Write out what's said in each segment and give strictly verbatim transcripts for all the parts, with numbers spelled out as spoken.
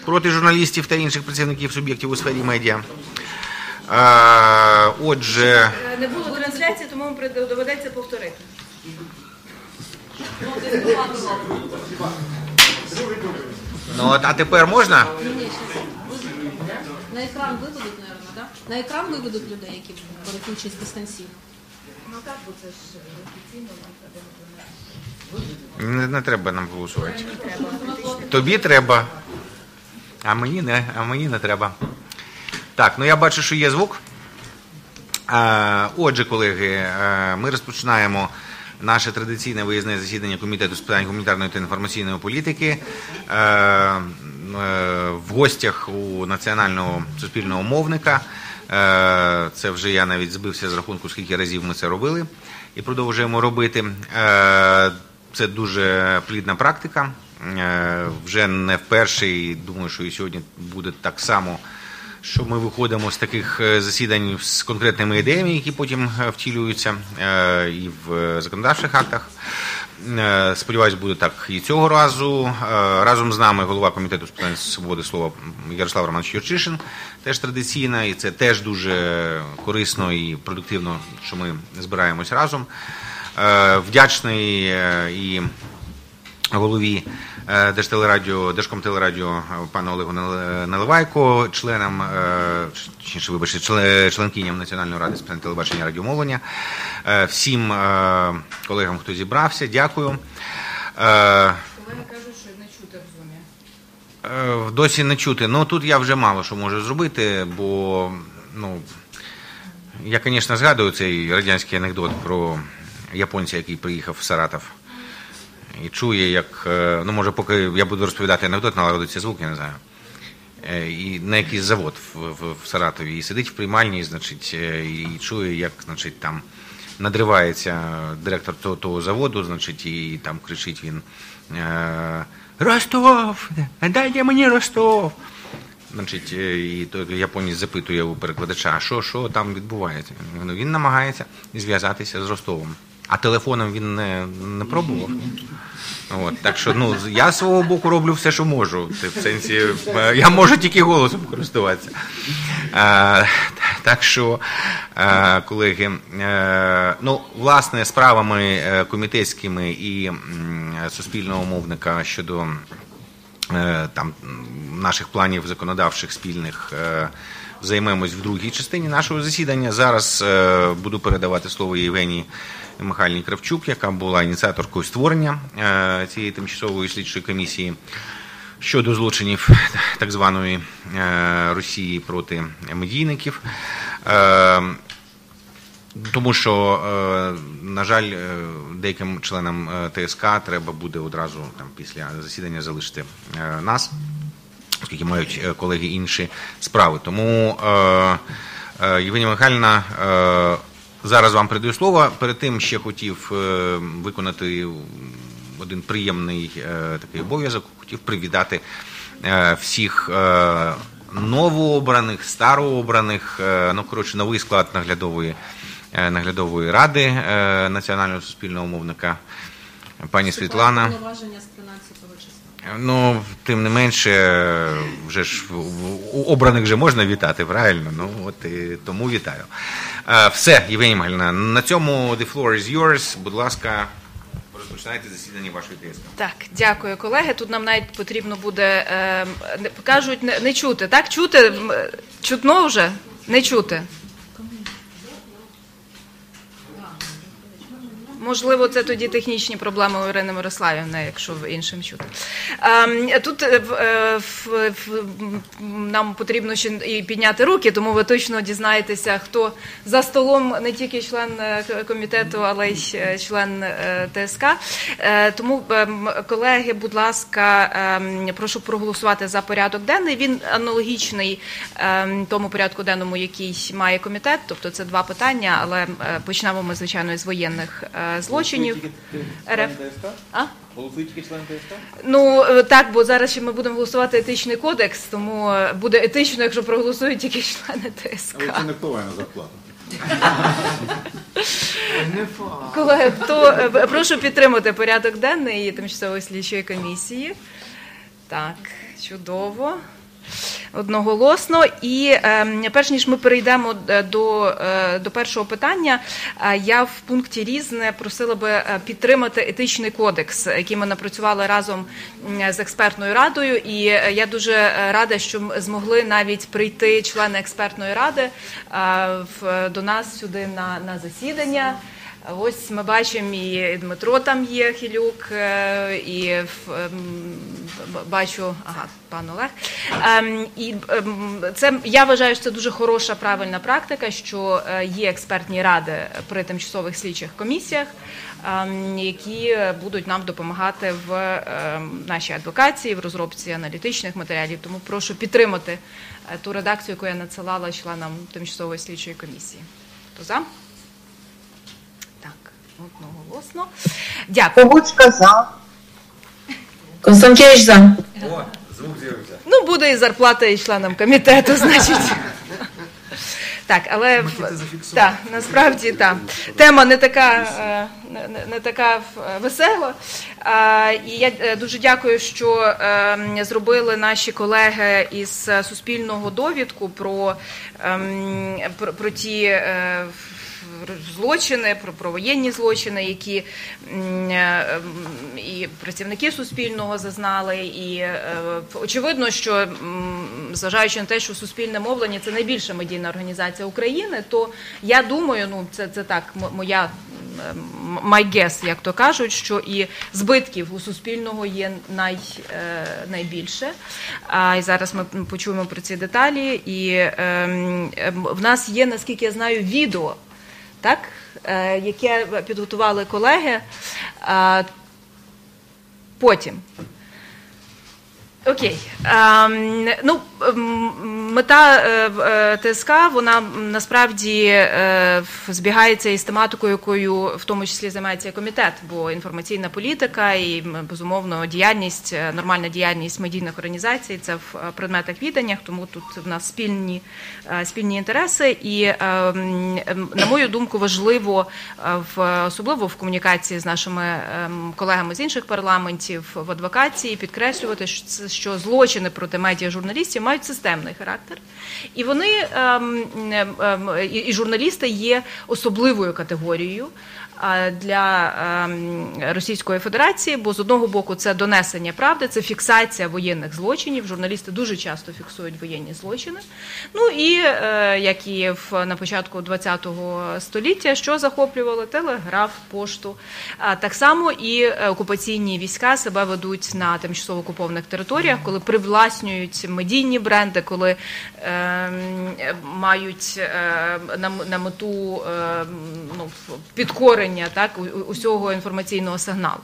проти журналістів та інших працівників суб'єктів у сфері медіа. Отже... Не було трансляції, тому доведеться повторити. Ну, а тепер можна? На екран виведуть, мабуть, так? На екран виведуть людей, які беруть участь дистанційно. Ну так, бо це ж офіційно. Не, не треба нам голосувати. Тобі треба, а мені не, а мені не треба. Так, ну я бачу, що є звук. Отже, колеги, ми розпочинаємо наше традиційне виїзне засідання Комітету з питань гуманітарної та інформаційної політики. В гостях у національного суспільного мовника. Це вже я навіть збився з рахунку, скільки разів ми це робили і продовжуємо робити. Це дуже плідна практика. Вже не вперше, і думаю, що і сьогодні буде так само, що ми виходимо з таких засідань з конкретними ідеями, які потім втілюються і в законодавчих актах. Сподіваюсь, буде так і цього разу. Разом з нами голова Комітету з питань свободи слова Ярослав Романович Юрчишин, теж традиційна, і це теж дуже корисно і продуктивно, що ми збираємось разом. Вдячний і голові Держтелерадіо, Держкомтелерадіо пану Олегу Наливайко, членам, чи, вибачте, членкиням Національної ради з питань телебачення і радіомовлення, всім колегам, хто зібрався, дякую. Колеги кажуть, що не чути в зумі. Досі не чути. Ну, тут я вже мало що можу зробити, бо, ну, я, звісно, згадую цей радянський анекдот про японця, який приїхав в Саратов і чує, як, ну, може, поки я буду розповідати анекдот, наладиться звук, я не знаю, і на якийсь завод в, в, в Саратові, і сидить в приймальні, значить, і чує, як, значить, там надривається директор того, того заводу, значить, і там кричить він: «Ростов! Дайте мені Ростов!» Значить, і той японець запитує у перекладача, що, що там відбувається. Він намагається зв'язатися з Ростовом. А телефоном він не, не пробував. От, так що, ну, я з свого боку роблю все, що можу. В сенсі, я можу тільки голосом користуватися. А, так що, а, колеги, а, ну, власне, справами комітетськими і суспільного мовника щодо а, там наших планів законодавчих спільних а, займемось в другій частині нашого засідання. Зараз а, буду передавати слово Євгенії Михайлівні Кравчук, яка була ініціаторкою створення цієї тимчасової слідчої комісії щодо злочинів так званої Росії проти медійників. Тому що, на жаль, деяким членам ТСК треба буде одразу там, після засідання залишити нас, оскільки мають колеги інші справи. Тому, Євгенія Михайлівна, зараз вам передаю слово. Перед тим ще хотів виконати один приємний такий обов'язок. Хотів привітати всіх новообраних, старообраних, ну, коротше, новий склад наглядової, наглядової ради Національного суспільного мовника. Пані Світлана. Повноваження з тринадцятого числа. Ну, тим не менше, вже ж у обраних вже можна вітати, правильно? Ну, от і тому вітаю. Все, Євгенія Михайлівна, на цьому the floor is yours. Будь ласка, розпочинайте засідання вашої ТСК. Так, дякую, колеги. Тут нам навіть потрібно буде, е, кажуть, не, не чути. Так, чути? Чутно вже? Не чути. Можливо, це тоді технічні проблеми у Ірини Мирославівни, якщо в іншим чути. Тут нам потрібно ще і підняти руки, тому ви точно дізнаєтеся, хто за столом не тільки член комітету, але й член ТСК. Тому, колеги, будь ласка, прошу проголосувати за порядок денний. Він аналогічний тому порядку денному, який має комітет, тобто це два питання, але почнемо ми, звичайно, з воєнних злочинів. РФ. А? Голосують тільки члени ТСК? Ну, так, бо зараз ще ми будемо голосувати етичний кодекс, тому буде етично, якщо проголосують тільки члени ТСК. Але це не впливає на зарплату. Колеги, то прошу підтримати порядок денний тимчасової слідчої комісії. Так, чудово. Одноголосно. І е, перш ніж ми перейдемо до, е, до першого питання, е, я в пункті «Різне» просила би підтримати етичний кодекс, який ми напрацювали разом з експертною радою. І я дуже рада, що змогли навіть прийти члени експертної ради е, в, до нас сюди на, на засідання. Ось ми бачимо, і Дмитро там є, Хилюк, і бачу, ага, пан Олег. І це, я вважаю, що це дуже хороша, правильна практика, що є експертні ради при тимчасових слідчих комісіях, які будуть нам допомагати в нашій адвокації, в розробці аналітичних матеріалів. Тому прошу підтримати ту редакцію, яку я надсилала членам тимчасової слідчої комісії. Хто за? Одноголосно. Дякую. Побудька за. Констанкевич за. О, звук з'явився. Ну, буде і зарплата і членам комітету, значить. Так, але так, насправді так. Тема не така, не, не така весела. І я дуже дякую, що зробили наші колеги із Суспільного довідку про, про, про ті злочини, про, про воєнні злочини, які і працівники Суспільного зазнали. І е, очевидно, що зважаючи на те, що суспільне мовлення – це найбільша медійна організація України, то я думаю, ну це, це так, моя my guess, як то кажуть, що і збитків у Суспільного є най, е, найбільше. А, і зараз ми почуємо про ці деталі. І е, в нас є, наскільки я знаю, відео, так, е, яке підготували колеги. А, потім. Окей. Ем, ну, мета е, ТСК, вона насправді е, збігається із тематикою, якою в тому числі займається комітет, бо інформаційна політика і, безумовно, діяльність, нормальна діяльність медійних організацій – це в предметах відданнях, тому тут в нас спільні, спільні інтереси. І, е, на мою думку, важливо, в, особливо в комунікації з нашими колегами з інших парламентів, в адвокації, підкреслювати, що це що злочини проти медіа-журналістів мають системний характер. І вони, і журналісти є особливою категорією для Російської Федерації, бо з одного боку це донесення правди, це фіксація воєнних злочинів. Журналісти дуже часто фіксують воєнні злочини. Ну і, як і на початку ХХ століття, що захоплювали? Телеграф, пошту. Так само і окупаційні війська себе ведуть на тимчасово окупованих територіях, коли привласнюють медійні бренди, коли е, мають е, на, на мету е, ну, підкорення так, усього інформаційного сигналу.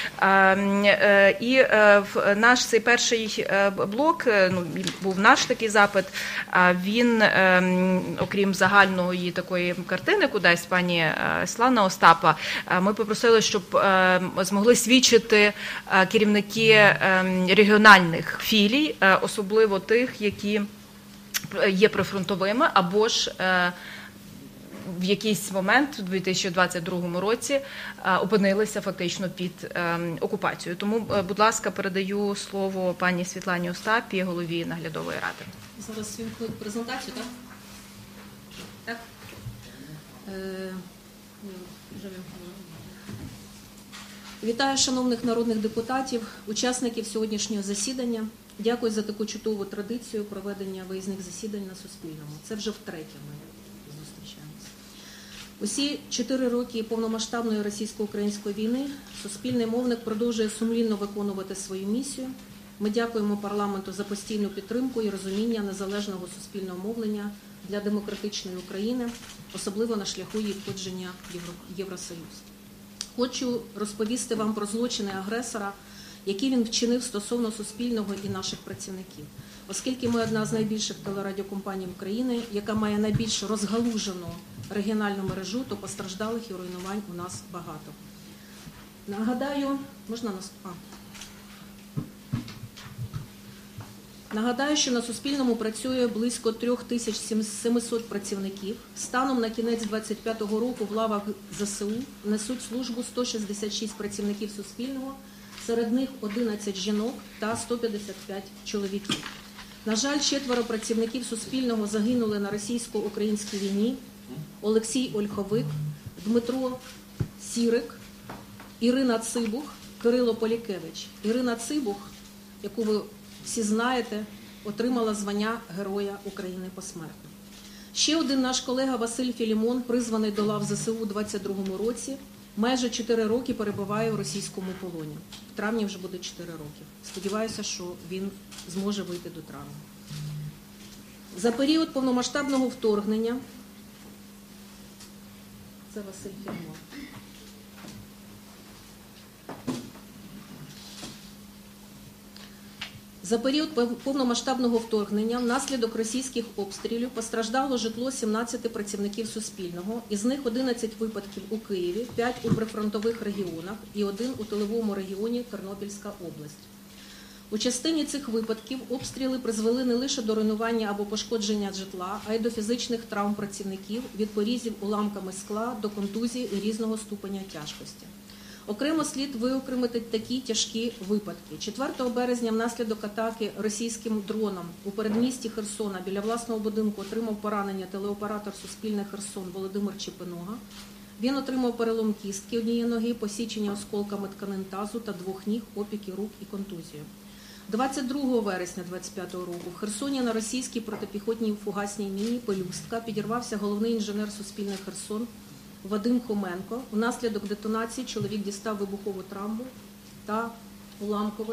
І наш цей перший блок, ну, був наш такий запит, він, окрім загальної такої картини, кудись пані Світлана Остапа, ми попросили, щоб змогли свідчити керівники регіональних філій, особливо тих, які є прифронтовими, або ж в якийсь момент у дві тисячі двадцять другому році опинилися фактично під окупацією. Тому, будь ласка, передаю слово пані Світлані Остапі, голові наглядової ради. Зараз вімкнуть презентацію, так? Так? Е, вже вімкнули. Вітаю шановних народних депутатів, учасників сьогоднішнього засідання. Дякую за таку чудову традицію проведення виїзних засідань на Суспільному. Це вже втретє ми зустрічаємося. Усі чотири роки повномасштабної російсько-української війни суспільний мовник продовжує сумлінно виконувати свою місію. Ми дякуємо парламенту за постійну підтримку і розуміння незалежного суспільного мовлення для демократичної України, особливо на шляху її входження в Євросоюз. Хочу розповісти вам про злочини агресора, які він вчинив стосовно Суспільного і наших працівників. Оскільки ми одна з найбільших телерадіокомпаній України, яка має найбільш розгалужену регіональну мережу, то постраждалих і руйнувань у нас багато. Нагадаю, можна нас... А. Нагадаю, що на Суспільному працює близько три тисячі сімсот працівників. Станом на кінець двадцять п'ятого року в лавах ЗСУ несуть службу сто шістдесят шість працівників Суспільного, серед них одинадцять жінок та сто п'ятдесят п'ять чоловіків. На жаль, четверо працівників Суспільного загинули на російсько-українській війні. Олексій Ольховик, Дмитро Сірик, Ірина Цибух, Кирило Полікевич. Ірина Цибух, яку ви всі знаєте, отримала звання Героя України посмертно. Ще один наш колега Василь Філімон, призваний до лав ЗСУ у двадцять другому році, майже чотири роки перебуває в російському полоні. В травні вже буде чотири роки. Сподіваюся, що він зможе вийти до травня. За період повномасштабного вторгнення, це Василь Філімон, За період повномасштабного вторгнення внаслідок російських обстрілів постраждало житло сімнадцяти працівників Суспільного, із них одинадцять випадків у Києві, п'ять у прифронтових регіонах і один у тиловому регіоні Тернопільська область. У частині цих випадків обстріли призвели не лише до руйнування або пошкодження житла, а й до фізичних травм працівників, від порізів уламками скла до контузій і різного ступеня тяжкості. Окремо слід виокремити такі тяжкі випадки. четвертого березня внаслідок атаки російським дроном у передмісті Херсона біля власного будинку отримав поранення телеоператор Суспільне Херсон Володимир Чепинога. Він отримав перелом кістки однієї ноги, посічення осколками тканин тазу та двох ніг, опіки рук і контузію. двадцять другого вересня двадцять п'ятого року в Херсоні на російській протипіхотній фугасній міні «Пелюстка» підірвався головний інженер Суспільне Херсон Вадим Хоменко. Внаслідок детонації чоловік дістав вибухову травму та уламкове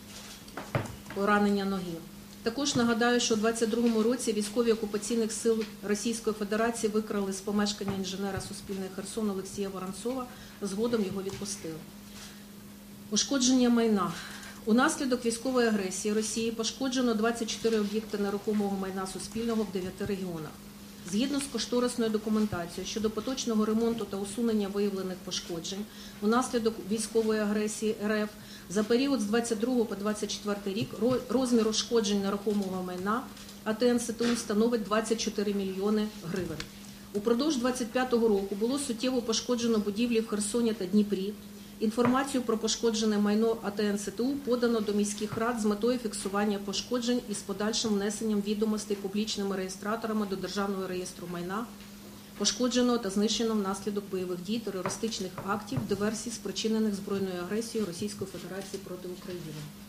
поранення ноги. Також нагадаю, що у двадцять другому році військові окупаційних сил Російської Федерації викрали з помешкання інженера Суспільне Херсон Олексія Воронцова, згодом його відпустили. Ушкодження майна. Унаслідок військової агресії Росії пошкоджено двадцять чотири об'єкти нерухомого майна Суспільного в дев'яти регіонах. Згідно з кошторисною документацією щодо поточного ремонту та усунення виявлених пошкоджень унаслідок військової агресії РФ за період з двадцять другого по двадцять четвертий рік розмір ушкоджень нерухомого майна АТ ен ес те у становить двадцять чотири мільйони гривень. Упродовж двадцять п'ятого року було суттєво пошкоджено будівлі в Херсоні та Дніпрі. Інформацію про пошкоджене майно АТ ен ес те у подано до міських рад з метою фіксування пошкоджень і з подальшим внесенням відомостей публічними реєстраторами до Державного реєстру майна, пошкодженого та знищеного внаслідок бойових дій, терористичних актів, диверсій, спричинених збройною агресією Російської Федерації проти України.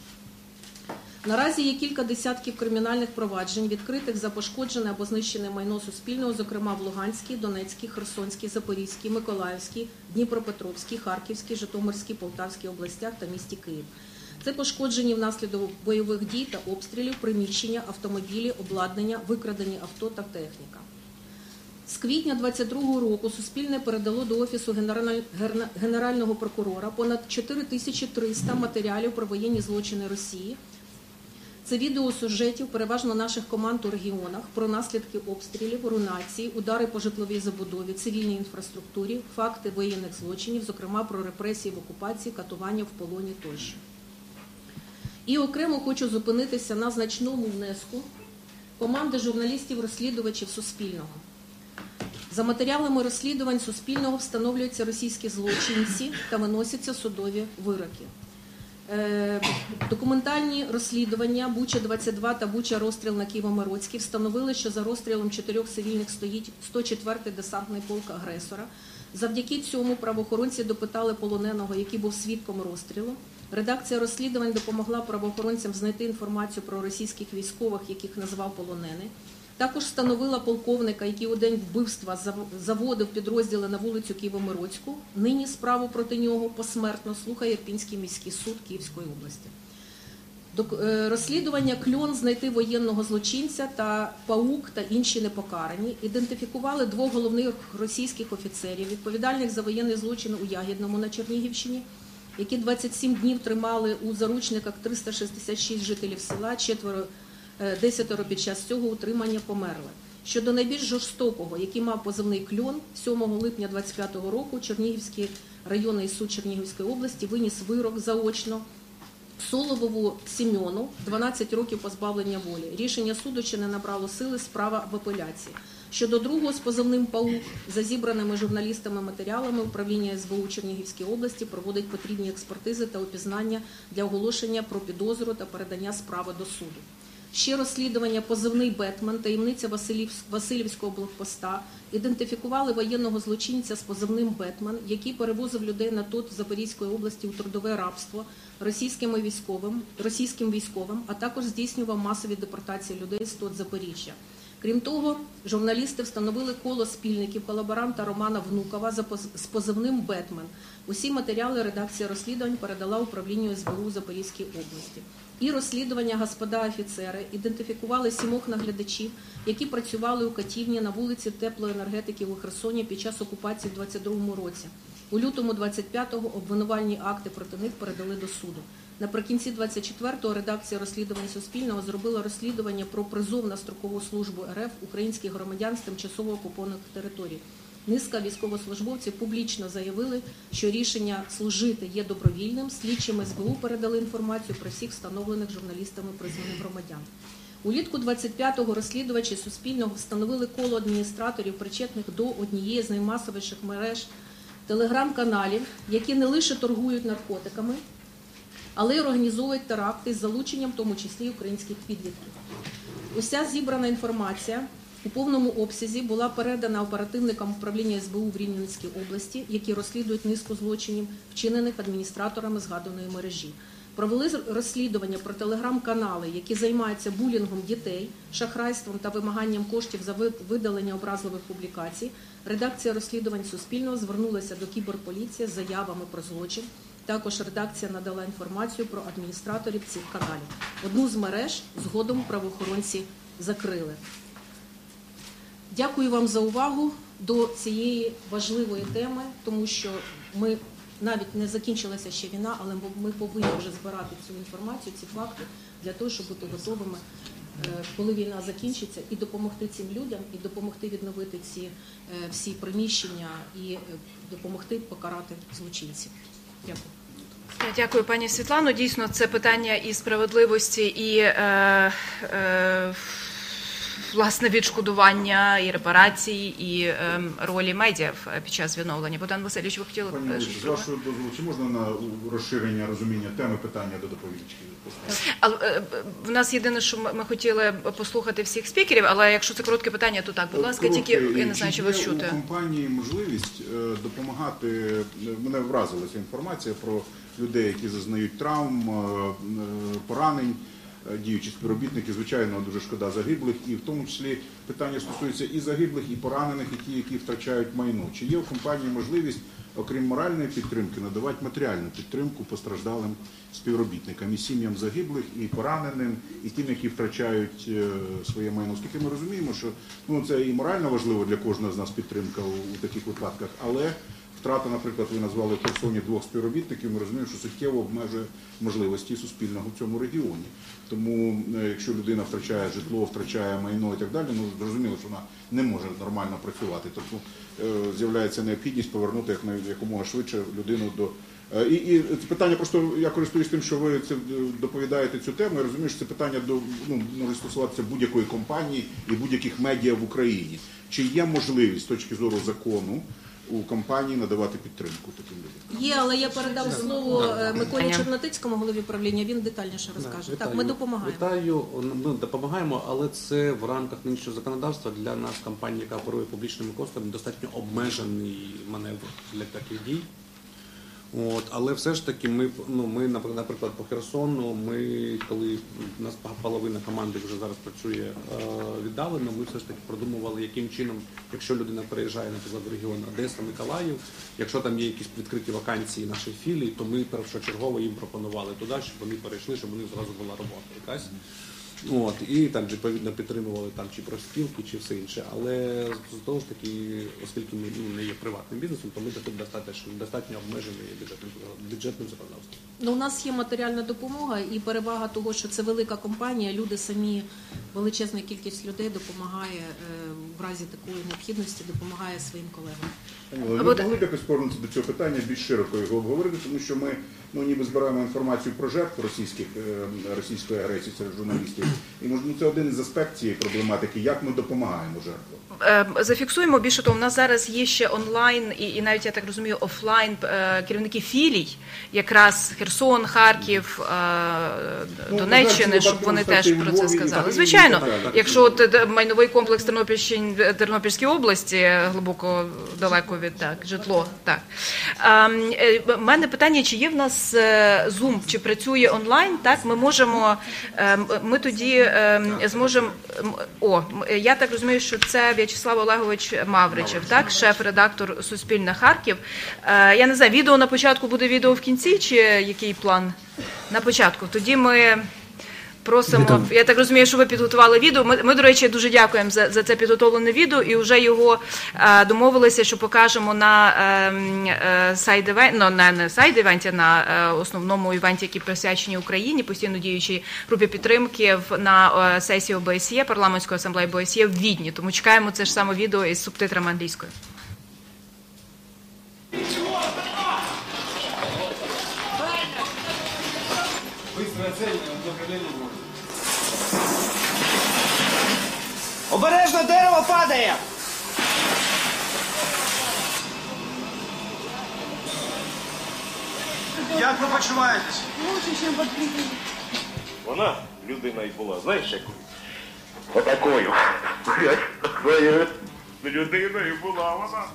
Наразі є кілька десятків кримінальних проваджень, відкритих за пошкоджене або знищене майно Суспільного, зокрема в Луганській, Донецькій, Херсонській, Запорізькій, Миколаївській, Дніпропетровській, Харківській, Житомирській, Полтавській областях та місті Київ. Це пошкоджені внаслідок бойових дій та обстрілів, приміщення, автомобілі, обладнання, викрадені авто та техніка. З квітня двадцять другого року Суспільне передало до Офісу Генерального прокурора понад чотири тисячі триста матеріалів про воєнні злочини Росії. Це відеосюжетів, переважно наших команд у регіонах, про наслідки обстрілів, руйнації, удари по житловій забудові, цивільній інфраструктурі, факти воєнних злочинів, зокрема про репресії в окупації, катування в полоні тощо. І окремо хочу зупинитися на значному внеску команди журналістів-розслідувачів Суспільного. За матеріалами розслідувань Суспільного встановлюються російські злочинці та виносяться судові вироки. Документальні розслідування Буча двадцять два та Буча розстріл на Києво-Мироцькій встановили, що за розстрілом чотирьох цивільних стоїть сто четвертий десантний полк агресора. Завдяки цьому правоохоронці допитали полоненого, який був свідком розстрілу. Редакція розслідувань допомогла правоохоронцям знайти інформацію про російських військових, яких назвав полонений. Також встановила полковника, який у день вбивства заводив підрозділи на вулицю Києво-Мироцьку. Нині справу проти нього посмертно слухає Ірпінський міський суд Київської області. Розслідування «Кльон» знайти воєнного злочинця та «Паук» та інші непокарані. Ідентифікували двох головних російських офіцерів, відповідальних за воєнний злочин у Ягідному на Чернігівщині, які двадцять сім днів тримали у заручниках триста шістдесят шість жителів села, четверо Десятеро під час цього утримання померли. Щодо найбільш жорстокого, який мав позивний «Кльон», сьомого липня двадцять п'ятого року Чернігівський районний суд Чернігівської області виніс вирок заочно Соловову Сімеону, дванадцять років позбавлення волі. Рішення суду ще не набрало сили, справа в апеляції. Щодо другого з позивним «Паук», за зібраними журналістами матеріалами, управління ес бе у Чернігівській області проводить потрібні експертизи та опізнання для оголошення про підозру та передання справи до суду. Ще розслідування позивний «Бетмен», таємниця Василівсь- Василівського блокпоста. Ідентифікували воєнного злочинця з позивним «Бетмен», який перевозив людей на ТОТ Запорізької області у трудове рабство російськими військовим, російським військовим, а також здійснював масові депортації людей з ТОТ Запоріжжя. Крім того, журналісти встановили коло спільників колаборанта Романа Внукова за поз- з позивним «Бетмен». Усі матеріали редакція розслідувань передала управлінню ес бе у Запорізькій області. І розслідування господа офіцери ідентифікували сімох наглядачів, які працювали у катівні на вулиці теплоенергетиків у Херсоні під час окупації в двадцять другому році. У лютому двадцять п'ятого обвинувальні акти проти них передали до суду. Наприкінці двадцять четвертого редакція розслідувань Суспільного зробила розслідування про призов на строкову службу ер еф українських громадян з тимчасово окупованих територій. Низка військовослужбовців публічно заявили, що рішення служити є добровільним. Слідчим ес бе у передали інформацію про всіх встановлених журналістами призваних громадян. Улітку двадцять п'ятого розслідувачі Суспільного встановили коло адміністраторів, причетних до однієї з наймасовіших мереж телеграм-каналів, які не лише торгують наркотиками, але й організовують теракти з залученням, в тому числі, українських підлітків. Уся зібрана інформація у повному обсязі була передана оперативникам управління ес бе у в Рівненській області, які розслідують низку злочинів, вчинених адміністраторами згаданої мережі. Провели розслідування про телеграм-канали, які займаються булінгом дітей, шахрайством та вимаганням коштів за видалення образливих публікацій. Редакція розслідувань Суспільного звернулася до кіберполіції з заявами про злочин. Також редакція надала інформацію про адміністраторів цих каналів. Одну з мереж згодом правоохоронці закрили. Дякую вам за увагу до цієї важливої теми, тому що ми, навіть не закінчилася ще війна, але ми повинні вже збирати цю інформацію, ці факти, для того, щоб бути готовими, коли війна закінчиться, і допомогти цим людям, і допомогти відновити ці всі приміщення, і допомогти покарати злочинців. Дякую. Дякую, пані Світлано. Дійсно, це питання і справедливості, і е, е, власне відшкодування, і репарації, і е, ролі медіа під час відновлення. Богдан Васильович, ви хотіли Пані, щось з вашого дозволу, чи можна на розширення розуміння теми питання до доповідачки? Але е, в нас єдине, що ми, ми хотіли послухати всіх спікерів, але якщо це коротке питання, то так, будь ласка, Коротке. тільки я не знаю, чи ви чути. Чи є у компанії можливість е, допомагати, мене вразила ця інформація про людей, які зазнають травм, е, е, поранень, е, діючі співробітники, звичайно, дуже шкода загиблих, і в тому числі питання стосується і загиблих, і поранених, і ті, які втрачають майно. Чи є у компанії можливість, окрім моральної підтримки, надавати матеріальну підтримку постраждалим співробітникам, і сім'ям загиблих, і пораненим, і тим, які втрачають е, своє майно? Оскільки ми розуміємо, що ну, це і морально важливо для кожного з нас підтримка у, у таких випадках, але втрата, наприклад, ви назвали в Херсоні двох співробітників, ми розуміємо, що суттєво обмежує можливості Суспільного в цьому регіоні. Тому, якщо людина втрачає житло, втрачає майно і так далі, ну, зрозуміло, що вона не може нормально працювати. Тобто е, з'являється необхідність повернути як, якомога швидше людину до... Е, і, і питання, просто я користуюсь тим, що ви це доповідаєте цю тему, я розумію, що це питання до, ну, може стосуватися будь-якої компанії і будь-яких медіа в Україні. Чи є можливість з точки зору закону у компанії надавати підтримку таким людям? Є, але я передам слово Миколі Чернотицькому, голові правління, він детальніше розкаже. Вітаю. Так, ми допомагаємо. Вітаю, ми допомагаємо, але це в рамках нинішнього законодавства. Для нас компанія, яка оперує публічними коштами, достатньо обмежений маневр для таких дій. От, але все ж таки ми, ну, ми, наприклад, по Херсону, ми, коли у нас половина команди вже зараз працює е, віддалено, ми все ж таки продумували, яким чином, якщо людина переїжджає, наприклад, в регіон Одеса, Миколаїв, якщо там є якісь відкриті вакансії нашої філії, то ми першочергово їм пропонували туди, щоб вони перейшли, щоб у них зразу була робота якась. От, і так, відповідно, підтримували там чи профспілки, чи все інше. Але з того ж таки, оскільки ми ну, не є приватним бізнесом, то ми тут достатньо, достатньо обмежені бюджетним, бюджетним законодавством. Ну, у нас є матеріальна допомога і перевага того, що це велика компанія, люди самі величезна кількість людей допомагає в разі такої необхідності, допомагає своїм колегам. Ми могли б якось повернутися до цього питання, більш широко його обговорити, тому що ми ну, ніби збираємо інформацію про жертв російських, російської агресії серед журналістів. І ну, це один із аспектів цієї проблематики, як ми допомагаємо жертвам. Зафіксуємо, більше того, у нас зараз є ще онлайн і, і навіть, я так розумію, офлайн керівники філій, якраз Херсон, Харків, ну, Донеччини, щоб вони теж про це сказали. Звичайно, якщо от майновий комплекс Тернопільської області, глибоко далеко від так, житло, так. У мене питання, чи є в нас Zoom, чи працює онлайн, так, ми можемо, ми тоді зможемо, о, я так розумію, що це В'ячеслав Олегович Мавричев, так, шеф-редактор Суспільне Харків. Я не знаю, відео на початку буде, відео в кінці, чи який план? На початку. Тоді ми просимо, Вітаю. Я так розумію, що ви підготували відео. Ми, ми до речі, дуже дякуємо за, за це підготовлене відео і вже його е, домовилися, що покажемо на е, сайд-івенті, ну, не на сайд-івенті, на е, основному івенті, який присвячені Україні, постійно діючій групі підтримки в, на е, сесії О Б С Є, парламентської асамблеї О Б С Є в Відні. Тому чекаємо це ж саме відео із субтитрами англійською. Обережно, дерево падає! Як ви почуваєтесь? Лучше, ніж потрібно. Вона людина й була, знаєш, якою? Отакою. Такою людиною була вона.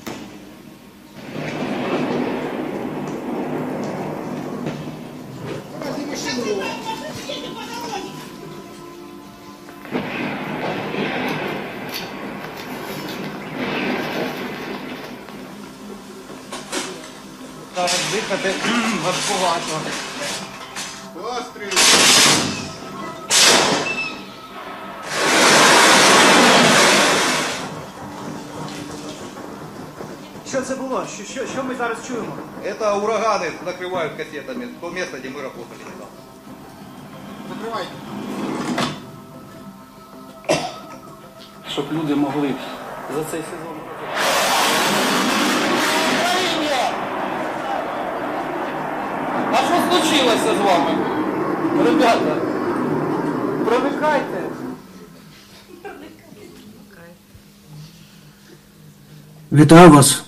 Зараз дихати важкувато. Постріл! Що це було? Що, що, що ми зараз чуємо? Это ураганы накрывают кассетами. То место, где мы работали недавно. Закривайте. Щоб люди могли за цей сезон. А що случилося з вами? Ребята, привикайте. Вітаю вас.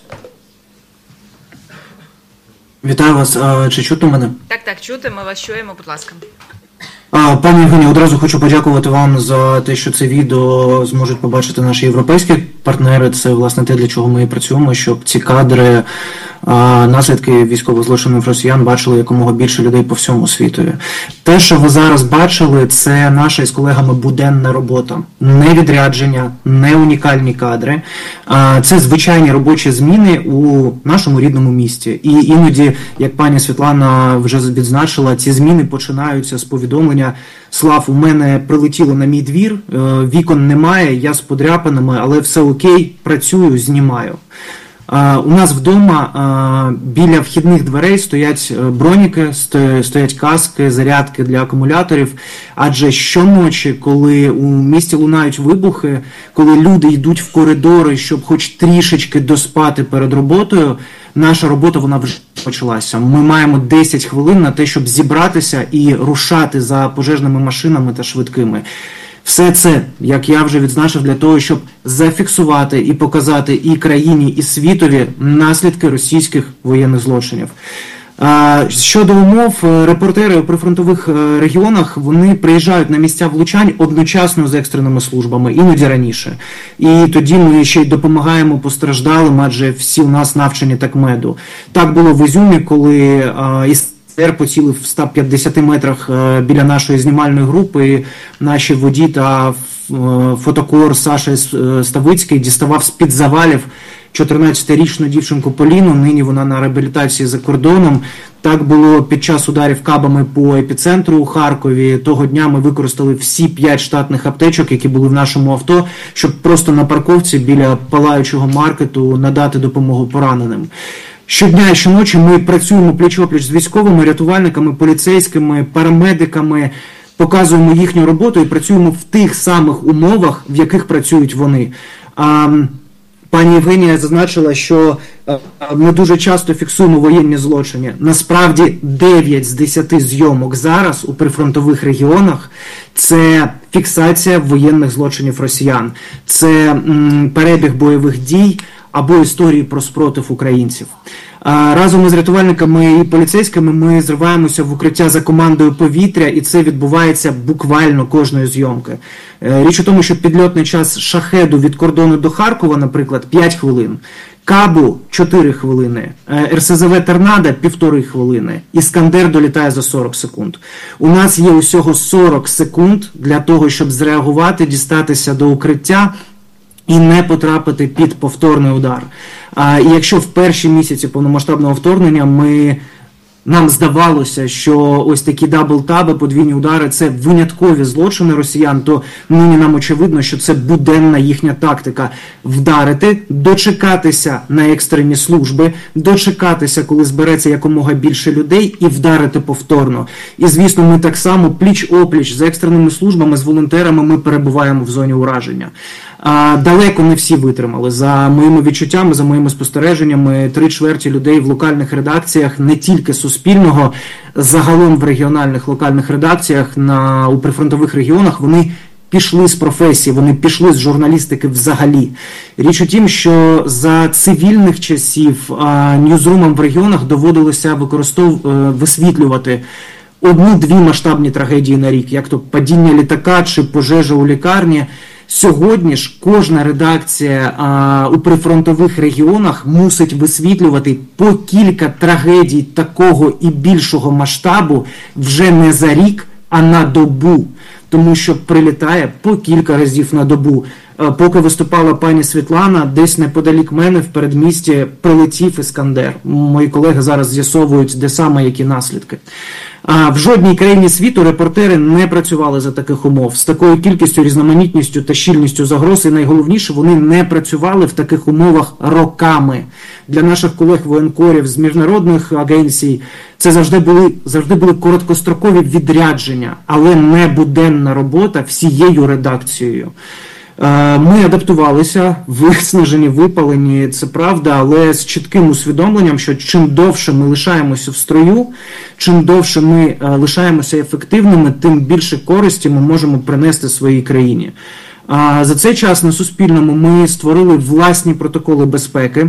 Вітаю вас. А, чи чутно мене? Так, так, чути, ми вас чуємо, будь ласка. А, пані Євгенія, одразу хочу подякувати вам за те, що це відео зможуть побачити наші європейські партнери. Це, власне, те, для чого ми і працюємо, щоб ці кадри, а, наслідки військових злочинів росіян бачили якомога більше людей по всьому світу. Те, що ви зараз бачили, це наша із колегами буденна робота. Не відрядження, не унікальні кадри. А, це звичайні робочі зміни у нашому рідному місті. І іноді, як пані Світлана вже відзначила, ці зміни починаються з повідомлення: Слав, у мене прилетіло на мій двір, вікон немає, я з подряпинами, але все окей, працюю, знімаю. У нас вдома біля вхідних дверей стоять броніки, стоять каски, зарядки для акумуляторів, адже щоночі, коли у місті лунають вибухи, коли люди йдуть в коридори, щоб хоч трішечки доспати перед роботою, наша робота, вона вже почалася. Ми маємо десять хвилин на те, щоб зібратися і рушати за пожежними машинами та швидкими. Все це, як я вже відзначив, для того, щоб зафіксувати і показати і країні, і світові наслідки російських воєнних злочинів. Щодо умов, репортери у прифронтових регіонах, вони приїжджають на місця влучань одночасно з екстреними службами, іноді раніше. І тоді ми ще й допомагаємо постраждалим, адже всі у нас навчені такмеду. Так було в Ізюмі, коли із СР поцілив в ста п'ятдесяти метрах біля нашої знімальної групи. Наші водій та фотокор Саша Ставицький діставав з-під завалів чотирнадцятирічну дівчинку Поліну, нині вона на реабілітації за кордоном. Так було під час ударів кабами по епіцентру у Харкові. Того дня ми використали всі п'ять штатних аптечок, які були в нашому авто, щоб просто на парковці біля палаючого маркету надати допомогу пораненим. Щодня і щоночі ми працюємо пліч-опліч з військовими, рятувальниками, поліцейськими, парамедиками показуємо їхню роботу і працюємо в тих самих умовах, в яких працюють вони. А, пані Євгенія зазначила, що ми дуже часто фіксуємо воєнні злочини. Насправді дев'ять з десяти зйомок зараз у прифронтових регіонах – це фіксація воєнних злочинів росіян. Це м, перебіг бойових дій або історії про спротив українців. Разом із рятувальниками і поліцейськими ми зриваємося в укриття за командою повітря, і це відбувається буквально кожної зйомки. Річ у тому, що підльотний час шахеду від кордону до Харкова, наприклад, п'ять хвилин, Кабу – чотири хвилини, ер ес зе ве «Торнадо» – півтори хвилини, Іскандер долітає за сорок секунд. У нас є усього сорок секунд для того, щоб зреагувати, дістатися до укриття і не потрапити під повторний удар. А, і якщо в перші місяці повномасштабного вторгнення ми, нам здавалося, що ось такі дабл-таби, подвійні удари – це виняткові злочини росіян, то нині нам очевидно, що це буденна їхня тактика – вдарити, дочекатися на екстрені служби, дочекатися, коли збереться якомога більше людей, і вдарити повторно. І, звісно, ми так само пліч-опліч з екстреними службами, з волонтерами ми перебуваємо в зоні ураження. А, далеко не всі витримали. За моїми відчуттями, за моїми спостереженнями, три чверті людей в локальних редакціях, не тільки Суспільного, загалом в регіональних локальних редакціях на, у прифронтових регіонах, вони пішли з професії, вони пішли з журналістики взагалі. Річ у тім, що за цивільних часів а, ньюзрумам в регіонах доводилося використов... висвітлювати одну-дві масштабні трагедії на рік, як то падіння літака чи пожежа у лікарні. Сьогодні ж кожна редакція а, у прифронтових регіонах мусить висвітлювати по кілька трагедій такого і більшого масштабу вже не за рік, а на добу. Тому що прилітає по кілька разів на добу. А, поки виступала пані Світлана, десь неподалік мене в передмісті прилетів Іскандер. Мої колеги зараз з'ясовують, де саме які наслідки. А в жодній країні світу репортери не працювали за таких умов. З такою кількістю, різноманітністю та щільністю загроз, і найголовніше, вони не працювали в таких умовах роками. Для наших колег-воєнкорів з міжнародних агенцій це завжди були, завжди були короткострокові відрядження, але не буденна робота всією редакцією. Ми адаптувалися, виснажені, випалені, це правда, але з чітким усвідомленням, що чим довше ми лишаємося в строю, чим довше ми лишаємося ефективними, тим більше користі ми можемо принести своїй країні. За цей час на Суспільному ми створили власні протоколи безпеки.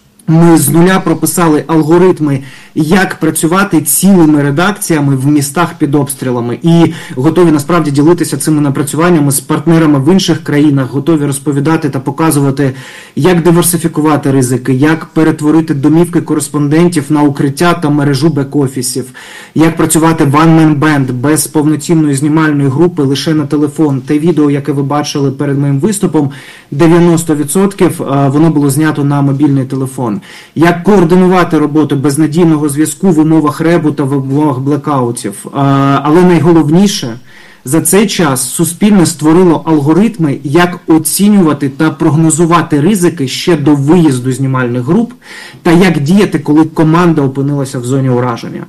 Ми з нуля прописали алгоритми, як працювати цілими редакціями в містах під обстрілами. І готові насправді ділитися цими напрацюваннями з партнерами в інших країнах, готові розповідати та показувати, як диверсифікувати ризики, як перетворити домівки кореспондентів на укриття та мережу бек-офісів, як працювати one-man band без повноцінної знімальної групи лише на телефон. Те відео, яке ви бачили перед моїм виступом, дев'яносто відсотків воно було знято на мобільний телефон. Як координувати роботу безнадійного зв'язку в умовах ребу та в умовах блекаутів. Але найголовніше, за цей час Суспільне створило алгоритми, як оцінювати та прогнозувати ризики ще до виїзду знімальних груп, та як діяти, коли команда опинилася в зоні ураження.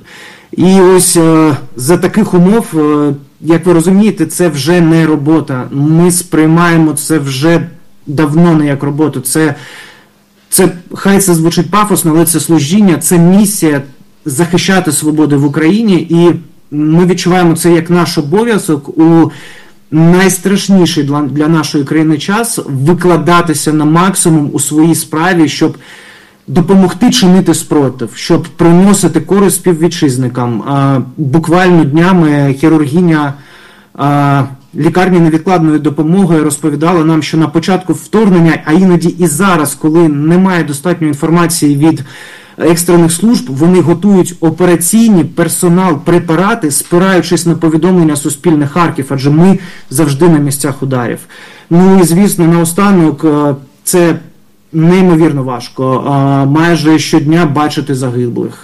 І ось за таких умов, як ви розумієте, це вже не робота. Ми сприймаємо це вже давно не як роботу. Це Це, хай це звучить пафосно, але це служіння, це місія захищати свободи в Україні, і ми відчуваємо це як наш обов'язок у найстрашніший для, для нашої країни час викладатися на максимум у своїй справі, щоб допомогти чинити спротив, щоб приносити користь співвітчизникам. А, буквально днями хірургіня а, лікарні невідкладної допомоги розповідала нам, що на початку вторгнення, а іноді і зараз, коли немає достатньої інформації від екстрених служб, вони готують операційні, персонал, препарати, спираючись на повідомлення Суспільне Харків, адже ми завжди на місцях ударів. Ну і, звісно, наостанок, це неймовірно важко. Майже щодня бачити загиблих.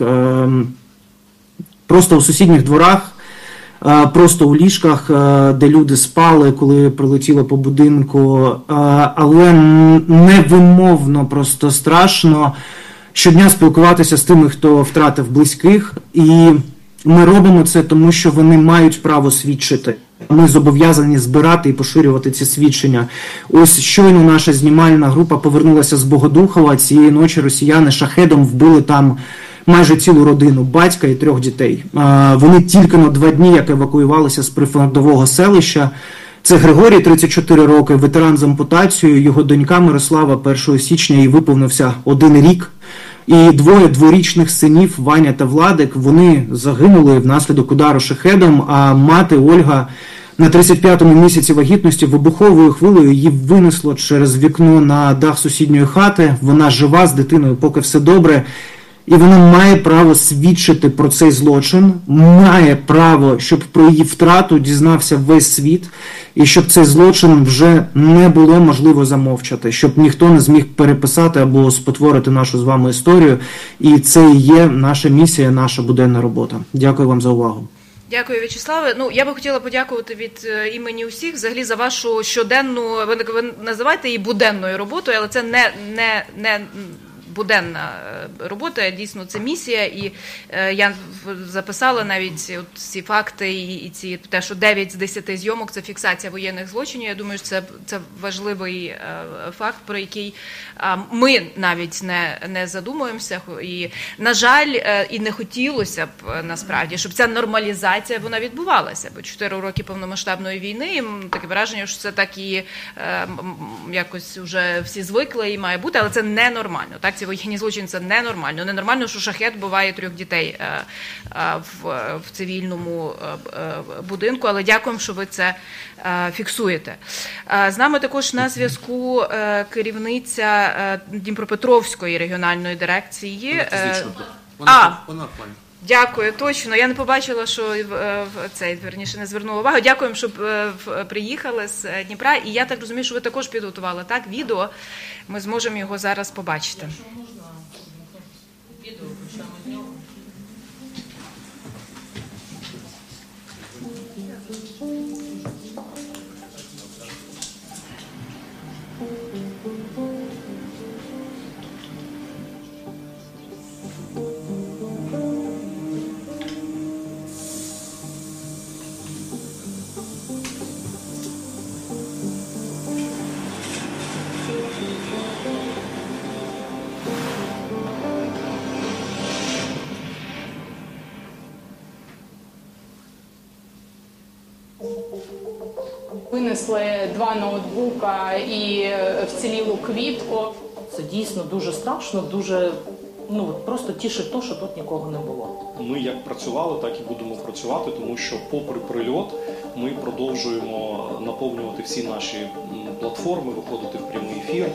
Просто у сусідніх дворах, просто у ліжках, де люди спали, коли прилетіло по будинку, але невимовно просто страшно щодня спілкуватися з тими, хто втратив близьких, і ми робимо це тому, що вони мають право свідчити. Ми зобов'язані збирати і поширювати ці свідчення. Ось щойно наша знімальна група повернулася з Богодухова. Цієї ночі росіяни шахедом вбили там майже цілу родину, батька і трьох дітей. Вони тільки на два дні, як евакуювалися з прифронтового селища. Це Григорій, тридцять чотири роки, ветеран з ампутацією, його донька Мирослава, першого січня їй виповнився один рік. І двоє дворічних синів, Ваня та Владик, вони загинули внаслідок удару шахедом, а мати Ольга на тридцять п'ятому місяці вагітності вибуховою хвилею її винесло через вікно на дах сусідньої хати. Вона жива з дитиною, поки все добре. І вона має право свідчити про цей злочин, має право, щоб про її втрату дізнався весь світ, і щоб цей злочин вже не було можливо замовчати, щоб ніхто не зміг переписати або спотворити нашу з вами історію. І це і є наша місія, наша буденна робота. Дякую вам за увагу. Дякую, В'ячеславе. Ну, я би хотіла подякувати від імені усіх взагалі за вашу щоденну, ви, ви називаєте її буденною роботою, але це не, не, не буденна робота, дійсно це місія, і е, я записала навіть от ці факти і, і ці те, що дев'ять з десяти зйомок – це фіксація воєнних злочинів. Я думаю, що це, це важливий е, факт, про який е, ми навіть не, не задумуємося. І, на жаль, е, і не хотілося б насправді, щоб ця нормалізація вона відбувалася, бо чотири роки повномасштабної війни, і таке враження, що це так і е, якось вже всі звикли і має бути, але це ненормально. Так, ці воєнні злочини – це ненормально. Ненормально, що шахет вбиває трьох дітей е, е, в, в цивільному е, будинку, але дякуємо, що ви це е, фіксуєте. Е, з нами також на зв'язку е, керівниця е, Дніпропетровської регіональної дирекції. Е, вона, а, вона в плані. Дякую, точно. Я не побачила, що цей, верніше, не звернула увагу. Дякуємо, що приїхали з Дніпра. І я так розумію, що ви також підготували, так, відео. Ми зможемо його зараз побачити. Якщо можна, відео почнемо з нього. Винесли два ноутбука і вцілілу квітку. Це дійсно дуже страшно, дуже, ну, просто тішить то, що тут нікого не було. Ми як працювали, так і будемо працювати, тому що попри прильот ми продовжуємо наповнювати всі наші платформи, виходити в прямий ефір.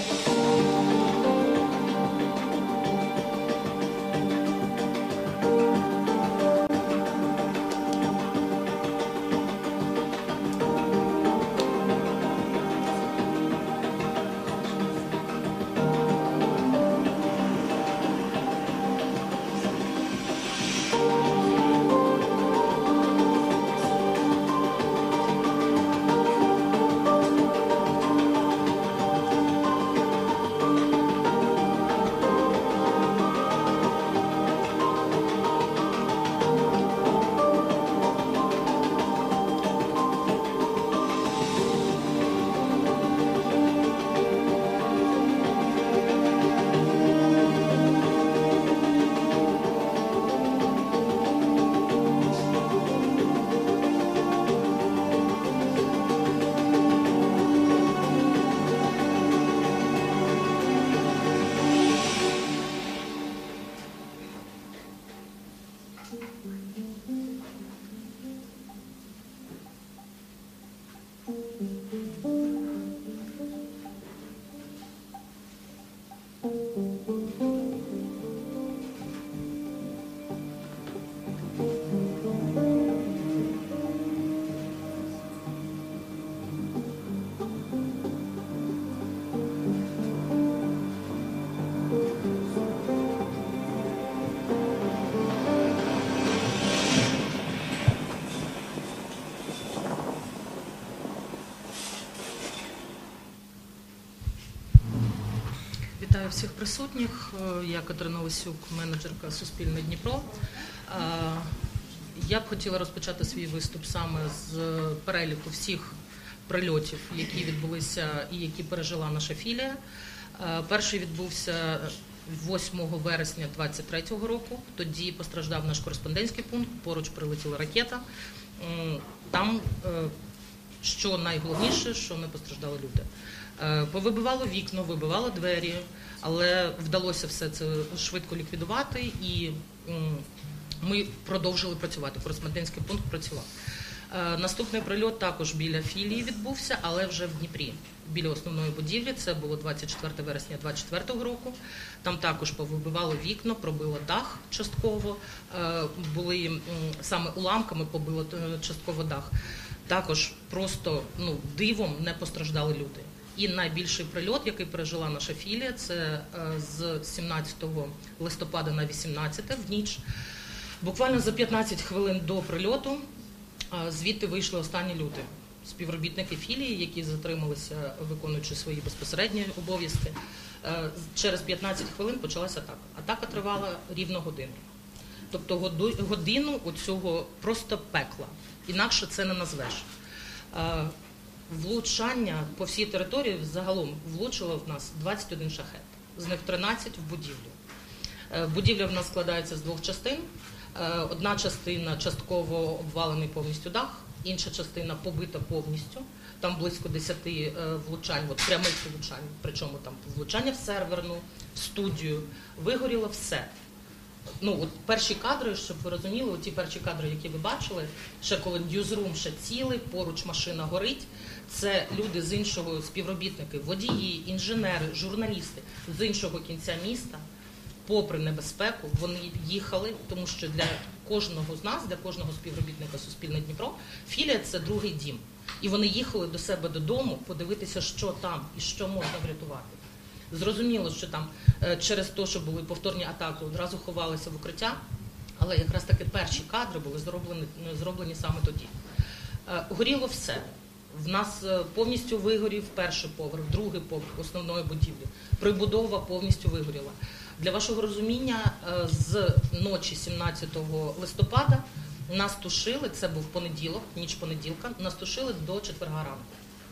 Вітаю всіх присутніх. Я Катерина Лисюк, менеджерка Суспільне Дніпро. Я б хотіла розпочати свій виступ саме з переліку всіх прильотів, які відбулися і які пережила наша філія. Перший відбувся восьмого вересня двадцять третього року. Тоді постраждав наш кореспондентський пункт, поруч прилетіла ракета. Там, що найголовніше, що не постраждали люди. Повибивало вікна, вибивало двері, але вдалося все це швидко ліквідувати і ми продовжили працювати. Кореспондентський пункт працював. Наступний прильот також біля філії відбувся, але вже в Дніпрі, біля основної будівлі. Це було двадцять четвертого вересня двадцять четвертого року. Там також повибивало вікна, пробило дах частково, були саме уламками побило частково дах. Також просто ну, дивом не постраждали люди. І найбільший прильот, який пережила наша філія, це з сімнадцятого листопада на вісімнадцяте в ніч. Буквально за п'ятнадцять хвилин до прильоту звідти вийшли останні люди. Співробітники філії, які затрималися, виконуючи свої безпосередні обов'язки. Через п'ятнадцять хвилин почалася атака. Атака тривала рівно годину. Тобто годину оцього просто пекла. Інакше це не назвеш. Влучання по всій території загалом влучило в нас двадцять один шахет. З них тринадцять в будівлю. Будівля в нас складається з двох частин. Одна частина частково обвалений повністю дах, інша частина побита повністю. Там близько десяти влучань, от прямих влучань, причому там влучання в серверну, в студію. Вигоріло все. Ну, от перші кадри, щоб ви розуміли, ті перші кадри, які ви бачили, ще коли ньюзрум ще цілий, поруч машина горить, це люди з іншого, співробітники, водії, інженери, журналісти з іншого кінця міста. Попри небезпеку, вони їхали, тому що для кожного з нас, для кожного співробітника Суспільне Дніпро, філія – це другий дім. І вони їхали до себе додому подивитися, що там і що можна врятувати. Зрозуміло, що там через те, що були повторні атаки, одразу ховалися в укриття, але якраз таки перші кадри були зроблені, зроблені саме тоді. Горіло все. В нас повністю вигорів перший поверх, другий поверх основної будівлі. Прибудова повністю вигоріла. Для вашого розуміння, з ночі сімнадцятого листопада нас тушили, це був понеділок, ніч понеділка, нас тушили до четверга ранку.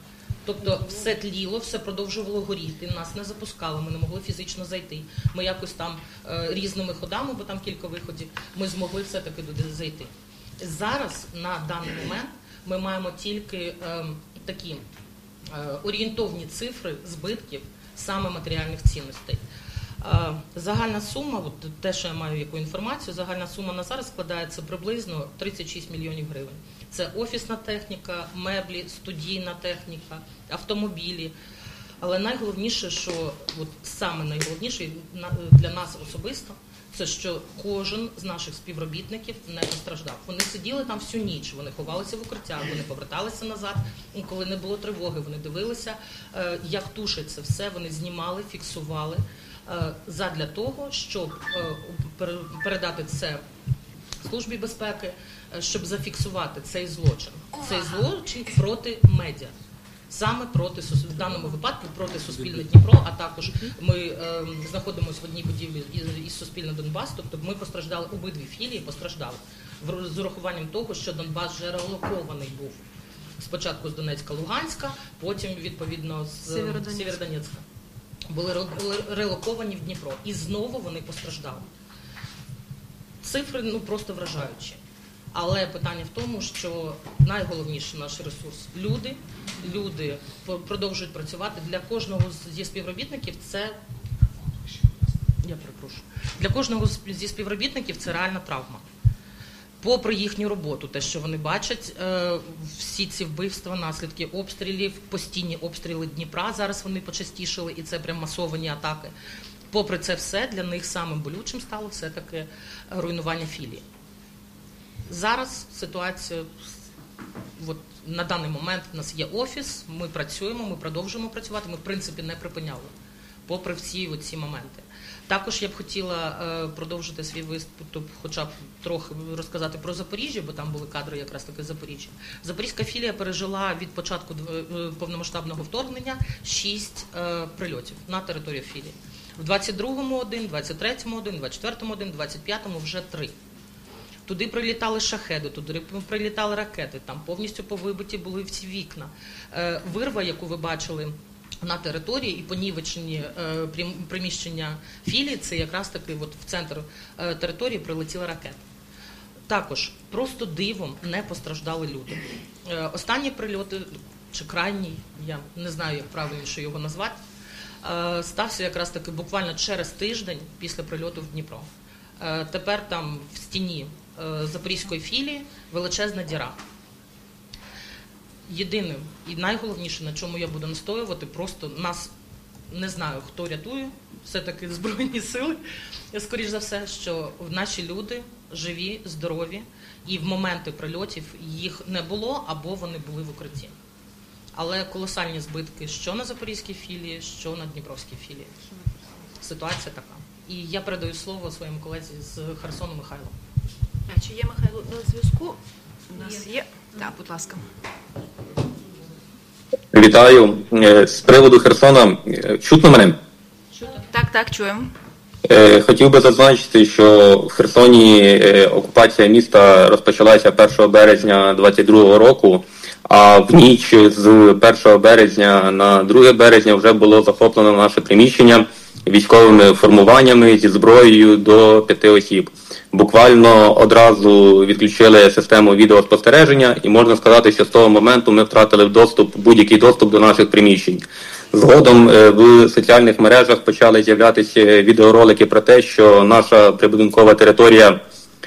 Тобто все тліло, все продовжувало горіти, нас не запускали, ми не могли фізично зайти. Ми якось там різними ходами, бо там кілька виходів, ми змогли все-таки туди зайти. Зараз, на даний момент, ми маємо тільки е, такі е, орієнтовні цифри збитків саме матеріальних цінностей. Е, загальна сума, от те, що я маю яку інформацію, загальна сума на зараз складається приблизно тридцять шість мільйонів гривень. Це офісна техніка, меблі, студійна техніка, автомобілі. Але найголовніше, що от саме найголовніше для нас особисто, це що кожен з наших співробітників не постраждав. Вони сиділи там всю ніч, вони ховалися в укриттях, вони поверталися назад. І коли не було тривоги, вони дивилися, як тушиться все, вони знімали, фіксували задля того, щоб передати це Службі безпеки, щоб зафіксувати цей злочин. Цей злочин проти медіа. Саме проти, в даному випадку, проти Суспільне Дніпро, а також ми е, знаходимося в одній будівлі із Суспільне Донбас, тобто ми постраждали, обидві філії постраждали, з урахуванням того, що Донбас вже релокований був. Спочатку з Донецька, Луганська, потім, відповідно, з Сєвєродонецька. Були релоковані в Дніпро. І знову вони постраждали. Цифри, ну, просто вражаючі. Але питання в тому, що найголовніший наш ресурс – люди. Люди продовжують працювати. Для кожного зі співробітників це, я перепрошую, для кожного зі співробітників це реальна травма. Попри їхню роботу, те, що вони бачать, всі ці вбивства, наслідки обстрілів, постійні обстріли Дніпра, зараз вони почастішили, і це прям масовані атаки. Попри це все, для них самим болючим стало все-таки руйнування філії. Зараз ситуація, от, на даний момент у нас є офіс, ми працюємо, ми продовжуємо працювати, ми в принципі не припиняли, попри всі ці моменти. Також я б хотіла е, продовжити свій виступ, хоча б трохи розказати про Запоріжжя, бо там були кадри якраз таки з Запоріжжя. Запорізька філія пережила від початку повномасштабного вторгнення шість е, прильотів на територію філії. В двадцять другому один, двадцять третьому один, двадцять четвертому один, двадцять п'ятому вже три. Туди прилітали шахеди, туди прилітали ракети, там повністю повибиті були всі вікна. Вирва, яку ви бачили на території і понівечені приміщення філії, це якраз таки от в центр території прилетіла ракета. Також просто дивом не постраждали люди. Останні прильоти, чи крайній, я не знаю, як правильніше його назвати, стався якраз таки буквально через тиждень після прильоту в Дніпро. Тепер там в стіні Запорізької філії величезна діра. Єдине і найголовніше, на чому я буду настоювати, просто нас, не знаю, хто рятує, все-таки Збройні сили, скоріш за все, що наші люди живі, здорові, і в моменти прильотів їх не було, або вони були в укритті. Але колосальні збитки що на Запорізькій філії, що на Дніпровській філії. Ситуація така. І я передаю слово своєму колезі з Херсону Михайлу. Чи є Михайло на зв'язку? У нас є. Так, будь ласка. Вітаю. З приводу Херсона. Чутно мене? Так, так, чуємо. Хотів би зазначити, що в Херсоні окупація міста розпочалася першого березня двадцять другого року, а в ніч з першого березня на друге березня вже було захоплено наше приміщення військовими формуваннями зі зброєю до п'яти осіб. Буквально одразу відключили систему відеоспостереження, і можна сказати, що з того моменту ми втратили доступ, будь-який доступ до наших приміщень. Згодом в соціальних мережах почали з'являтися відеоролики про те, що наша прибудинкова територія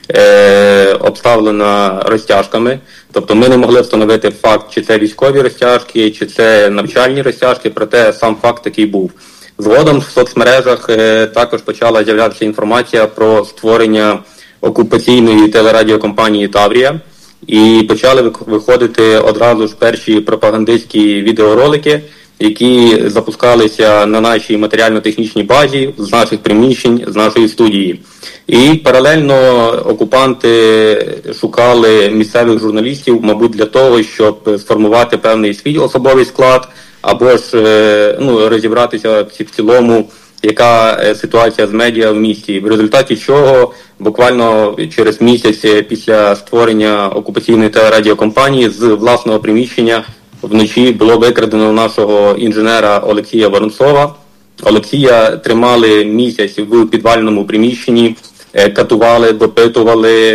е, обставлена розтяжками. Тобто ми не могли встановити факт, чи це військові розтяжки, чи це навчальні розтяжки, проте сам факт такий був. Згодом в соцмережах е, також почала з'являтися інформація про створення окупаційної телерадіокомпанії «Таврія», і почали виходити одразу ж перші пропагандистські відеоролики, які запускалися на нашій матеріально-технічній базі, з наших приміщень, з нашої студії. І паралельно окупанти шукали місцевих журналістів, мабуть, для того, щоб сформувати певний свій особовий склад, або ж ну, розібратися в цілому, яка ситуація з медіа в місті. В результаті чого буквально через місяць після створення окупаційної телерадіокомпанії з власного приміщення вночі було викрадено нашого інженера Олексія Воронцова. Олексія тримали місяць в підвальному приміщенні, катували, допитували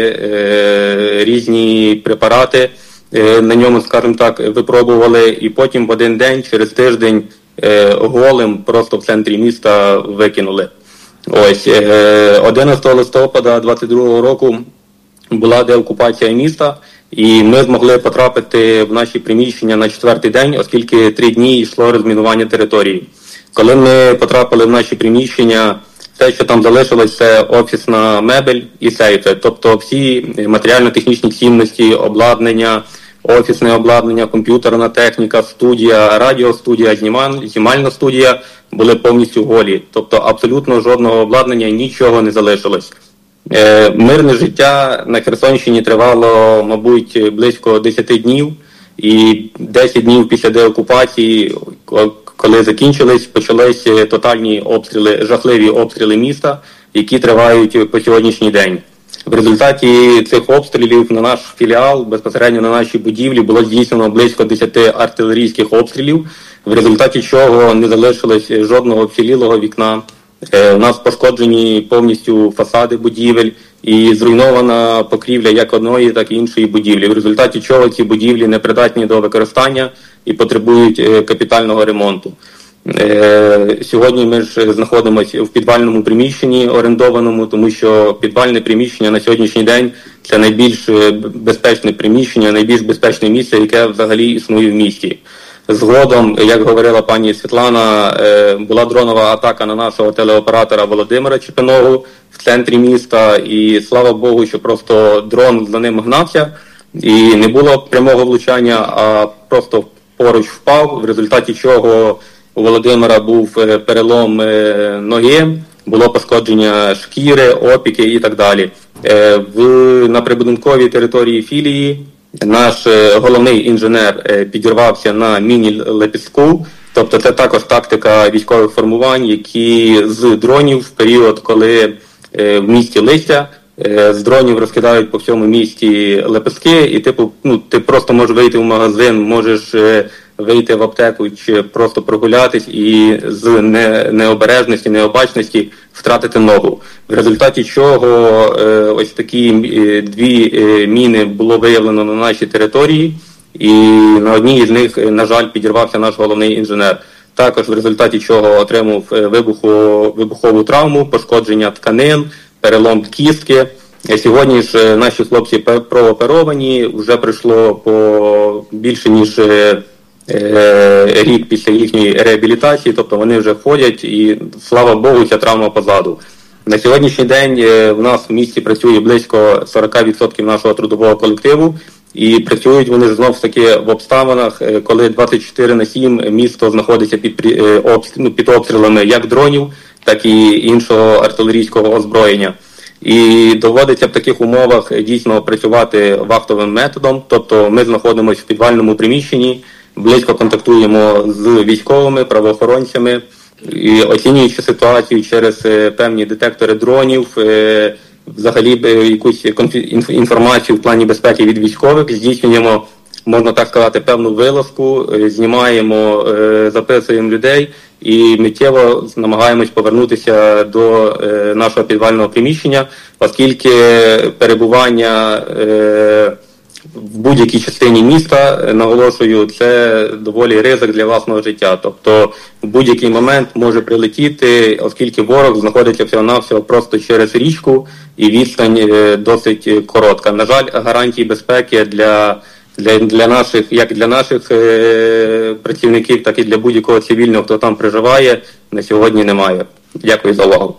е, різні препарати, е, на ньому, скажімо так, випробували, і потім в один день, через тиждень, е, голим просто в центрі міста викинули. Ось, е, одинадцятого листопада двадцять другого року була деокупація міста, і ми змогли потрапити в наші приміщення на четвертий день, оскільки три дні йшло розмінування території. Коли ми потрапили в наші приміщення, те, що там залишилось, це офісна мебель і сейфи. Тобто всі матеріально-технічні цінності, обладнання, офісне обладнання, комп'ютерна техніка, студія, радіостудія, знімальна студія були повністю голі. Тобто абсолютно жодного обладнання, нічого не залишилось. Мирне життя на Херсонщині тривало, мабуть, близько десять днів, і десять днів після деокупації, коли закінчились, почались тотальні обстріли, жахливі обстріли міста, які тривають по сьогоднішній день. В результаті цих обстрілів на наш філіал, безпосередньо на нашій будівлі, було здійснено близько десяти артилерійських обстрілів, в результаті чого не залишилось жодного вцілілого вікна. У нас пошкоджені повністю фасади будівель і зруйнована покрівля як одної, так і іншої будівлі, в результаті чого ці будівлі непридатні до використання і потребують капітального ремонту. Сьогодні ми ж знаходимося в підвальному приміщенні орендованому, тому що підвальне приміщення на сьогоднішній день – це найбільш безпечне приміщення, найбільш безпечне місце, яке взагалі існує в місті. Згодом, як говорила пані Світлана, була дронова атака на нашого телеоператора Володимира Чепинову в центрі міста, і слава Богу, що просто дрон за ним гнався, і не було прямого влучання, а просто поруч впав, в результаті чого у Володимира був перелом ноги, було пошкодження шкіри, опіки і так далі. В, на прибудинковій території філії наш головний інженер підірвався на міні-лепістку, тобто це також тактика військових формувань, які з дронів в період, коли в місті Листя з дронів розкидають по всьому місті лепестки, і типу, ну, ти просто можеш вийти в магазин, можеш вийти в аптеку чи просто прогулятись і з не, необережності, необачності втратити ногу. В результаті чого ось такі дві міни було виявлено на нашій території, і на одній з них, на жаль, підірвався наш головний інженер. Також в результаті чого отримав вибуху, вибухову травму, пошкодження тканин, перелом кістки. Сьогодні ж наші хлопці прооперовані, вже пройшло по більше ніж рік після їхньої реабілітації, тобто вони вже ходять і, слава Богу, ця травма позаду. На сьогоднішній день в нас в місті працює близько сорок відсотків нашого трудового колективу, і працюють вони ж знов таки в обставинах, коли двадцять чотири на сім місто знаходиться під, обстріл, під обстрілами як дронів, так і іншого артилерійського озброєння. І доводиться в таких умовах дійсно працювати вахтовим методом, тобто ми знаходимося в підвальному приміщенні, близько контактуємо з військовими, правоохоронцями, і оцінюючи ситуацію через певні детектори дронів, взагалі якусь інформацію в плані безпеки від військових, здійснюємо, можна так сказати, певну вилазку, знімаємо, записуємо людей і миттєво намагаємось повернутися до нашого підвального приміщення, оскільки перебування в будь-якій частині міста, наголошую, це доволі ризик для власного життя. Тобто в будь-який момент може прилетіти, оскільки ворог знаходиться всього-навсього просто через річку і відстань досить коротка. На жаль, гарантій безпеки для, для, для наших, як для наших е, працівників, так і для будь-якого цивільного, хто там проживає, на сьогодні немає. Дякую за увагу.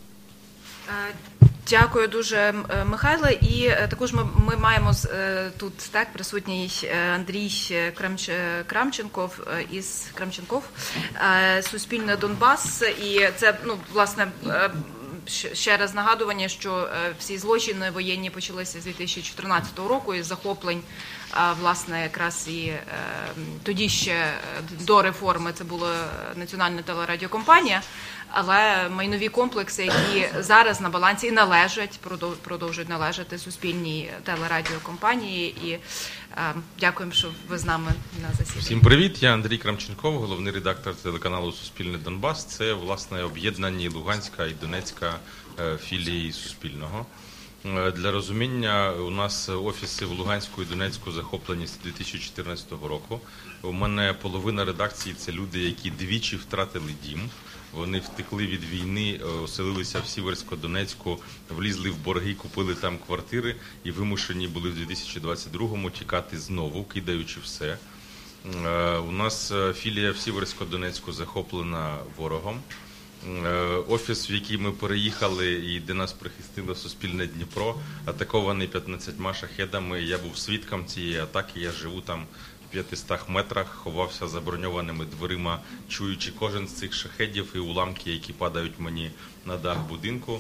Дякую дуже, Михайло. І також ми, ми маємо тут так присутній Андрій Крамч, Крамченков із Крамченков, Суспільне Донбас. І це, ну, власне, ще раз нагадування, що всі злочини воєнні почалися з дві тисячі чотирнадцятого року із захоплень, власне, якраз і тоді ще до реформи це була Національна телерадіокомпанія, але майнові комплекси, які зараз на балансі і належать, продовжують належати Суспільній телерадіокомпанії. І дякуємо, що ви з нами на засіданні. Всім привіт, я Андрій Крамченков, головний редактор телеканалу Суспільне Донбас. Це, власне, об'єднані Луганська і Донецька філії Суспільного. Для розуміння, у нас офіси в Луганську і Донецьку захоплені з дві тисячі чотирнадцятого року. У мене половина редакції – це люди, які двічі втратили дім. Вони втекли від війни, оселилися в Сіверсько-Донецьку, влізли в борги, купили там квартири і вимушені були в дві тисячі двадцять другому тікати знову, кидаючи все. У нас філія в Сіверсько-Донецьку захоплена ворогом. Офіс, в який ми переїхали і де нас прихистило Суспільне Дніпро, атакований п'ятнадцятьма шахедами. Я був свідком цієї атаки, я живу там в п'ятистах метрах, ховався за броньованими дверима, чуючи кожен з цих шахедів і уламки, які падають мені на дах будинку.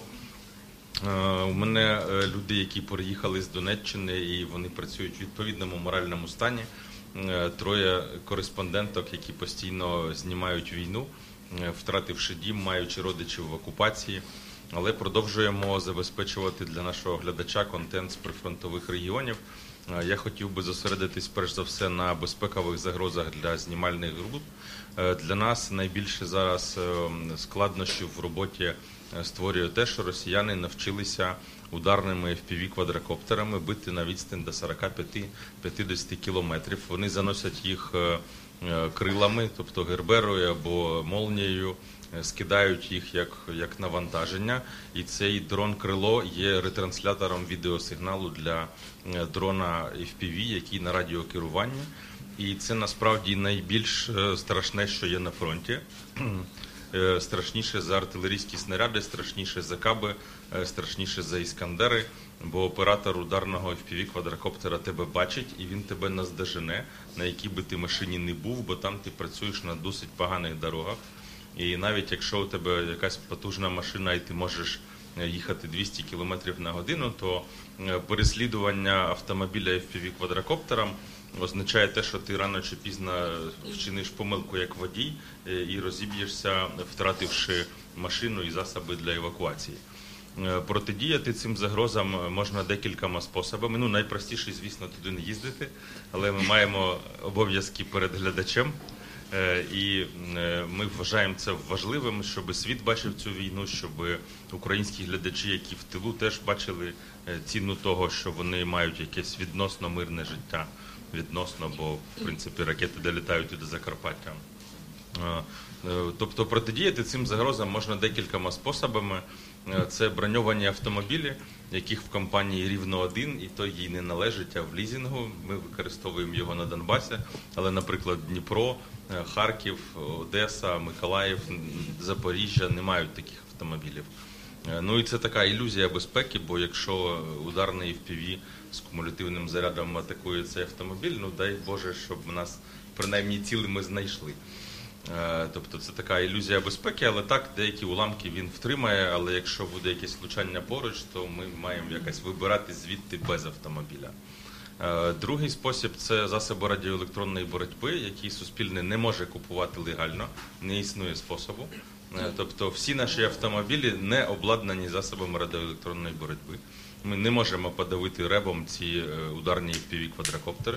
У мене люди, які переїхали з Донеччини, і вони працюють в відповідному моральному стані. Троє кореспонденток, які постійно знімають війну, втративши дім, маючи родичів в окупації, але продовжуємо забезпечувати для нашого глядача контент з прифронтових регіонів. Я хотів би зосередитись перш за все на безпекових загрозах для знімальних груп. Для нас найбільше зараз складнощів в роботі створює те, що росіяни навчилися ударними еф пі ві-квадрокоптерами бити на відстань до сорок п'ять - п'ятдесят кілометрів. Вони заносять їх крилами, тобто герберою або молнією, скидають їх як, як навантаження. І цей дрон-крило є ретранслятором відеосигналу для дрона еф пі ві, який на радіокеруванні. І це насправді найбільш страшне, що є на фронті. Страшніше за артилерійські снаряди, страшніше за каби, страшніше за іскандери, бо оператор ударного еф пі ві-квадрокоптера тебе бачить і він тебе наздожене, на якій би ти машині не був, бо там ти працюєш на досить поганих дорогах. І навіть якщо у тебе якась потужна машина і ти можеш їхати двісті кілометрів на годину, то переслідування автомобіля еф пі ві-квадрокоптером означає те, що ти рано чи пізно вчиниш помилку як водій і розіб'єшся, втративши машину і засоби для евакуації. Протидіяти цим загрозам можна декількома способами. Ну, найпростіший, звісно, туди не їздити, але ми маємо обов'язки перед глядачем. І ми вважаємо це важливим, щоб світ бачив цю війну, щоб українські глядачі, які в тилу, теж бачили ціну того, що вони мають якесь відносно мирне життя, відносно, бо, в принципі, ракети долітають і до Закарпаття. Тобто протидіяти цим загрозам можна декількома способами. Це броньовані автомобілі, яких в компанії рівно один, і той їй не належить, а в лізингу. Ми використовуємо його на Донбасі, але, наприклад, Дніпро, Харків, Одеса, Миколаїв, Запоріжжя не мають таких автомобілів. Ну і це така ілюзія безпеки, бо якщо ударний еф пі ві з кумулятивним зарядом атакує цей автомобіль, ну дай Боже, щоб нас принаймні цілими знайшли. Тобто це така ілюзія безпеки, але так, деякі уламки він втримає, але якщо буде якесь влучання поруч, то ми маємо якось вибирати звідти без автомобіля. Другий спосіб – це засоби радіоелектронної боротьби, які Суспільне не може купувати легально, не існує способу. Тобто всі наші автомобілі не обладнані засобами радіоелектронної боротьби. Ми не можемо подавити ребом ці ударні еф пі ві-квадрокоптери.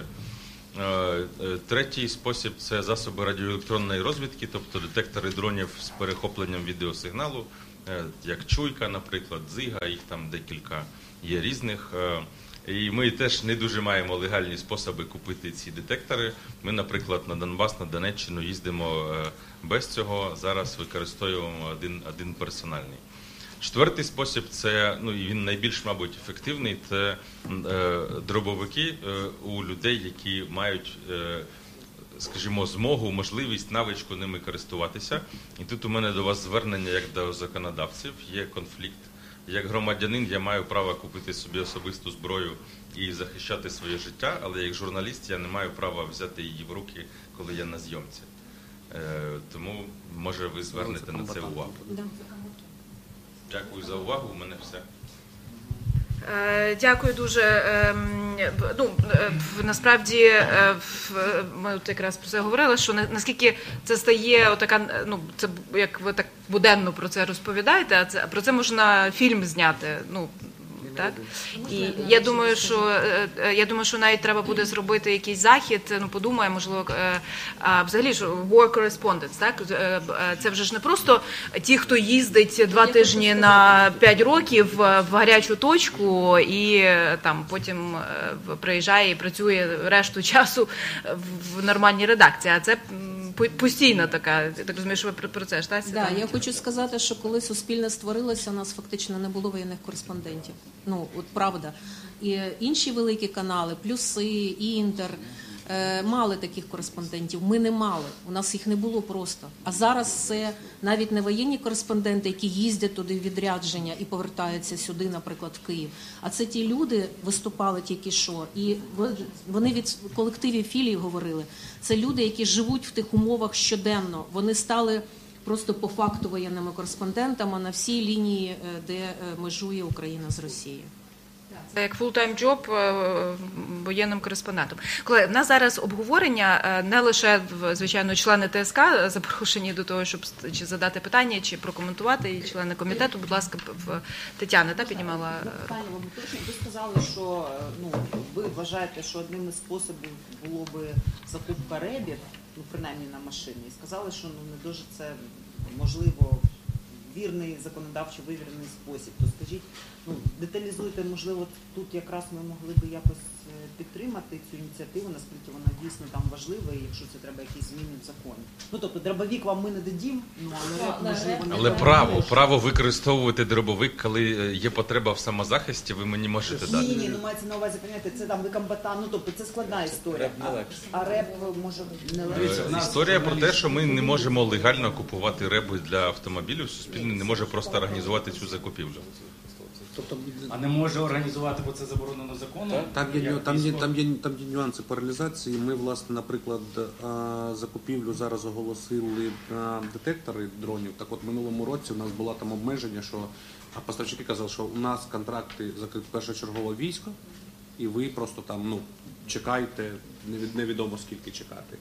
Третій спосіб – це засоби радіоелектронної розвідки, тобто детектори дронів з перехопленням відеосигналу, як Чуйка, наприклад, Дзига, їх там декілька є різних. І ми теж не дуже маємо легальні способи купити ці детектори. Ми, наприклад, на Донбас, на Донеччину їздимо без цього, зараз використовуємо один, один персональний. Четвертий спосіб – це, ну і він найбільш, мабуть, ефективний, це е, дробовики е, у людей, які мають, е, скажімо, змогу, можливість, навичку ними користуватися. І тут у мене до вас звернення як до законодавців, є конфлікт. Як громадянин я маю право купити собі особисту зброю і захищати своє життя, але як журналіст я не маю права взяти її в руки, коли я на зйомці. Е, тому, може, ви звернете на це увагу. Дякую за увагу, у мене все. Дякую дуже. Ну, насправді, ми от якраз про це говорили, що наскільки це стає отака, ну, це як ви так буденно про це розповідаєте, а це, про це можна фільм зняти, ну, так? І я думаю, що я думаю, що навіть треба буде зробити якийсь захід, ну подумаємо, можливо, а взагалі ж war correspondence, так? Це вже ж не просто ті, хто їздить два тижні на п'ять років в гарячу точку і там потім приїжджає і працює решту часу в нормальній редакції, а це постійно така, я так розумію, що ви про це ж, так? Да, я хочу сказати, що коли Суспільне створилося, у нас фактично не було воєнних кореспондентів. Ну, от правда. І інші великі канали, Плюси, Інтер, е, мали таких кореспондентів. Ми не мали. У нас їх не було просто. А зараз це навіть не воєнні кореспонденти, які їздять туди в відрядження і повертаються сюди, наприклад, в Київ. А це ті люди, виступали тільки що, і вони від колективів філій говорили. Це люди, які живуть в тих умовах щоденно. Вони стали просто по факту воєнними кореспондентами на всій лінії, де межує Україна з Росією. Як full-time job воєнним кореспондентом. Колеги, в нас зараз обговорення не лише, звичайно, члени Т С К запрошені до того, щоб чи задати питання, чи прокоментувати, і члени комітету. Будь ласка, Тетяна, та, піднімала. Питання вам уточнює. Ви сказали, що ну, ви вважаєте, що одним із способів було би закупка ребів, ну, принаймні на машині, і сказали, що ну, не дуже це можливо вірний, законодавчо вивірений спосіб. То скажіть, ну, деталізуйте, можливо, тут якраз ми могли би якось підтримати цю ініціативу, наскільки вона дійсно там важлива, і якщо це треба якісь зміни в законі. Ну, тобто, дробовик вам ми не дадім, ну, але реп, можливо, не Але право, право використовувати дробовик, коли є потреба в самозахисті, ви мені можете дати. Ні, ні, ну мається на увазі, поняття, це там ви комбатан, ну, тобто, це складна історія. А, а реп може не легше. Історія про те, що ми не можемо легально купувати реби для автомобілів, Суспільне не може просто організувати цю закупівлю. Тобто, а не може організувати, бо це заборонено законом? Там є, там, є, там, є, там є нюанси по реалізації. Ми, власне, наприклад, закупівлю зараз оголосили детектори дронів. Так от, минулому році у нас було там обмеження, що поставщики казали, що у нас контракти закриті першочергове військо, і ви просто там, ну, чекайте, невідомо скільки чекати.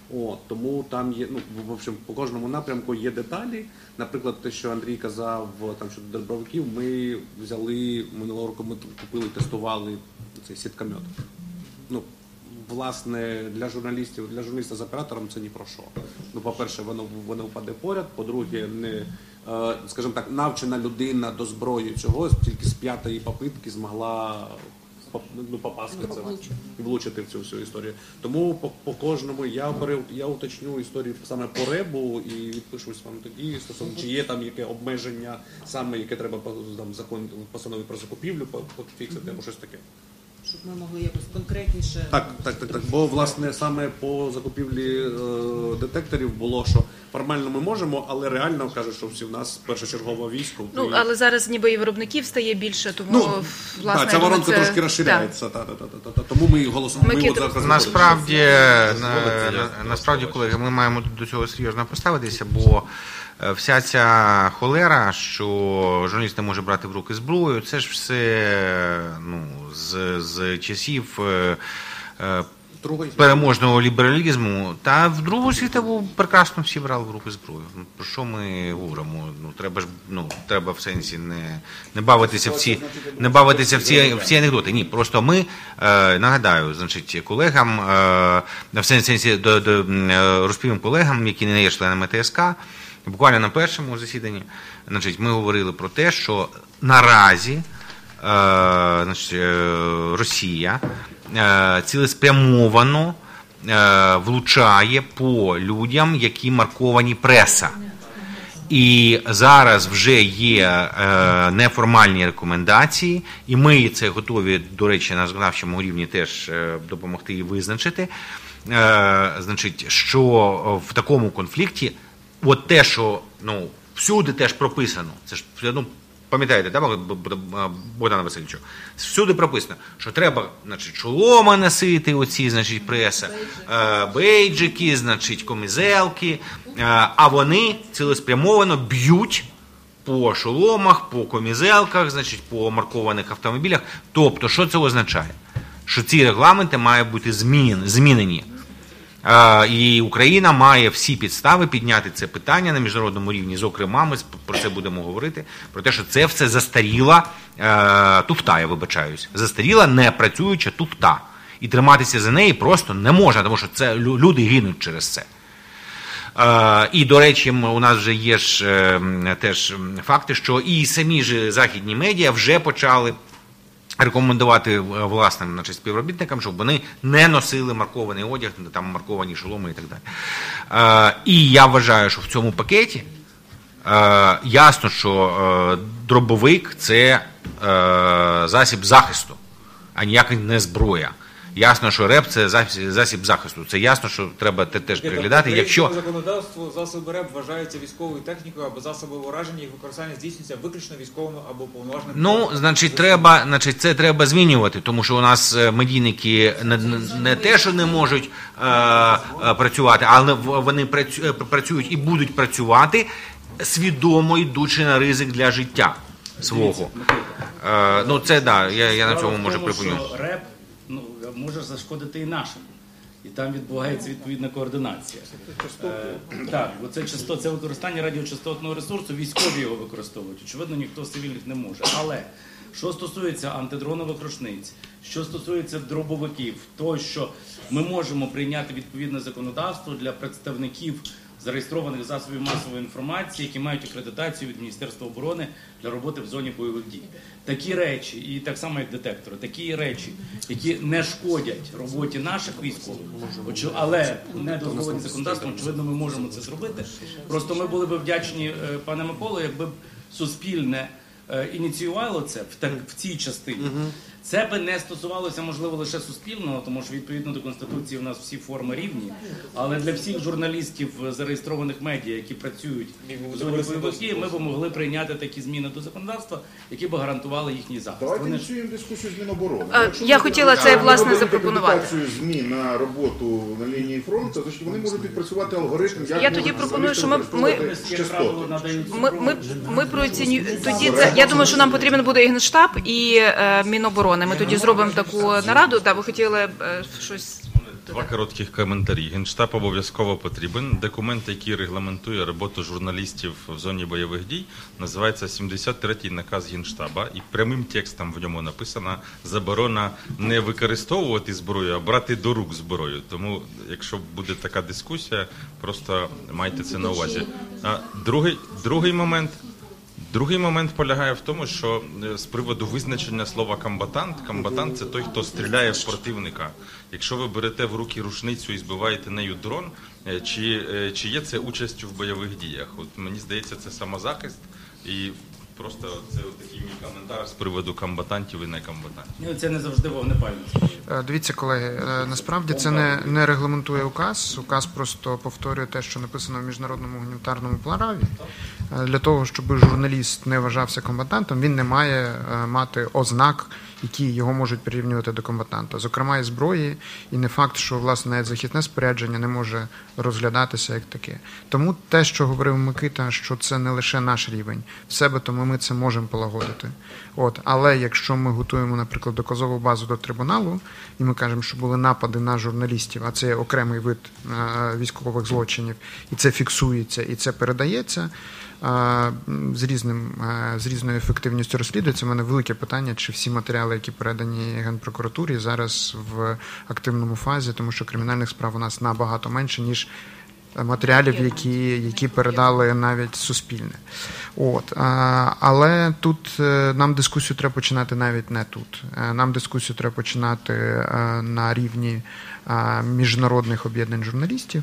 От, тому там є, ну, в общем, по кожному напрямку є деталі. Наприклад, те, що Андрій казав там щодо дробовиків, ми взяли, минулого року ми купили, тестували цей сіткомет. Ну, власне, для журналістів, для журналіста з оператором це ні про що. Ну, по-перше, воно, воно впаде поряд, по-друге, не, скажімо так, навчена людина до зброї цього, тільки з п'ятої попитки змогла ну, попасти це і влучити в цю всю історію. Тому по, по кожному я беру, я уточню історію саме по ребу і відпишусь вам тоді стосовно, чи є там яке обмеження, саме яке треба по там, закон, постанові про закупівлю пофіксити або щось таке. Щоб ми могли якось конкретніше... Так, так, так, так. Бо, власне, саме по закупівлі е, детекторів було, що формально ми можемо, але реально, кажуть, що всі в нас першочергово військо. Ну, і... але зараз ніби і виробників стає більше, тому, ну, власне, так, ця воронка це... трошки розширяється, та, та, та, та, та. Тому ми голосуємо. Ми Ми насправді, на, на, насправді, колеги, ми маємо до цього серйозно поставитися, бо вся ця холера, що журналіст не може брати в руки зброю, це ж все ну, з, з часів е, е, переможного лібералізму. Та в Другу світову прекрасно всі брали в руки зброю. Про що ми говоримо? Ну, треба ж, ну, треба в сенсі не, не бавитися в ці, не бавитися в ці, в ці анекдоти. Ні, просто ми, е, нагадаю, значить, колегам, е, в сенсі, до, до, розповім колегам, які не є членами ТСК, буквально на першому засіданні, значить, ми говорили про те, що наразі е, значить, Росія е, цілеспрямовано е, влучає по людям, які марковані преса. І зараз вже є е, неформальні рекомендації, і ми це готові, до речі, на законодавчому рівні теж е, допомогти і визначити, е, значить, що в такому конфлікті от те, що ну, всюди теж прописано, це ж, ну, пам'ятаєте, да, Богдана Васильовичу, всюди прописано, що треба, значить, шолома носити, оці, значить, преса, бейджики, значить, комізелки, а вони цілеспрямовано б'ють по шоломах, по комізелках, значить, по маркованих автомобілях. Тобто, що це означає? Що ці регламенти мають бути змінені. І Україна має всі підстави підняти це питання на міжнародному рівні. Зокрема, ми про це будемо говорити, про те, що це все застаріла е, туфта, я вибачаюсь, застаріла непрацююча туфта. І триматися за неї просто не можна, тому що це люди гинуть через це. Е, і, до речі, у нас вже є ж е, теж факти, що і самі ж західні медіа вже почали рекомендувати власним, значить, співробітникам, щоб вони не носили маркований одяг, там марковані шоломи і так далі. Е, і я вважаю, що в цьому пакеті е, ясно, що е, дробовик – це е, засіб захисту, а ніяк не зброя. Ясно, що реп – це засіб, засіб захисту. Це ясно, що треба теж приглядати. Якщо законодавство засоби РЕП вважаються військовою технікою або засобами ураження, їх використання здійснюється виключно військовими або повноважними. Ну, значить, треба, значить, це треба змінювати, тому що у нас медійники не, не те, що не можуть е, е, працювати, але вони працю, працюють і будуть працювати, свідомо йдучи на ризик для життя свого. Е, ну, це, да, я, я на цьому можу припиню. Ну, може зашкодити і нашим. І там відбувається відповідна координація. Е, так, бо це, часто, це використання радіочастотного ресурсу, військові його використовують. Очевидно, ніхто з цивільних не може. Але, що стосується антидронових рушниць, що стосується дробовиків, то, що ми можемо прийняти відповідне законодавство для представників зареєстрованих засобів масової інформації, які мають акредитацію від Міністерства оборони для роботи в зоні бойових дій. Такі речі, і так само як детектори, такі речі, які не шкодять роботі наших військових, але не дозволені законодавством, очевидно, ми можемо це зробити. Просто ми були б вдячні, пане Миколо, якби б суспільне ініціювало це в, так, в цій частині. Це би не стосувалося, можливо, лише суспільного, тому що відповідно до Конституції у нас всі форми рівні, але для всіх журналістів зареєстрованих медіа, які працюють в зоні бойових дій, ми б могли прийняти такі зміни до законодавства, які б гарантували їхній захист. Давайте Вони... ініціюємо дискусію з Міноборони. Я хотіла це, власне, запропонувати. ЗМІ на роботу на лінії фронту, значить вони можуть відпрацювати алгоритм, як я тоді пропоную, що ми, ми, ми, ми, ми прооцінюємо, тоді це, я думаю, що нам потрібен буде і Генштаб, і е, Міноборони. Ми тоді зробимо таку нараду. Да, ви хотіли е, щось Два коротких коментарі. Генштаб обов'язково потрібен. Документ, який регламентує роботу журналістів в зоні бойових дій, називається сімдесят третій наказ Генштаба. І прямим текстом в ньому написана заборона не використовувати зброю, а брати до рук зброю. Тому, якщо буде така дискусія, просто майте це на увазі. А другий, другий момент... Другий момент полягає в тому, що з приводу визначення слова комбатант, комбатант – це той, хто стріляє в противника. Якщо ви берете в руки рушницю і збиваєте нею дрон, чи, чи є це участю в бойових діях? От мені здається, це самозахист, і просто це такий мій коментар з приводу комбатантів і некомбатантів. Це не завжди вогнепальне. Дивіться, колеги, насправді це не, не регламентує указ. Указ просто повторює те, що написано в міжнародному гуманітарному праві. Для того, щоб журналіст не вважався комбатантом, він не має мати ознак, які його можуть прирівнювати до комбатанта. Зокрема, і зброї, і не факт, що, власне, навіть захисне спорядження не може розглядатися як таке. Тому те, що говорив Микита, що це не лише наш рівень. В себе тому ми це можемо полагодити. От. Але якщо ми готуємо, наприклад, доказову базу до трибуналу, і ми кажемо, що були напади на журналістів, а це окремий вид військових злочинів, і це фіксується, і це передається, з різним, з різною ефективністю розслідується. У мене велике питання, чи всі матеріали, які передані Генпрокуратурі, зараз в активному фазі, тому що кримінальних справ у нас набагато менше, ніж матеріалів, які, які передали навіть Суспільне. От. Але тут нам дискусію треба починати навіть не тут. Нам дискусію треба починати на рівні міжнародних об'єднань журналістів.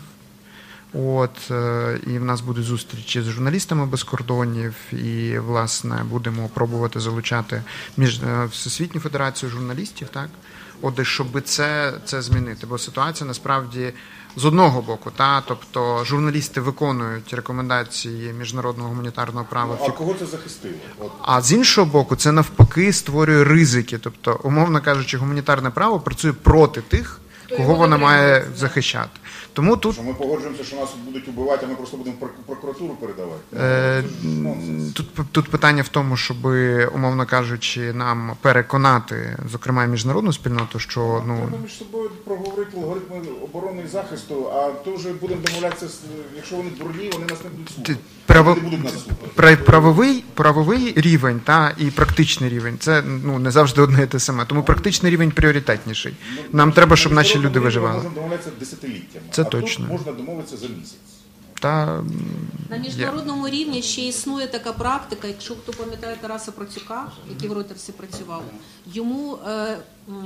От, і в нас будуть зустрічі з журналістами без кордонів, і, власне, будемо пробувати залучати між Всесвітню федерацію журналістів, так, от, щоб це, це змінити. Бо ситуація, насправді, з одного боку, та, тобто журналісти виконують рекомендації міжнародного гуманітарного права. Ну, а кого це захистило? От. А з іншого боку, це навпаки створює ризики. Тобто, умовно кажучи, гуманітарне право працює проти тих, кого вона має захищати. Тому тут... Що ми погоджуємося, що нас будуть убивати, а ми просто будемо в прокуратуру передавати? Е, тут, тут питання в тому, щоб, умовно кажучи, нам переконати, зокрема, міжнародну спільноту, що... Ну... Треба між собою проговорити алгоритми оборони і захисту, а то вже будемо домовлятися, якщо вони дурні, вони нас не будуть слухати. Право... Правовий, правовий рівень та, і практичний рівень – це ну, не завжди одне і те саме. Тому практичний рівень пріоритетніший. Нам треба, щоб наші люди виживали. Можна домовлятися десятиліттями, це а точно. Тут можна домовитися за місяць. Та, на міжнародному рівні ще існує така практика, якщо хто пам'ятає Тараса Процюка, який в Ройтерсі працював, йому, е, е,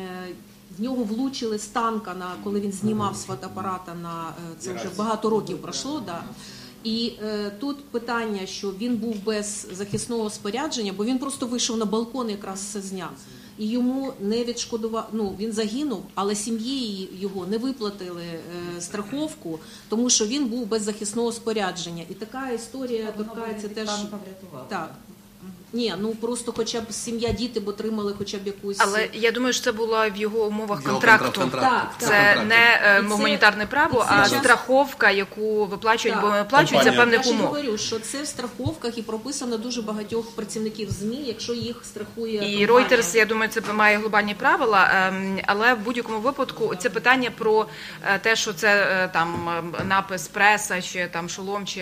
в нього влучили з танка, на, коли він знімав з фотоапарата, на, це вже багато років пройшло, да. І е, тут питання, що він був без захисного спорядження, бо він просто вийшов на балкон і якраз все зняв. І йому не відшкодував, ну він загинув, але сім'ї його не виплатили е, страховку, тому що він був без захисного спорядження. І така історія торкається теж... Так. Ні, ну просто хоча б сім'я, діти б отримали хоча б якусь... Але я думаю, що це було в його умовах його контракту. контракт, контракт. Це Так, не так. гуманітарне право, це а час... страховка, яку виплачують, так. бо виплачують за певних умов. Я ж говорю, що це в страховках і прописано дуже багатьох працівників ЗМІ, якщо їх страхує... І Reuters, я думаю, це має глобальні правила, але в будь-якому випадку це питання про те, що це там напис преса, чи там шолом, чи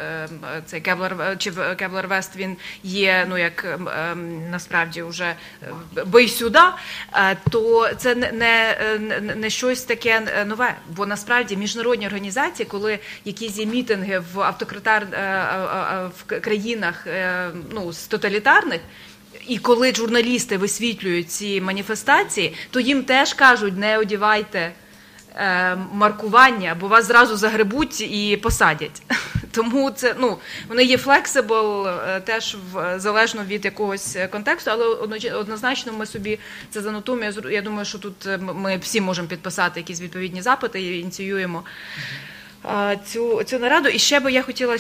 цей Кевлер, чи Кевлер Вест, він є, ну як насправді вже бий сюди, то це не, не, не щось таке нове. Бо насправді міжнародні організації, коли якісь є мітинги в автократар в країнах ну, з тоталітарних, і коли журналісти висвітлюють ці маніфестації, то їм теж кажуть, не одівайте маркування, бо вас зразу загребуть і посадять. Тому це, ну, вони є флексибл теж в, залежно від якогось контексту, але однозначно ми собі це занотуємо. Я думаю, що тут ми всі можемо підписати якісь відповідні запити і ініціюємо цю, цю нараду. І ще би я хотіла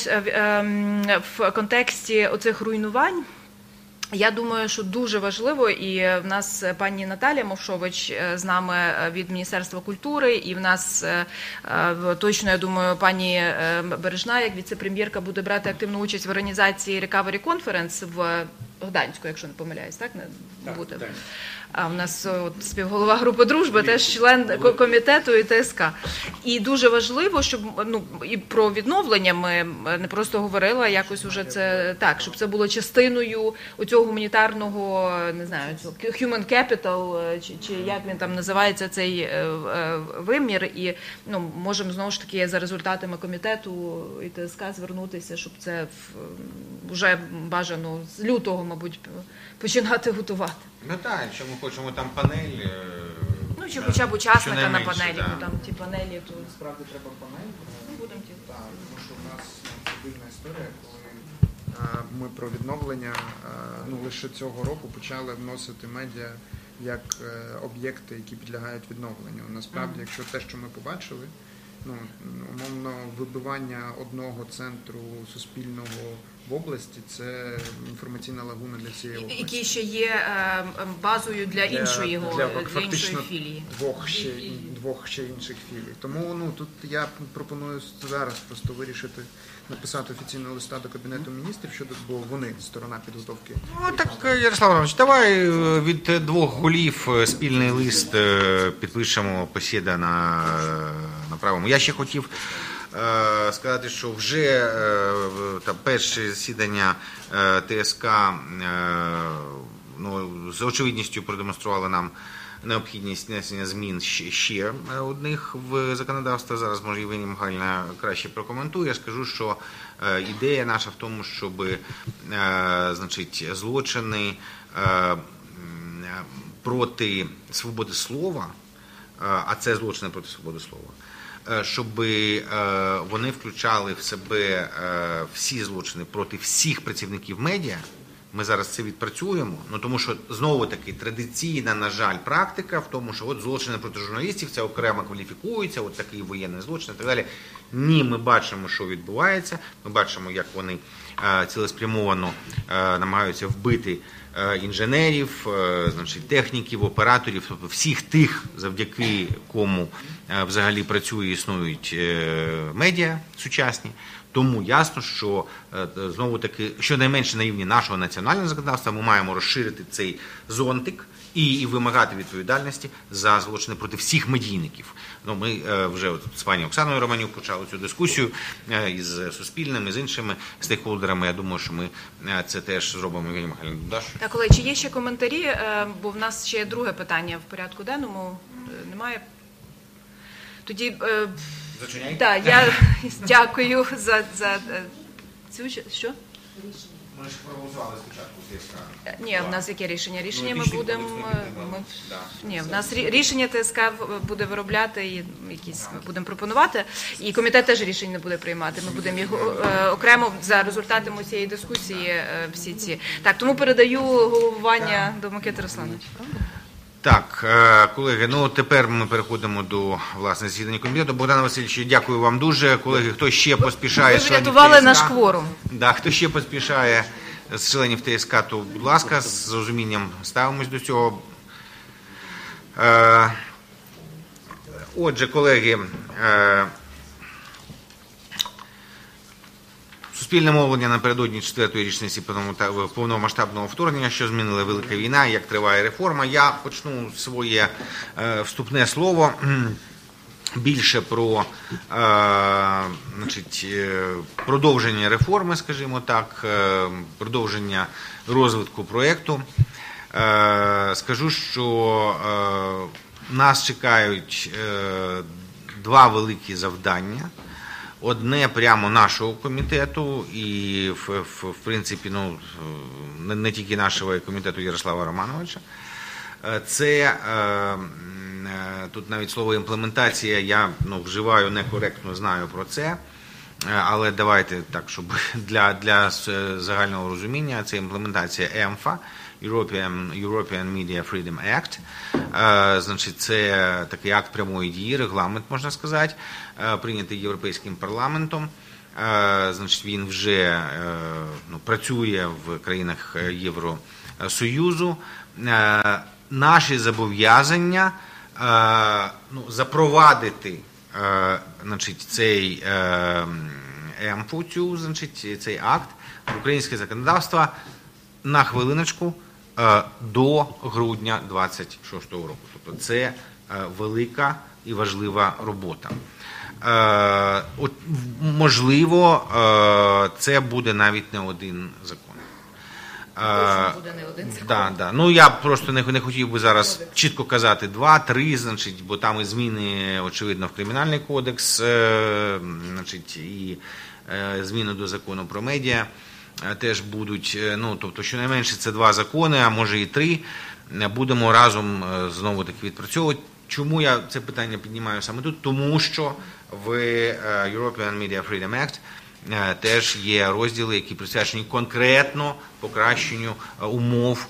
в контексті оцих руйнувань. Я думаю, що дуже важливо, і в нас пані Наталія Мовшович з нами від Міністерства культури, і в нас точно, я думаю, пані Бережна, як віце-прем'єрка, буде брати активну участь в організації Recovery Conference в Гданську, якщо не помиляюсь, так? Не Так, буде. так. А в нас от, співголова групи дружби, теж член комітету і ТСК. І дуже важливо, щоб ну і про відновлення ми не просто говорили, а якось уже це так, щоб це було частиною оцього гуманітарного, не знаю, цього human capital, чи, чи як він там називається цей е, е, вимір. І ну можемо знову ж таки за результатами комітету і ТСК звернутися, щоб це в, вже бажано з лютого, мабуть, починати готувати. Ну так, якщо ми хочемо там панель... Ну, чи хоча б учасника на панелі, да. бо там ті панелі, то... Справді треба панель. Ну, будемо ті. Так, тому що в нас це дивна історія, коли а, ми про відновлення а, ну, лише цього року почали вносити медіа як е, об'єкти, які підлягають відновленню. Насправді, mm. якщо те, що ми побачили, ну, умовно, вибивання одного центру суспільного в області – це інформаційна лагуна для цієї області. Який ще є е, базою для іншої, для, для, для, для іншої філії. Двох ще, двох ще інших філій. Тому ну, тут я пропоную зараз просто вирішити написати офіційного листа до Кабінету міністрів, щодо, бо вони сторона підготовки. Ну так, Ярослав Іванович, давай від двох голів спільний лист підпишемо, посіда на, направимо. Я ще хотів е, сказати, що вже е, там, перше засідання е, ТСК е, ну, з очевидністю продемонстрували нам необхідність внесення змін ще одних в законодавство. Зараз, може, Євгенія Михайлівна краще прокоментує. Я скажу, що е, ідея наша в тому, щоб е, значить, злочини е, проти свободи слова, е, а це злочини проти свободи слова, е, щоб е, вони включали в себе е, всі злочини проти всіх працівників медіа. Ми зараз це відпрацюємо, ну тому що знову-таки традиційна, на жаль, практика в тому, що от злочини проти журналістів, це окремо кваліфікується, от такий воєнний злочин і так далі. Ні, ми бачимо, що відбувається, ми бачимо, як вони е, цілеспрямовано е, намагаються вбити е, інженерів, е, значить, техніків, операторів, тобто всіх тих, завдяки кому е, взагалі працює і існують е, медіа сучасні. Тому ясно, що знову-таки, щонайменше на рівні нашого національного законодавства, ми маємо розширити цей зонтик і, і вимагати відповідальності за злочини проти всіх медійників. Ну, ми е, вже от, з пані Оксаною Романюк почали цю дискусію е, із Суспільним, і з іншими стейкхолдерами. Я думаю, що ми е, це теж зробимо. Євгенія Михайлівна, даш? Так, колеги, чи є ще коментарі? Е, бо в нас ще друге питання в порядку денному. Е, немає? Тоді... Е, Зачиняй. Так, я дякую за, за цю, що? Ми ж проголосували спочатку ТСК. Ні, в нас яке рішення? Рішення ми Ну, будемо... Ми, да. ні, в нас рішення ТСК буде виробляти, і якісь ми будемо пропонувати, і комітет теж рішень не буде приймати. Ми будемо їх е, окремо за результатами цієї дискусії е, всі ці. Так, тому передаю головування до Микити Руслановича. Так, колеги, ну тепер ми переходимо до, власне, засідання комітету. Богдан Васильович, дякую вам дуже. Колеги, хто ще поспішає... Ви врятували наш кворум. Да, хто ще поспішає з членів ТСК, то, будь ласка, з розумінням ставимось до цього. Отже, колеги, суспільне мовлення напередодні четвертої річниці повномасштабного вторгнення, що змінила велика війна, як триває реформа. Я почну своє е, вступне слово більше про е, значить, продовження реформи, скажімо так, е, продовження розвитку проєкту. Е, скажу, що е, нас чекають е, два великі завдання. Одне прямо нашого комітету і, в, в, в принципі, ну, не, не тільки нашого, і комітету Ярослава Романовича. Це, е, тут навіть слово імплементація, я ну, вживаю некоректно, знаю про це, але давайте так, щоб для, для загального розуміння, це імплементація ЕМФА, European, European Media Freedom Act. Е, значить, це такий акт прямої дії, регламент, можна сказати, е, прийнятий Європейським парламентом. Е, значить, він вже е, ну, працює в країнах Євросоюзу. Е, наші зобов'язання е, ну, запровадити е, значить, цей е, ЕМФУ, цю, значить, цей акт в українське законодавство на хвилиночку, до грудня двадцять шостого року. Тобто це велика і важлива робота. От, можливо, це буде навіть не один закон. Точно буде не один закон. Да, да. Ну, я просто не, не хотів би зараз чітко казати два, три, значить, бо там і зміни, очевидно, в Кримінальний кодекс, значить, і зміни до закону про медіа теж будуть, ну, тобто, щонайменше це два закони, а може і три, будемо разом знову-таки відпрацьовувати. Чому я це питання піднімаю саме тут? Тому що в European Media Freedom Act теж є розділи, які присвячені конкретно покращенню умов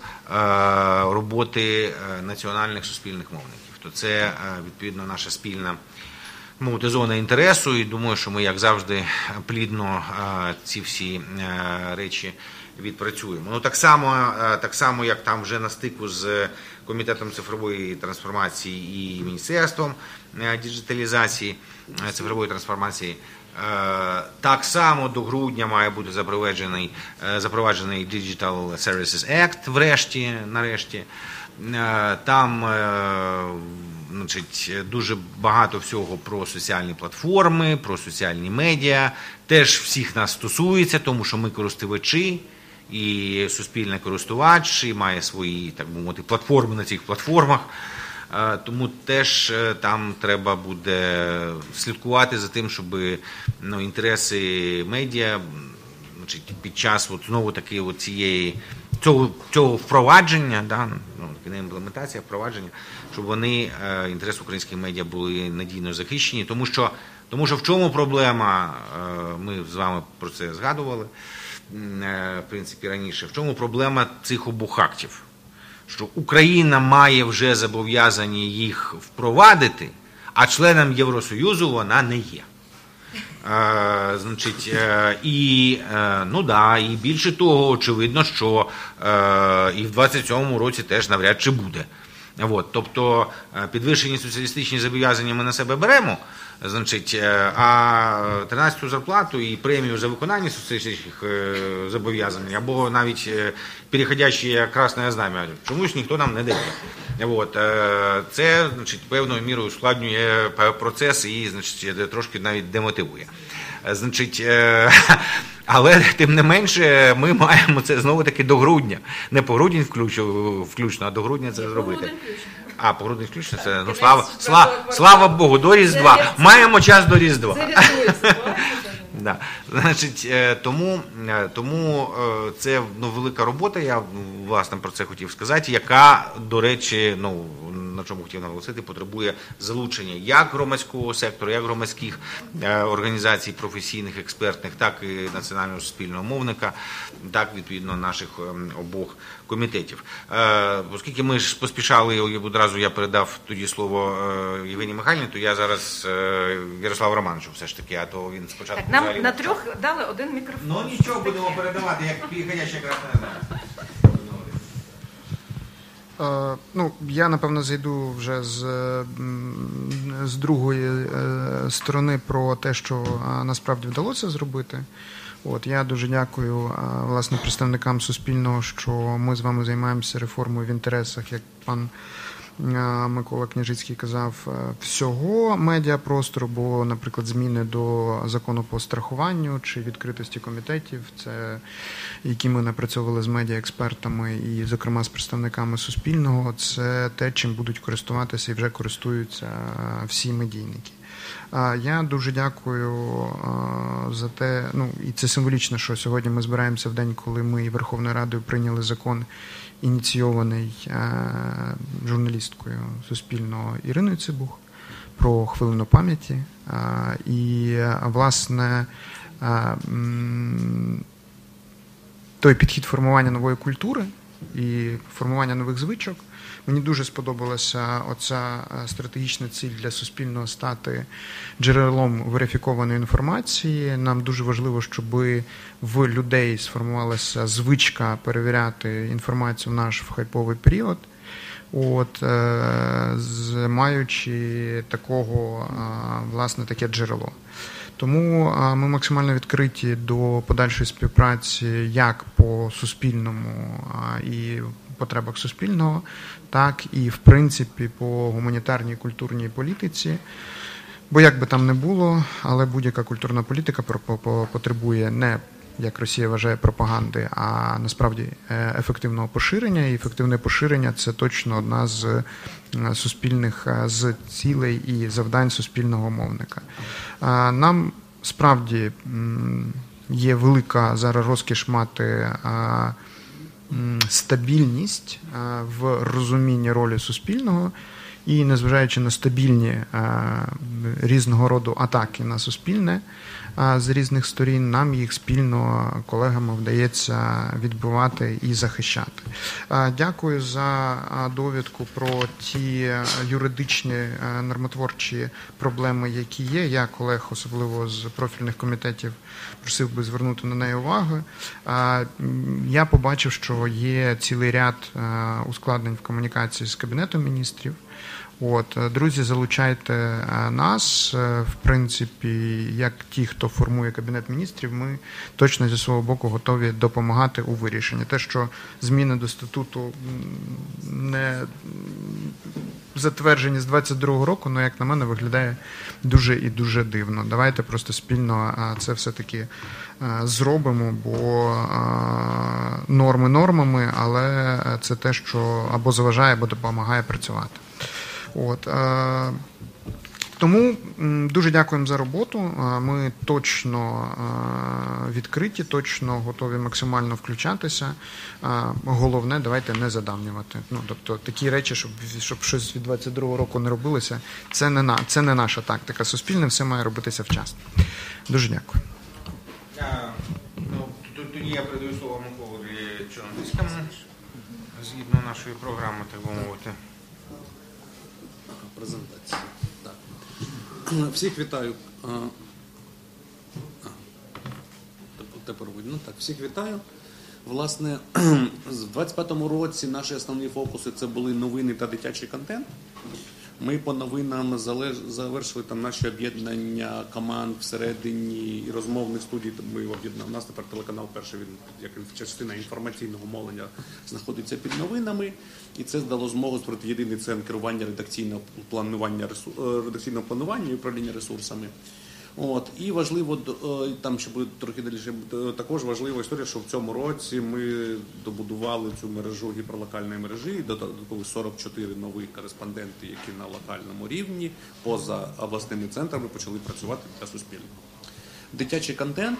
роботи національних суспільних мовників. То це, відповідно, наша спільна мовити зона інтересу, і думаю, що ми, як завжди, плідно ці всі речі відпрацюємо. Ну, так само, так само, як там вже на стику з Комітетом цифрової трансформації і Міністерством діджиталізації, цифрової трансформації, так само до грудня має бути запроваджений, запроваджений Digital Services Act, врешті, нарешті. Там, значить, дуже багато всього про соціальні платформи, про соціальні медіа. Теж всіх нас стосується, тому що ми користувачі, і суспільний користувач, і має свої, так би мовити, платформи на цих платформах. Тому теж там треба буде слідкувати за тим, щоб, ну, інтереси медіа, значить, під час от, знову таки от цієї цього, цього впровадження, да, ну, не імплементація, впровадження, щоб вони, інтереси українських медіа були надійно захищені. Тому що, тому що в чому проблема, ми з вами про це згадували, в принципі, раніше, в чому проблема цих обох актів? Що Україна має вже зобов'язані їх впровадити, а членом Євросоюзу вона не є. Е, значить, е, і, е, ну да, і більше того, очевидно, що е, і в двадцять сьомому році теж навряд чи буде. От, тобто підвищені соціалістичні зобов'язання ми на себе беремо, значить, а тринадцяту зарплату і премію за виконання соціалістичних зобов'язань, або навіть переходящі красне знам'я, чомусь ніхто нам не дає. От, це, значить, певною мірою ускладнює процес і, значить, трошки навіть демотивує. Значить, але тим не менше ми маємо це знову-таки до грудня. Не по грудень включно, а до грудня це зробити. А, по грудень включно, це, ну, слава, слава, слава Богу, до Різдва. Маємо час до Різдва. Да. Значить, тому, тому це, ну, велика робота, я, власне, про це хотів сказати, яка, до речі, ну, на чому хотів наголосити, потребує залучення як громадського сектору, як громадських організацій, професійних, експертних, так і національного суспільного мовника, так, відповідно, наших обох комітетів. Оскільки ми ж поспішали, одразу я передав тоді слово Євгенії Михайлівні, то я зараз Ярославу Романовичу все ж таки, а то він спочатку... Так, нам на трьох дали один мікрофон. Ну нічого, будемо передавати, як переходяща красна знам'я. Uh, ну, я, напевно, зайду вже з, з другої uh, сторони про те, що uh, насправді вдалося зробити. От, я дуже дякую, uh, власне, представникам Суспільного, що ми з вами займаємося реформою в інтересах, як пан Микола Княжицький казав, всього медіапростору, бо, наприклад, зміни до закону по страхуванню чи відкритості комітетів, це які ми напрацьовували з медіаекспертами і, зокрема, з представниками Суспільного, це те, чим будуть користуватися і вже користуються всі медійники. Я дуже дякую за те, ну, і це символічно, що сьогодні ми збираємося в день, коли ми і Верховною Радою прийняли закон, ініційований журналісткою Суспільного Іриною Цибух про хвилину пам'яті. І, власне, той підхід формування нової культури і формування нових звичок. Мені дуже сподобалася оця стратегічна ціль для Суспільного стати джерелом верифікованої інформації. Нам дуже важливо, щоб в людей сформувалася звичка перевіряти інформацію в наш хайповий період, от, маючи такого, власне, таке джерело. Тому ми максимально відкриті до подальшої співпраці як по Суспільному і потребах Суспільного, так і, в принципі, по гуманітарній культурній політиці. Бо як би там не було, але будь-яка культурна політика потребує не, як Росія вважає, пропаганди, а насправді ефективного поширення. І ефективне поширення – це точно одна з суспільних з цілей і завдань суспільного мовника. Нам справді є велика зараз розкіш мати стабільність в розумінні ролі Суспільного. І незважаючи на стабільні е, різного роду атаки на Суспільне е, з різних сторін, нам їх спільно колегами вдається відбивати і захищати. Е, дякую за довідку про ті юридичні е, нормотворчі проблеми, які є. Я колег, особливо з профільних комітетів, просив би звернути на неї увагу. Е, я побачив, що є цілий ряд е, ускладнень в комунікації з Кабінетом міністрів. От, друзі, залучайте нас. В принципі, як ті, хто формує Кабінет міністрів, ми точно зі свого боку готові допомагати у вирішенні. Те, що зміни до статуту не затверджені з двадцять другого року, ну, як на мене, виглядає дуже і дуже дивно. Давайте просто спільно це все-таки зробимо, бо норми нормами, але це те, що або заважає, або допомагає працювати. От, е, тому дуже дякуємо за роботу. Ми точно е, відкриті, точно готові максимально включатися. Е, головне, давайте не задавнювати. Ну, тобто такі речі, щоб, щоб щось від двадцять другого року не робилося, це не, на, це не наша тактика. Суспільне все має робитися вчасно. Дуже дякую. Я, ну, тоді я передаю слово Миколі Чорнобильському, згідно нашої програми, так би мовити. Презентація. Так. Всіх вітаю. А, тепер видно. Так, всіх вітаю. Власне, в двадцять п'ятому році наші основні фокуси це були новини та дитячий контент. Ми по новинам завершили там наші об'єднання команд всередині і розмовних студій. Ми об'єднали. У нас тепер телеканал перший, він як частина інформаційного мовлення знаходиться під новинами. І це дало змогу створити єдиний центр керування редакційного планування, редакційного планування і управління ресурсами. От. І важливо, там ще буде трохи далі, також важлива історія, що в цьому році ми добудували цю мережу гіперлокальної мережі, і додатково сорок чотири нових кореспонденти, які на локальному рівні, поза обласними центрами почали працювати для Суспільного. Дитячий контент.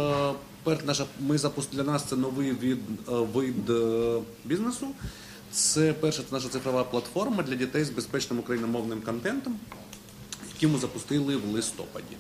Ми запустили, для нас це новий від, вид бізнесу. Це перша це наша цифрова платформа для дітей з безпечним україномовним контентом, яку ми запустили в листопаді.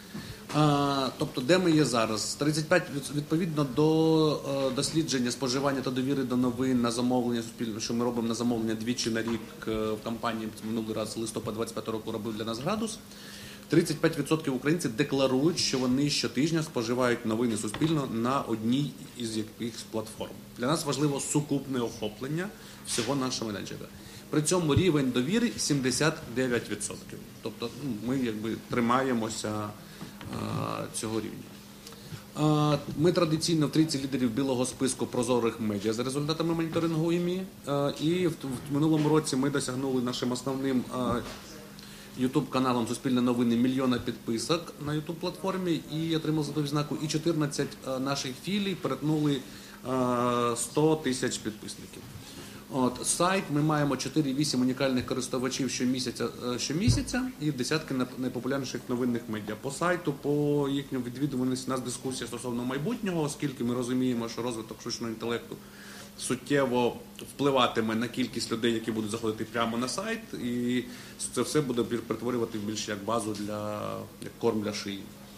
А, тобто, де ми є зараз? тридцять п'ять відповідно до а, дослідження споживання та довіри до новин на замовлення Суспільного, що ми робимо на замовлення двічі на рік в кампанії, минулий раз листопад двадцять п'ятого року робив для нас градус. тридцять п'ять відсотків українців декларують, що вони щотижня споживають новини Суспільного на одній із якихось платформ. Для нас важливо сукупне охоплення всього нашого менеджера. При цьому рівень довіри сімдесят дев'ять відсотків. Тобто ми якби тримаємося а, цього рівня. А, ми традиційно в трійці лідерів білого списку прозорих медіа за результатами моніторингу ІМІ. І в, в минулому році ми досягнули нашим основним а, ютуб-каналом «Суспільне новини» мільйона підписок на ютуб-платформі і отримали за відзнаку. І чотирнадцять а, наших філій перетнули а, сто тисяч підписників. От, сайт, ми маємо чотири вісім унікальних користувачів щомісяця, щомісяця і десятки найпопулярніших новинних медіа. По сайту, по їхньому відвідуваності, у нас дискусія стосовно майбутнього, оскільки ми розуміємо, що розвиток штучного інтелекту суттєво впливатиме на кількість людей, які будуть заходити прямо на сайт, і це все буде перетворювати більше як базу для як корм для шиї.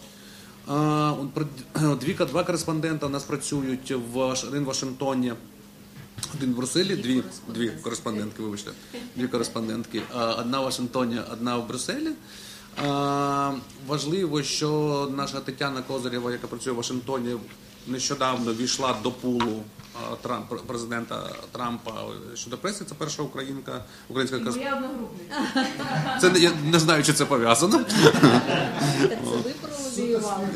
Дві, два кореспондента у нас працюють в один в Вашингтоні, один в Брюсселі, дві, дві кореспондентки, вибачте, дві кореспондентки, одна в Вашингтоні, одна в Брюсселі. Важливо, що наша Тетяна Козирєва, яка працює в Вашингтоні, нещодавно війшла до пулу Трамп, президента Трампа щодо преси. Це перша українка, українська кореспондентка. Це я не знаю, чи це пов'язано. Так це ви провели ініціювали.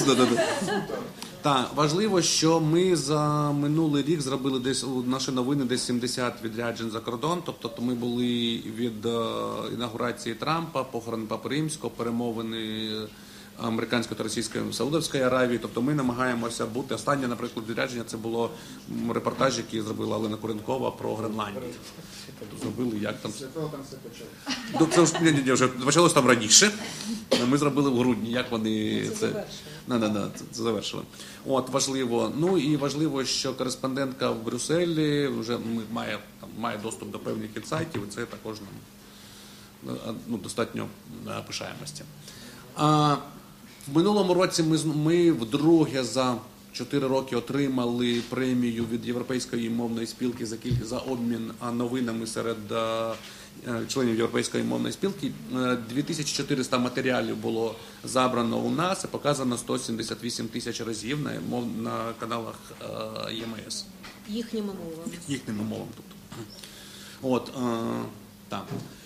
Так, важливо, що ми за минулий рік зробили десь у наші новини десь сімдесят відряджень за кордон. Тобто ми були від е, інаугурації Трампа, похорон Папи Римського, перемовини американської та російської Саудовської Аравії. Тобто ми намагаємося бути. Останнє, наприклад, відрядження це було репортаж, який зробила Олена Куренкова про Гренландію. Тобто зробили, як там. Ну, це вже, ні, ні, вже почалось там раніше. Ми зробили в грудні, як вони це, не, не, не, це завершили. От, важливо. Ну і важливо, що кореспондентка в Брюсселі вже має, там, має доступ до певних інсайтів, і це також нам ну, достатньо пишаємості. А в минулому році ми, ми вдруге за чотири роки отримали премію від Європейської мовної спілки за кількість за обмін новинами серед членів Європейської мовної спілки. дві тисячі чотириста матеріалів було забрано у нас і показано сто сімдесят вісім тисяч разів на, мов, на каналах ЄМС. Їхніми мовами. Їхніми мовами. Тобто. От, а, так.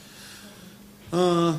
А,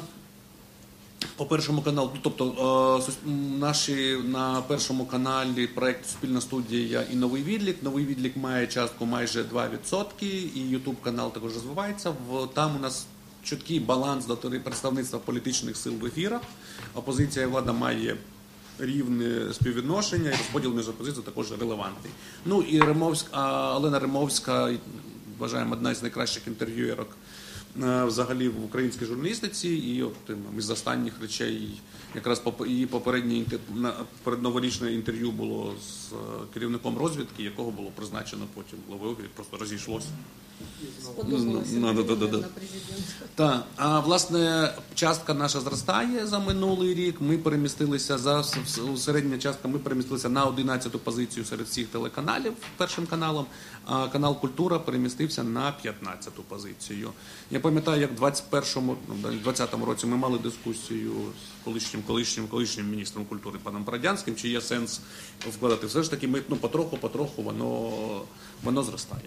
по першому каналу, тобто наші на першому каналі проєкт «Суспільна студія» і «Новий відлік». «Новий відлік» має частку майже два відсотки, і ютуб канал також розвивається. Там у нас чіткий баланс до представництва політичних сил в ефірах. Опозиція і влада має рівне співвідношення, і розподіл між опозицією також релевантний. Ну і Римовська, Олена Римовська, вважаємо, одна з найкращих інтерв'юєрок взагалі в українській журналістиці, і от із останніх речей якраз її попереднє передноворічне інтерв'ю було з керівником розвідки, якого було призначено потім главою, просто розійшлося. Сподобалося на президента. Так, а власне частка наша зростає за минулий рік. Ми перемістилися за середня частка. Ми перемістилися на одинадцяту позицію серед всіх телеканалів першим каналом. А канал Культура перемістився на п'ятнадцяту позицію. Я пам'ятаю, як в двадцять першому, двадцятому році ми мали дискусію з колишнім колишнім колишнім міністром культури паном Парадянським, чи є сенс вкладати. Все ж таки, ми ну потроху, потроху воно воно зростає.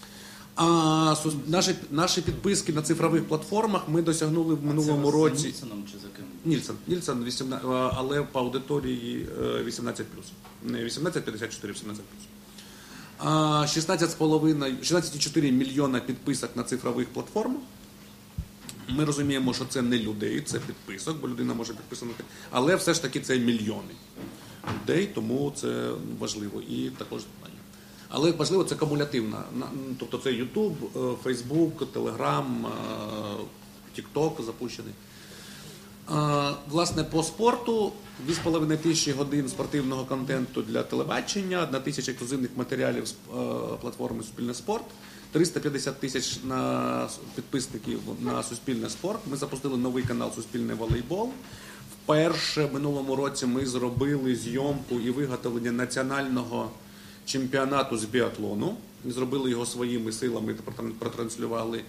А наші, наші підписки на цифрових платформах ми досягнули в минулому році. Нільсоном чи за ким? Нільсон, Нільсон вісімнадцять, але по аудиторії вісімнадцять плюс. Не вісімнадцять п'ятдесят чотири, вісімнадцять плюс. шістнадцять цілих чотири мільйона підписок на цифрових платформах. Ми розуміємо, що це не людей, це підписок, бо людина може підписувати, але все ж таки це мільйони людей, тому це важливо. І також Але важливо, це кумулятивна. Тобто це YouTube, Facebook, Telegram, TikTok запущений. Власне, по спорту дві з половиною тисячі годин спортивного контенту для телебачення, одна тисяча ексклюзивних матеріалів з платформи «Суспільне спорт», триста п'ятдесят тисяч на підписників на «Суспільне спорт». Ми запустили новий канал «Суспільний волейбол». Вперше в минулому році ми зробили зйомку і виготовлення національного чемпіонату з біатлону. Ми зробили його своїми силами, протранслювали.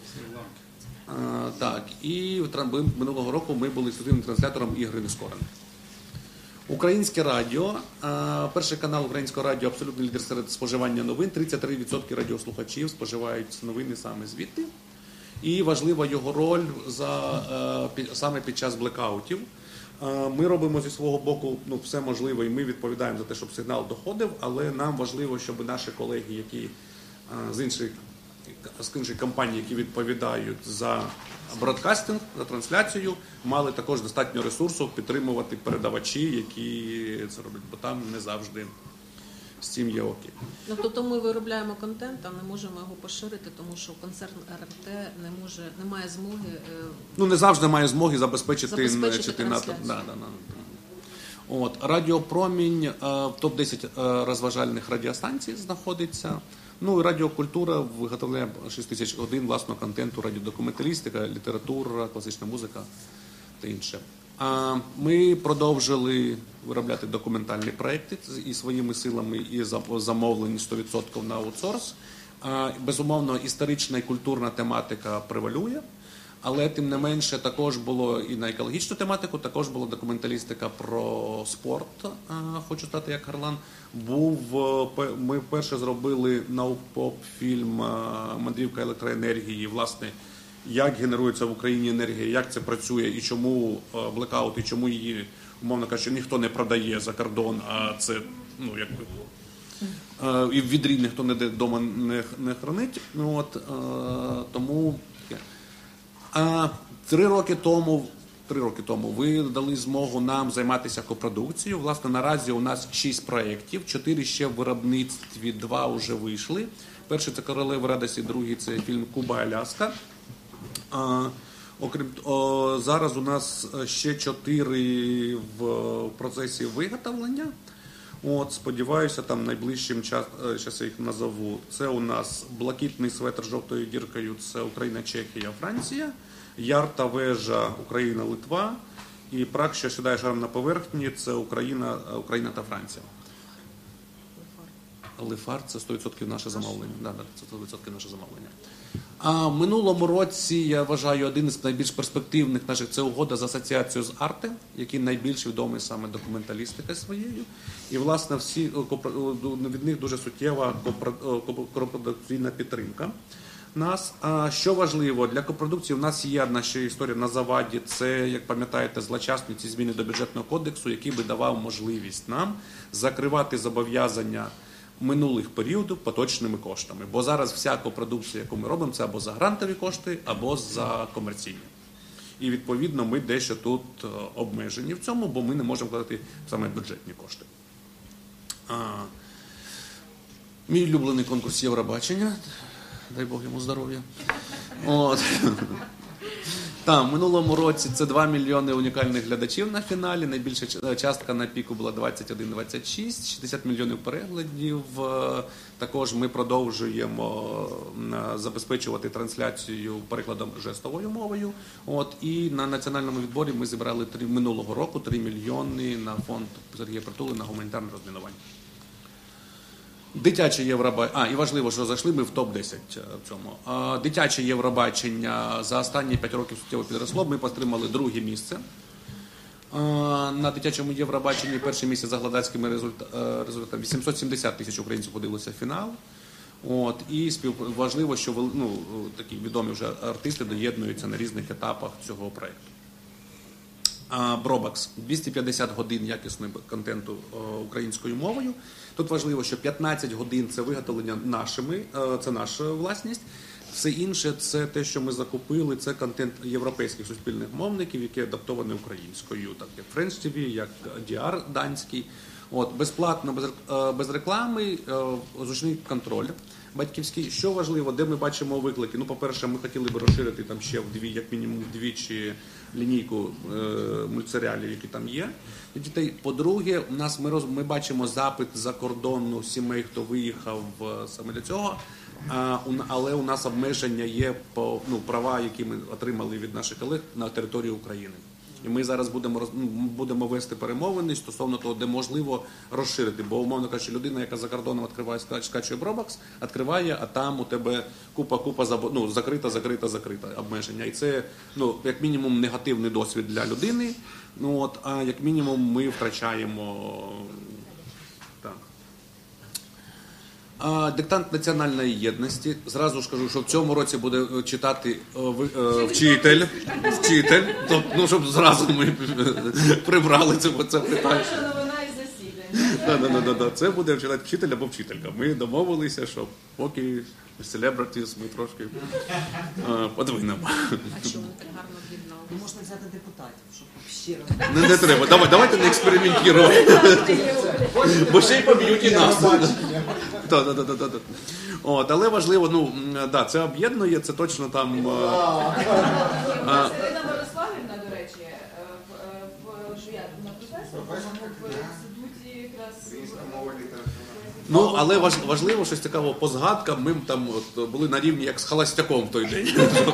А, так, і минулого року ми були ексклюзивним транслятором ігри «Нескорених». Українське радіо. А, перший канал Українського радіо абсолютний лідер серед споживання новин. тридцять три відсотки радіослухачів споживають новини саме звідти. І важлива його роль за, саме під час блекаутів. Ми робимо зі свого боку ну, все можливе, і ми відповідаємо за те, щоб сигнал доходив, але нам важливо, щоб наші колеги, які з інших, з інших компаній, які відповідають за бродкастинг, за трансляцію, мали також достатньо ресурсу підтримувати передавачі, які це роблять, бо там не завжди з цим є окей. Ну, тобто ми виробляємо контент, а не можемо його поширити, тому що концерн ар те не може, не має змоги. Ну не завжди має змоги забезпечити, забезпечити трансляцію. Да, да, да. От Радіо Промінь в топ десять розважальних радіостанцій знаходиться. Ну і Радіокультура виготовляє шість тисяч годин власного контенту, радіодокументалістика, література, класична музика та інше. Ми продовжили виробляти документальні проекти і своїми силами, і замовлені сто відсотків на аутсорс. Безумовно, історична і культурна тематика превалює, але тим не менше також було і на екологічну тематику, також була документалістика про спорт, хочу стати як Харлан. Був, ми вперше зробили наук-поп фільм «Мандрівка електроенергії», власне, як генерується в Україні енергія, як це працює і чому блекаут, і чому її, умовно кажучи, ніхто не продає за кордон, а це, ну, якби, і в відрі ніхто не вдома не, не хранить. От, тому а, три роки тому Три роки тому ви дали змогу нам займатися копродукцією. Власне, наразі у нас шість проєктів, чотири ще в виробництві, два вже вийшли. Перший – це «Королева радості», другий – це фільм «Куба, Аляска». А, окрім о, зараз у нас ще чотири в процесі виготовлення. От, сподіваюся, там найближчим час, зараз я їх назову. Це у нас «Блакитний светр з жовтою діркою», це Україна, Чехія, Франція. «Ярта вежа», Україна, Литва. І «Праг, що сідає шаром на поверхні», це Україна, Україна та Франція. Лефар – це сто відсотків наше замовлення. Да, да, це сто відсотків наше замовлення. А в минулому році, я вважаю, один із найбільш перспективних наших – це угода з асоціацією з Арте, який найбільш відомий саме документалістикою своєю. І, власне, всі, від них дуже суттєва копродукційна підтримка нас. А що важливо, для копродукції у нас є одна ще історія на заваді. Це, як пам'ятаєте, злочасні ці зміни до бюджетного кодексу, який би давав можливість нам закривати зобов'язання минулих періодів поточними коштами. Бо зараз вся копродукція, яку ми робимо, це або за грантові кошти, або за комерційні. І, відповідно, ми дещо тут обмежені в цьому, бо ми не можемо вкладати саме бюджетні кошти. А, мій улюблений конкурс Євробачення. Дай Бог йому здоров'я. От. Там, в минулому році це два мільйони унікальних глядачів на фіналі. Найбільша частка на піку була двадцять один двадцять шість, шістдесят мільйонів переглядів. Також ми продовжуємо забезпечувати трансляцію перекладом жестовою мовою. От. І на національному відборі ми зібрали три, минулого року три мільйони на фонд Сергія Притули на гуманітарне розмінування. Дитяче Євробачення, а, і важливо, що зайшли ми в топ десять в цьому. А, дитяче Євробачення за останні п'ять років суттєво підросло, ми отримали друге місце. А, на дитячому Євробаченні перше місце за глядацькими результатами. вісімсот сімдесят тисяч українців подивилися фінал. От, і спів... важливо, що ну, такі відомі вже артисти доєднуються на різних етапах цього проєкту. Бробакс – двісті п'ятдесят годин якісного контенту українською мовою. Тут важливо, що п'ятнадцять годин – це виготовлення нашими, це наша власність. Все інше – це те, що ми закупили, це контент європейських суспільних мовників, який адаптований українською, так як Френч ті ві, як ді ар данський. От, безплатно, без, без реклами, зручний контроль батьківський. Що важливо, де ми бачимо виклики? Ну, по-перше, ми хотіли б розширити там ще вдві, як мінімум вдвічі лінійку е, мультсеріалів, які там є для дітей. По-друге, у нас ми, роз, ми бачимо запит за кордону сімей, хто виїхав саме для цього, а, у, але у нас обмеження є по ну, права, які ми отримали від наших колег на території України. І ми зараз будемо, будемо вести перемовини стосовно того, де можливо розширити. Бо, умовно кажучи, людина, яка за кордоном відкриває, скачує Бробакс, відкриває, а там у тебе купа-купа ну, закрита, закрита, закрита обмеження. І це, ну, як мінімум, негативний досвід для людини. Ну, от, а як мінімум ми втрачаємо... Так. А, диктант національної єдності. Зразу ж кажу, що в цьому році буде читати е, е, вчитель, вчитель, тобто, ну, щоб зразу ми прибрали це, це питання. Новина із засідання. Да, да, да, да. Це буде читати вчитель або вчителька. Ми домовилися, що поки celebrities ми трошки е, подвинемо. А чому так гарно об'єднали? Ну, можна взяти депутатів, щоб щиро. Не, не треба. Давай, давайте не експериментуємо. Бо ще й поб'ють і нас. Так, так, так, так. От, але важливо, ну, да, це об'єднує, це точно там... Ірина Мирославівна, до речі, що я на професор, в інституті якраз... Ну, але важ, важливо, щось цікаво, по згадкам ми там от, були на рівні як з Холостяком в той день.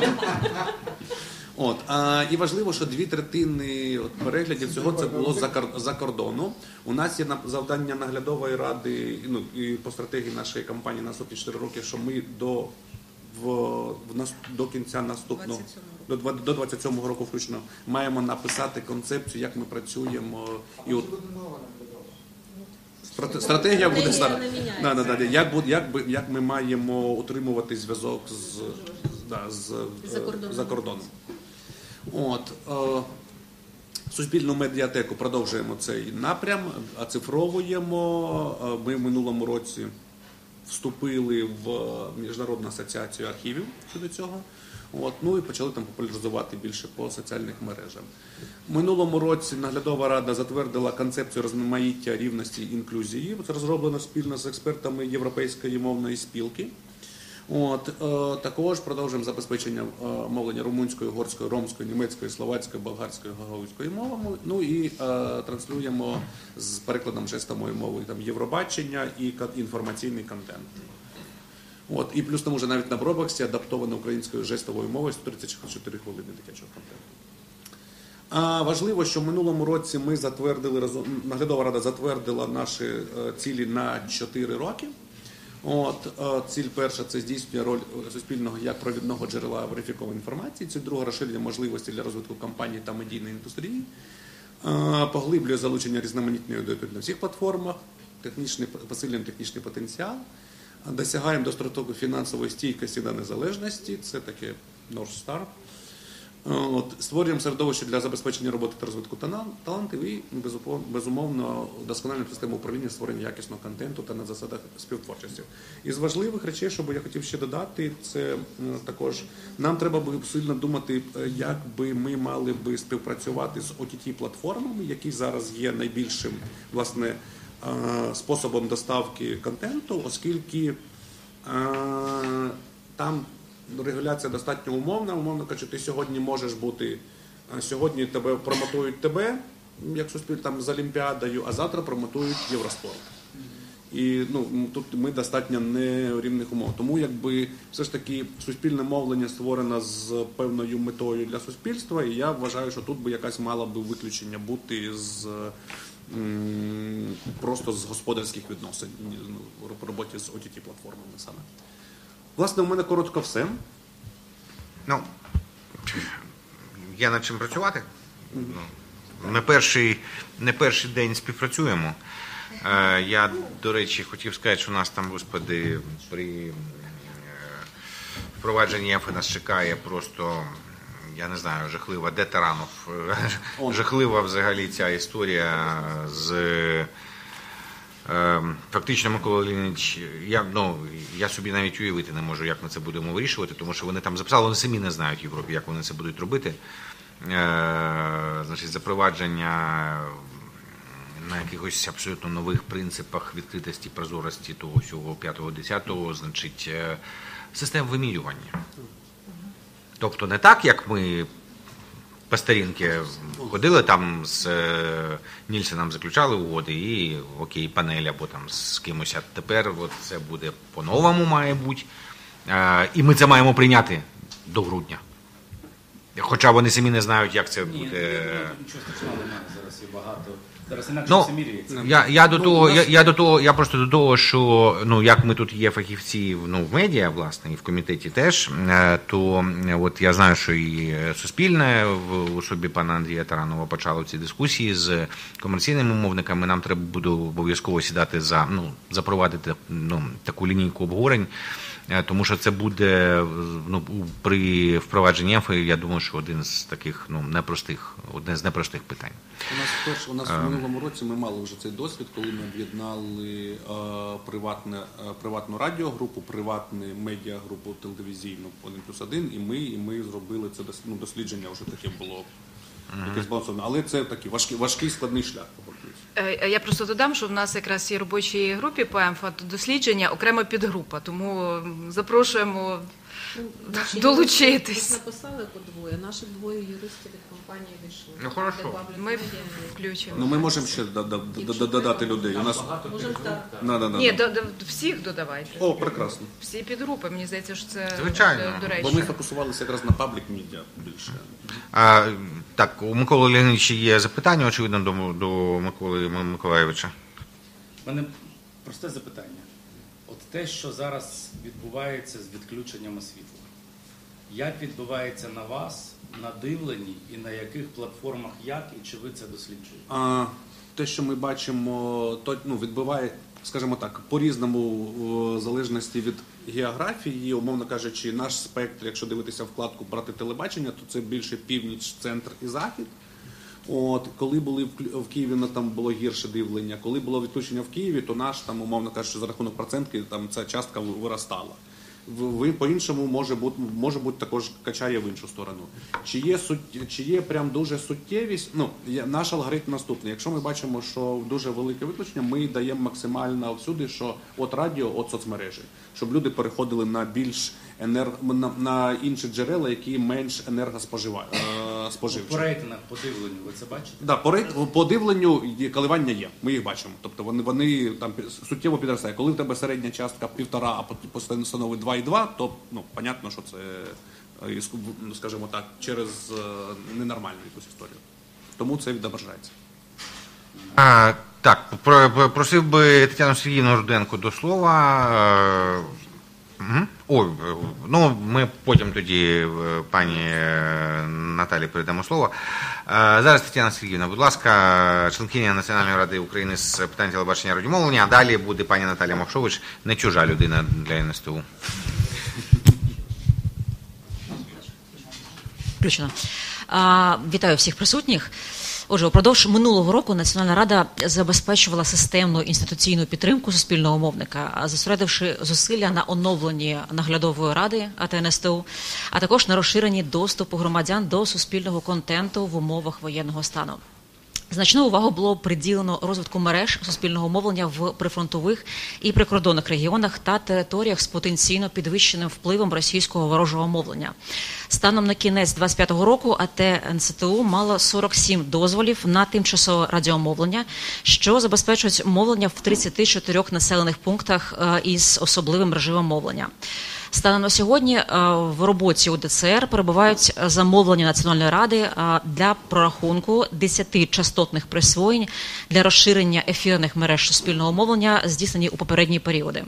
От, а, і важливо, що дві третини от, переглядів цього це було за, за кордону. У нас є на, завдання наглядової ради, ну, і по стратегії нашої кампанії на наступні чотири роки, що ми до, в, в нас, до кінця наступного, до, до двадцять сьомого року включно, маємо написати концепцію, як ми працюємо. І от, стратегія буде, да, да, да, як, як, як ми маємо утримувати зв'язок з да, з, За кордоном. за кордоном. От, е, Суспільну медіатеку продовжуємо цей напрям, оцифровуємо. Ми в минулому році вступили в Міжнародну асоціацію архівів щодо цього. От, ну і почали там популяризувати більше по соціальних мережах. В минулому році наглядова рада затвердила концепцію розмаїття, рівності і інклюзії. Це розроблено спільно з експертами Європейської мовної спілки. От, е, також продовжуємо забезпечення е, мовлення румунською, угорською, ромською, німецькою, словацькою, болгарською, гагаузькою мовами. Ну і е, транслюємо з перекладом жестовою мовою там Євробачення і інформаційний контент. От, і плюс там уже навіть на Бробоксі адаптовано українською жестовою мовою сто тридцять чотири хвилини дитячого контенту. А важливо, що в минулому році ми затвердили, разом, наглядова рада затвердила наші е, цілі на чотири роки. От, е, ціль перша – це здійснює роль суспільного як провідного джерела верифікованої інформації. Ціль друга – розширення можливостей для розвитку компаній та медійної індустрії. Е, поглиблює залучення різноманітної аудиторії на всіх платформах, технічний, посилюємо технічний потенціал. Досягаємо дострокової фінансової стійкості та незалежності, це таке North Star. От, створюємо середовище для забезпечення роботи та розвитку талантів і, безумовно, досконалюємо систему управління створення якісного контенту та на засадах співтворчості. Із важливих речей, що я хотів ще додати, це також нам треба би сильно думати, як би ми мали би співпрацювати з о ті ті-платформами, які зараз є найбільшим, власне, способом доставки контенту, оскільки там регуляція достатньо умовна. Умовно кажучи, ти сьогодні можеш бути, сьогодні тебе промотують тебе, як суспільно, там з Олімпіадою, а завтра промотують Євроспорт. І ну, тут ми достатньо не в рівних умов. Тому якби все ж таки суспільне мовлення створено з певною метою для суспільства, і я вважаю, що тут би якась мала би виключення бути з просто з господарських відносин в роботі з о ті ті-платформами саме. Власне, у мене коротко все. Ну, є над чим працювати. Mm-hmm. Ну, не, перший, не перший день співпрацюємо. Е, я, до речі, хотів сказати, що у нас там, господи, при е, впровадженні ЕФ нас чекає просто, я не знаю, жахлива, де Таранов, жахлива взагалі ця історія з... Фактично, Микола Леонідович, я, ну, я собі навіть уявити не можу, як ми це будемо вирішувати, тому що вони там записали, вони самі не знають в Європі, як вони це будуть робити. Е, значить, запровадження на якихось абсолютно нових принципах відкритості, прозорості того всього п'ятого-десятого, значить, систем вимірювання. Тобто не так, як ми по старінки ходили там з Нільсеном, заключали угоди і окей, панель або там з кимось, а тепер от це буде по-новому має бути. І ми це маємо прийняти до грудня. Хоча вони самі не знають, як це буде. Ні, нічого страшного немає, зараз є багато. Зараз інакше ну, все міряється. Я, я, до того, я, я, до того, я просто до того, що ну, як ми тут є фахівці ну, в медіа, власне, і в комітеті теж, то от я знаю, що і Суспільне в особі пана Андрія Таранова почало ці дискусії з комерційними мовниками. Нам треба буде обов'язково сідати за, ну, запровадити ну, таку лінійку обговорень, тому що це буде ну, при впровадженні ЕФи, я думаю, що один з таких ну, непростих, одне з непростих питань. У нас перш, у нас в минулому році ми мали вже цей досвід, коли ми об'єднали е, приватне, е, приватну радіогрупу, приватну медіагрупу телевізійну один плюс один, і ми, і ми зробили це ну, дослідження, вже таке було. Mm-hmm. Але це такий важкий, важкий складний шлях. Я просто додам, що в нас якраз є робочій групі по ЕМФА дослідження, окрема підгрупа, тому запрошуємо Наші долучитись. Ми написали по двоє, наших двоє юристів від компанії вийшли. Ну, хорошо. Ми включимо. Ну, ми можемо ще додати людей. У нас... Можемо так. Ні, до, до, всіх додавайте. О, прекрасно. Всі підгрупи, мені здається, що це звичайно. доречно. Бо ми фокусувалися якраз на паблік медіа більше. А, так, у Миколи Леонідовича є запитання, очевидно, до, до Миколи Миколаєвича. У мене просте запитання. От те, що зараз відбувається з відключенням світла, як відбувається на вас, на дивленні і на яких платформах як, і чи ви це досліджуєте? А, те, що ми бачимо, то ну, відбуває, скажімо так, по-різному, в залежності від географії, умовно кажучи, наш спектр, якщо дивитися вкладку брати телебачення, то це більше північ, центр і захід. От, коли були в, в Києві, ну, там було гірше дивлення. Коли було відключення в Києві, то наш, там, умовно кажучи, за рахунок процентки, там ця частка виростала. В, по-іншому може бути, може бути також качає в іншу сторону. Чи є, сут, чи є прям дуже суттєвість? Ну, наш алгоритм наступний. Якщо ми бачимо, що дуже велике виключення, ми даємо максимально всюди, що от радіо, от соцмережі, щоб люди переходили на більш енерг... на, на інші джерела, які менш енергоспоживають. Споживчі. По рейтингах, по дивленню, ви це бачите? Да, по, рейт... по дивленню коливання є, ми їх бачимо. Тобто вони, вони там суттєво підростають. Коли в тебе середня частка півтора, а по становить два і два, то, ну, понятно, що це, скажімо так, через ненормальну якусь історію. Тому це відображається. А, так, просив би Тетяну Сергіївну Руденко до слова. Угу. О, ну, ми потім тоді пані Наталі передамо слово. Зараз Тетяна Сергіївна, будь ласка, членкиня Національної ради України з питань телебачення і радіомовлення, а далі буде пані Наталя Мовшович, не чужа людина для ен ес те у. Включено. Вітаю всіх присутніх. Отже, упродовж минулого року Національна рада забезпечувала системну інституційну підтримку суспільного мовника, зосередивши зусилля на оновленні наглядової ради АТ ен ес те у, а також на розширенні доступу громадян до суспільного контенту в умовах воєнного стану. Значну увагу було приділено розвитку мереж суспільного мовлення в прифронтових і прикордонних регіонах та територіях з потенційно підвищеним впливом російського ворожого мовлення. Станом на кінець двадцять п'ятого року АТ ен ес те у мало сорок сім дозволів на тимчасове радіомовлення, що забезпечують мовлення в тридцяти чотирьох населених пунктах із особливим режимом мовлення. Станом на сьогодні в роботі у де це ер перебувають замовлення Національної ради для прорахунку десяти частотних присвоєнь для розширення ефірних мереж суспільного мовлення, здійснені у попередні періоди.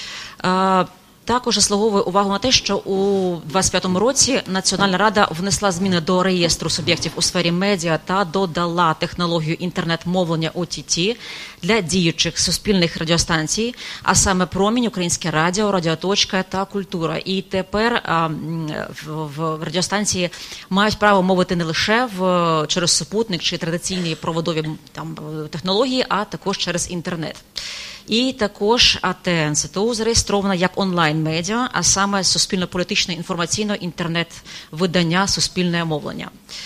Також заслуговує увагу на те, що у двадцять п'ятому році Національна рада внесла зміни до реєстру суб'єктів у сфері медіа та додала технологію інтернет-мовлення о ті ті для діючих суспільних радіостанцій, а саме «Промінь», «Українське радіо», «Радіоточка» та «Культура». І тепер а, в, в радіостанції мають право мовити не лише в, через супутник чи традиційні проводові там, технології, а також через інтернет. І також АТ ен ес те у зареєстрована як онлайн-медіа, а саме суспільно-політичне інформаційно-інтернет-видання «Суспільне мовлення».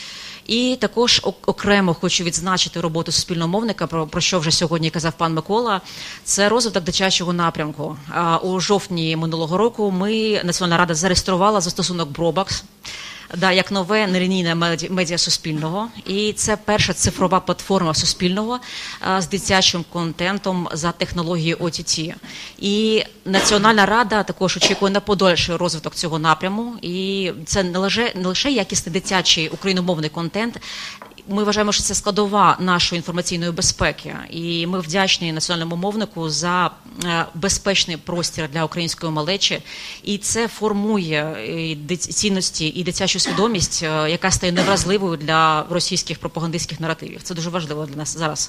І також окремо хочу відзначити роботу суспільного мовника, про, про що вже сьогодні казав пан Микола, це розвиток дитячого напрямку. А у жовтні минулого року ми, Національна рада, зареєструвала застосунок Бробакс, да, як нове нелінійне медіа Суспільного. І це перша цифрова платформа Суспільного а, з дитячим контентом за технологією о ті ті. І Національна рада також очікує на подальший розвиток цього напряму. І це не лише, не лише якісний дитячий україномовний контент. Ми вважаємо, що це складова нашої інформаційної безпеки. І ми вдячні національному мовнику за безпечний простір для української малечі. І це формує цінності і дитячу свідомість, яка стає невразливою для російських пропагандистських наративів. Це дуже важливо для нас зараз.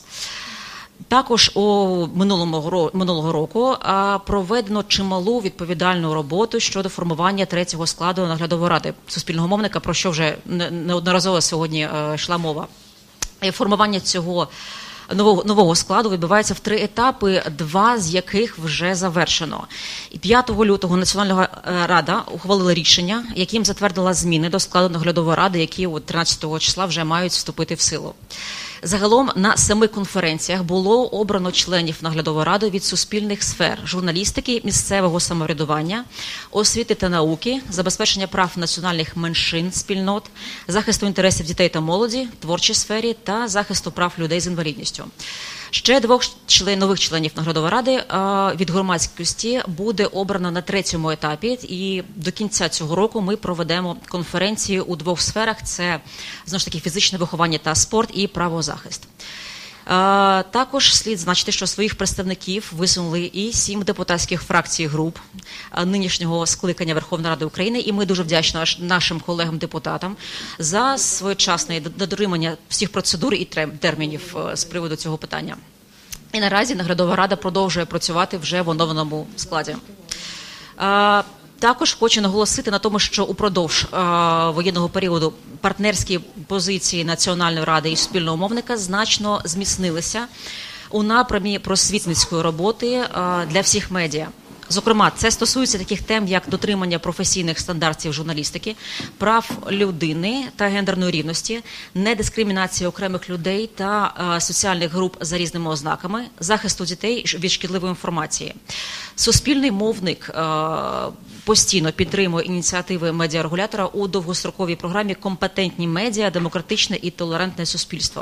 Також у минулому, минулого року а, проведено чималу відповідальну роботу щодо формування третього складу наглядової ради суспільного мовника, про що вже неодноразово сьогодні а, йшла мова. І формування цього нового, нового складу відбувається в три етапи, два з яких вже завершено. І п'ятого лютого Національна рада ухвалила рішення, яким затвердила зміни до складу наглядової ради, які от тринадцятого числа вже мають вступити в силу. Загалом на семи конференціях було обрано членів наглядової ради від суспільних сфер: журналістики, місцевого самоврядування, освіти та науки, забезпечення прав національних меншин, спільнот, захисту інтересів дітей та молоді, творчій сфері та захисту прав людей з інвалідністю. Ще двох член, нових членів наглядової ради а, від громадськості буде обрано на третьому етапі, і до кінця цього року ми проведемо конференції у двох сферах: це, знову ж таки, фізичне виховання та спорт і правозахист. А, також слід значити, що своїх представників висунули і сім депутатських фракцій і груп нинішнього скликання Верховної Ради України, і ми дуже вдячні нашим колегам-депутатам за своєчасне дотримання всіх процедур і термінів з приводу цього питання. І наразі наглядова рада продовжує працювати вже в оновленому складі. Також хочу наголосити на тому, що упродовж е, воєнного періоду партнерські позиції Національної ради і суспільного мовника значно зміцнилися у напрямі просвітницької роботи е, для всіх медіа. Зокрема, це стосується таких тем, як дотримання професійних стандартів журналістики, прав людини та гендерної рівності, недискримінації окремих людей та е, соціальних груп за різними ознаками, захисту дітей від шкідливої інформації. Суспільний мовник е, постійно підтримує ініціативи медіарегулятора у довгостроковій програмі «Компетентні медіа, демократичне і толерантне суспільство».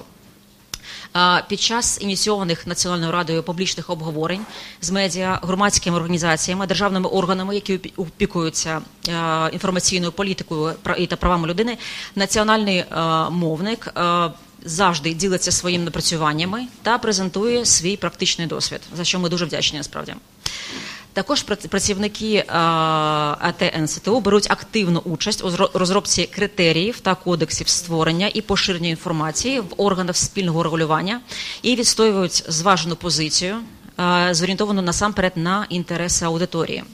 Під час ініційованих Національною радою публічних обговорень з медіа, громадськими організаціями, державними органами, які опікуються інформаційною політикою та правами людини, національний мовник завжди ділиться своїми напрацюваннями та презентує свій практичний досвід, за що ми дуже вдячні насправді. Також працівники А Т Ен С Т У беруть активну участь у розробці критеріїв та кодексів створення і поширення інформації в органах спільного регулювання і відстоюють зважену позицію, зорієнтовану насамперед на інтереси аудиторії.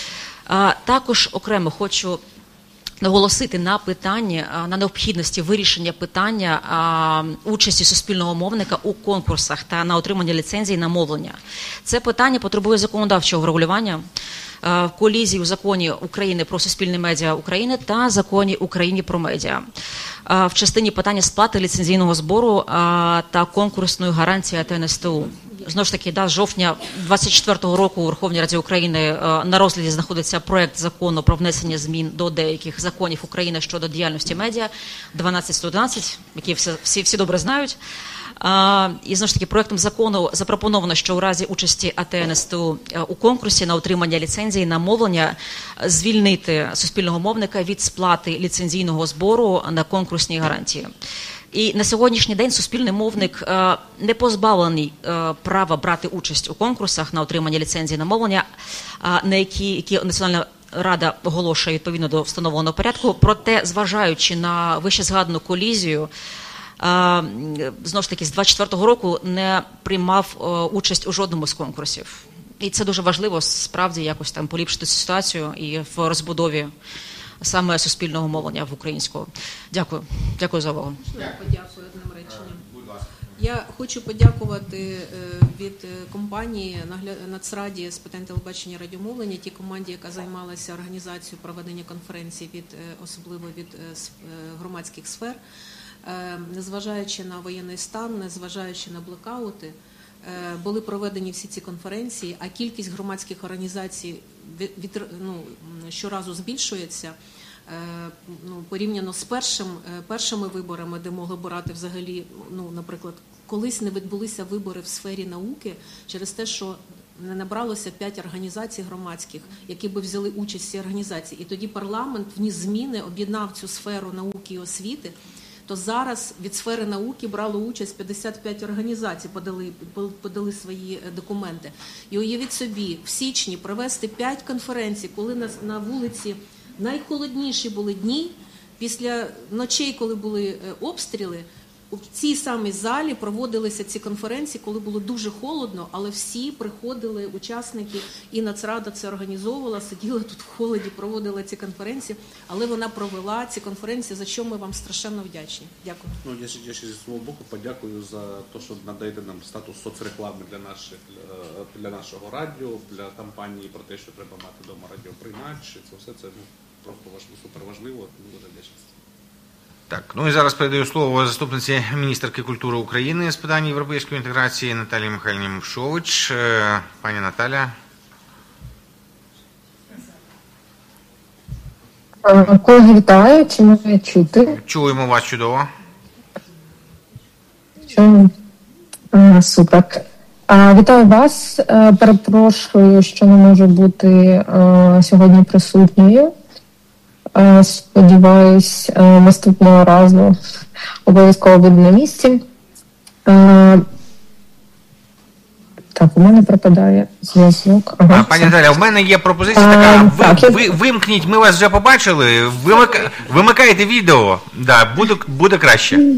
Також окремо хочу наголосити на питанні, на необхідності вирішення питання а, участі суспільного мовника у конкурсах та на отримання ліцензій на мовлення. Це питання потребує законодавчого врегулювання а, в колізії у законі України про суспільні медіа України та законі України про медіа. А, в частині питання сплати ліцензійного збору а, та конкурсної гарантії А Т Ен С Т У. Знову ж таки, да, з жовтня двадцять четвертого року у Верховній Раді України на розгляді знаходиться проект закону про внесення змін до деяких законів України щодо діяльності медіа дванадцять сто одинадцять, які всі, всі, всі добре знають. А, і, знову ж таки, проектом закону запропоновано, що у разі участі А Т Ен С Т У у конкурсі на отримання ліцензії на мовлення звільнити суспільного мовника від сплати ліцензійного збору на конкурсні гарантії. І на сьогоднішній день суспільний мовник е, не позбавлений е, права брати участь у конкурсах на отримання ліцензії на мовлення, е, на які, які Національна рада оголошує відповідно до встановленого порядку. Проте, зважаючи на вище згадану колізію, е, знову ж таки, з двадцять четвертого року не приймав е, участь у жодному з конкурсів. І це дуже важливо, справді, якось там поліпшити ситуацію і в розбудові саме суспільного мовлення в українського. Дякую. Дякую за увагу. Подякую одним реченням. Я хочу подякувати від компанії Нацраді з питань телебачення і радіомовлення, тій команді, яка займалася організацією проведення конференції, від, особливо від громадських сфер. Незважаючи на воєнний стан, незважаючи на блекаути, були проведені всі ці конференції, а кількість громадських організацій від, від, ну, щоразу збільшується. Ну, порівняно з першим, першими виборами, де могли брати взагалі, ну, наприклад, колись не відбулися вибори в сфері науки через те, що не набралося п'ять організацій громадських, які би взяли участь в цій організації. І тоді парламент вніс зміни, об'єднав цю сферу науки і освіти. То зараз від сфери науки брало участь п'ятдесят п'ять організацій, подали, подали свої документи. І уявіть собі, в січні провести п'ять конференцій, коли на, на вулиці найхолодніші були дні, після ночей, коли були обстріли, у цій самій залі проводилися ці конференції, коли було дуже холодно, але всі приходили, учасники, і Нацрада це організовувала, сиділа тут в холоді, проводила ці конференції, але вона провела ці конференції, за що ми вам страшенно вдячні. Дякую. Ну, я, я ще зі свого боку подякую за те, що надаєте нам статус соцреклами для, наших, для нашого радіо, для кампанії про те, що треба мати вдома радіоприймач. Це все це ну, просто важливо, супер важливо, дуже вдячність. Так, ну і зараз передаю слово заступниці міністерки культури України з питань європейської інтеграції Наталії Михайлівні Мушович. Пані Наталя. Колеги, вітаю. Чи мене чути? Чуємо вас чудово. Чуємо. Супер. Вітаю вас. Перепрошую, що не можу бути сьогодні присутньою. Сподіваюсь, наступного разу обов'язково буду на місці. Так, у мене пропадає зв'язок. Ага, пані Наталя, в мене є пропозиція така. Ви, так, ви, вимкніть, ми вас вже побачили. Вимик, вимикайте відео. Да, буде, буде краще.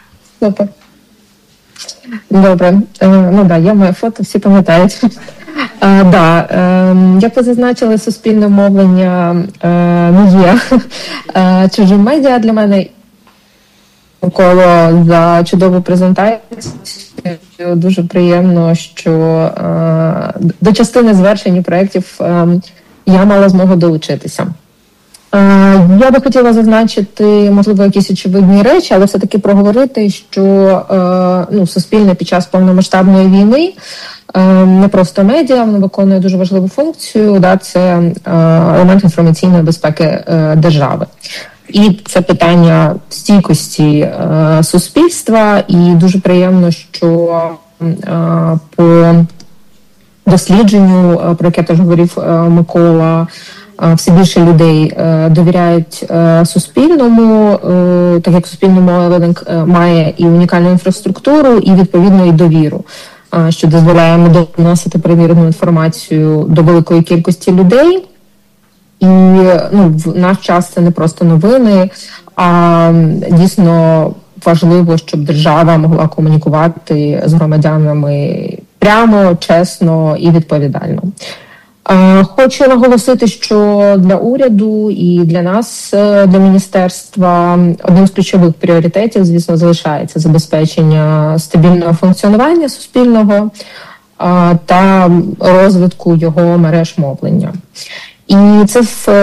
Супер. Добре. Ну так, да, є моє фото, всі пам'ятають. А, да, е, як ви зазначили, суспільне мовлення е, не є е, чужим медіа для мене. Миколо, за чудову презентацію. Дуже приємно, що е, до частини звершень проєктів е, я мала змогу долучитися. Я би хотіла зазначити, можливо, якісь очевидні речі, але все-таки проговорити, що ну, суспільне під час повномасштабної війни не просто медіа, воно виконує дуже важливу функцію, да, це елемент інформаційної безпеки держави. І це питання стійкості суспільства, і дуже приємно, що по дослідженню, про яке теж говорив Микола, все більше людей довіряють Суспільному, так як Суспільний мовник має і унікальну інфраструктуру, і відповідно і довіру, що дозволяє доносити перевірену інформацію до великої кількості людей. І ну, в наш час це не просто новини, а дійсно важливо, щоб держава могла комунікувати з громадянами прямо, чесно і відповідально. Хочу наголосити, що для уряду і для нас, для міністерства, одним з ключових пріоритетів, звісно, залишається забезпечення стабільного функціонування суспільного та розвитку його мереж мовлення. І це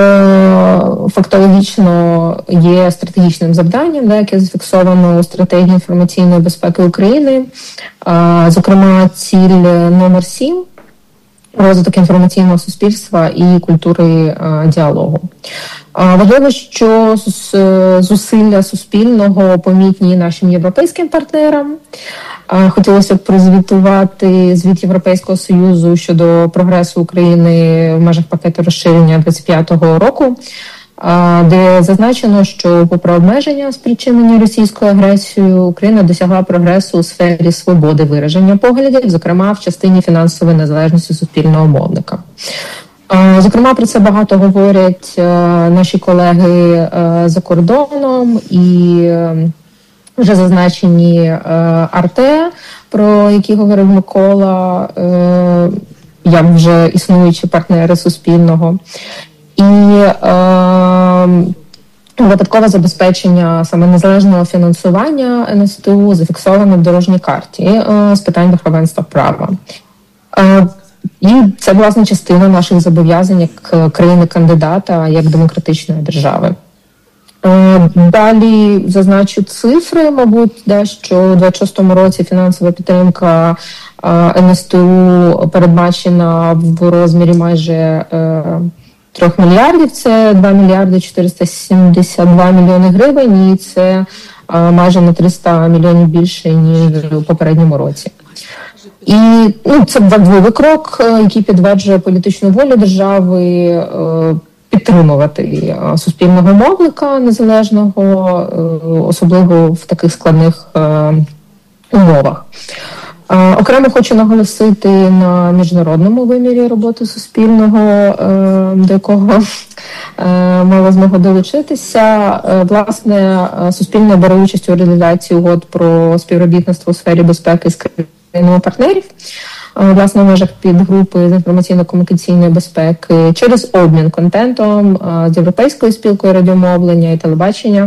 фактологічно є стратегічним завданням, яке зафіксовано у стратегії інформаційної безпеки України, зокрема ціль номер сім. Розвиток інформаційного суспільства і культури е, діалогу. Е, важливо, що зусилля Суспільного помітні нашим європейським партнерам. Е, хотілося б прозвітувати звіт Європейського Союзу щодо прогресу України в межах пакету розширення двадцять п'ятого року, е, де зазначено, що попри обмеження, спричинені російською агресією, Україна досягла прогресу у сфері свободи вираження поглядів, зокрема в частині фінансової незалежності суспільного мовника. Зокрема, про це багато говорять наші колеги за кордоном і вже зазначені Арте, про які говорив Микола, як вже існуючі партнери Суспільного. І е, випадкове забезпечення саме незалежного фінансування ен ес те у зафіксовано в дорожній карті е, з питань верховенства права. Е, і це, власне, частина наших зобов'язань як країни-кандидата, як демократичної держави. Е, далі зазначу цифри, мабуть, да, що у двадцять шостому році фінансова підтримка е, ен ес те у передбачена в розмірі майже е, трьох мільярдів, це два мільярди чотириста сімдесят два мільйони гривень, і це а, майже на триста мільйонів більше, ніж у попередньому році. І ну, це важливий крок, який підтверджує політичну волю держави е, підтримувати е, суспільного мовника незалежного, е, особливо в таких складних е, умовах. Окремо хочу наголосити на міжнародному вимірі роботи Суспільного, до якого мала змогу долучитися. Власне, Суспільне бере участь у реалізації угод про співробітництво у сфері безпеки з країнами-партнерів, власне, в межах підгрупи з інформаційно-комунікаційної безпеки через обмін контентом з Європейською спілкою радіомовлення і телебачення.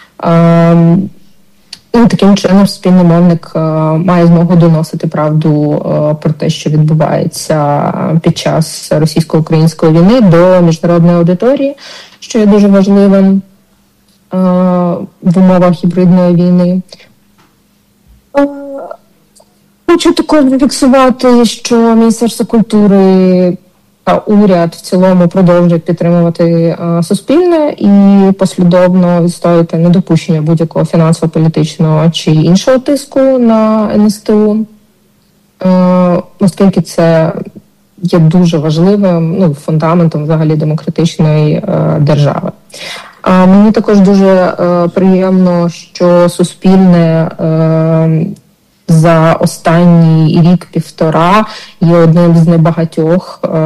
І таким чином спільний мовник е, має змогу доносити правду е, про те, що відбувається під час російсько-української війни до міжнародної аудиторії, що є дуже важливим е, в умовах гібридної війни. Е, хочу також зафіксувати, що Міністерство культури та уряд в цілому продовжують підтримувати е, Суспільне і послідовно відстоювати недопущення будь-якого фінансово-політичного чи іншого тиску на ен ес те у, е, оскільки це є дуже важливим, ну, фундаментом взагалі демократичної е, держави. А мені також дуже е, приємно, що Суспільне е, за останній рік-півтора є одним з небагатьох е,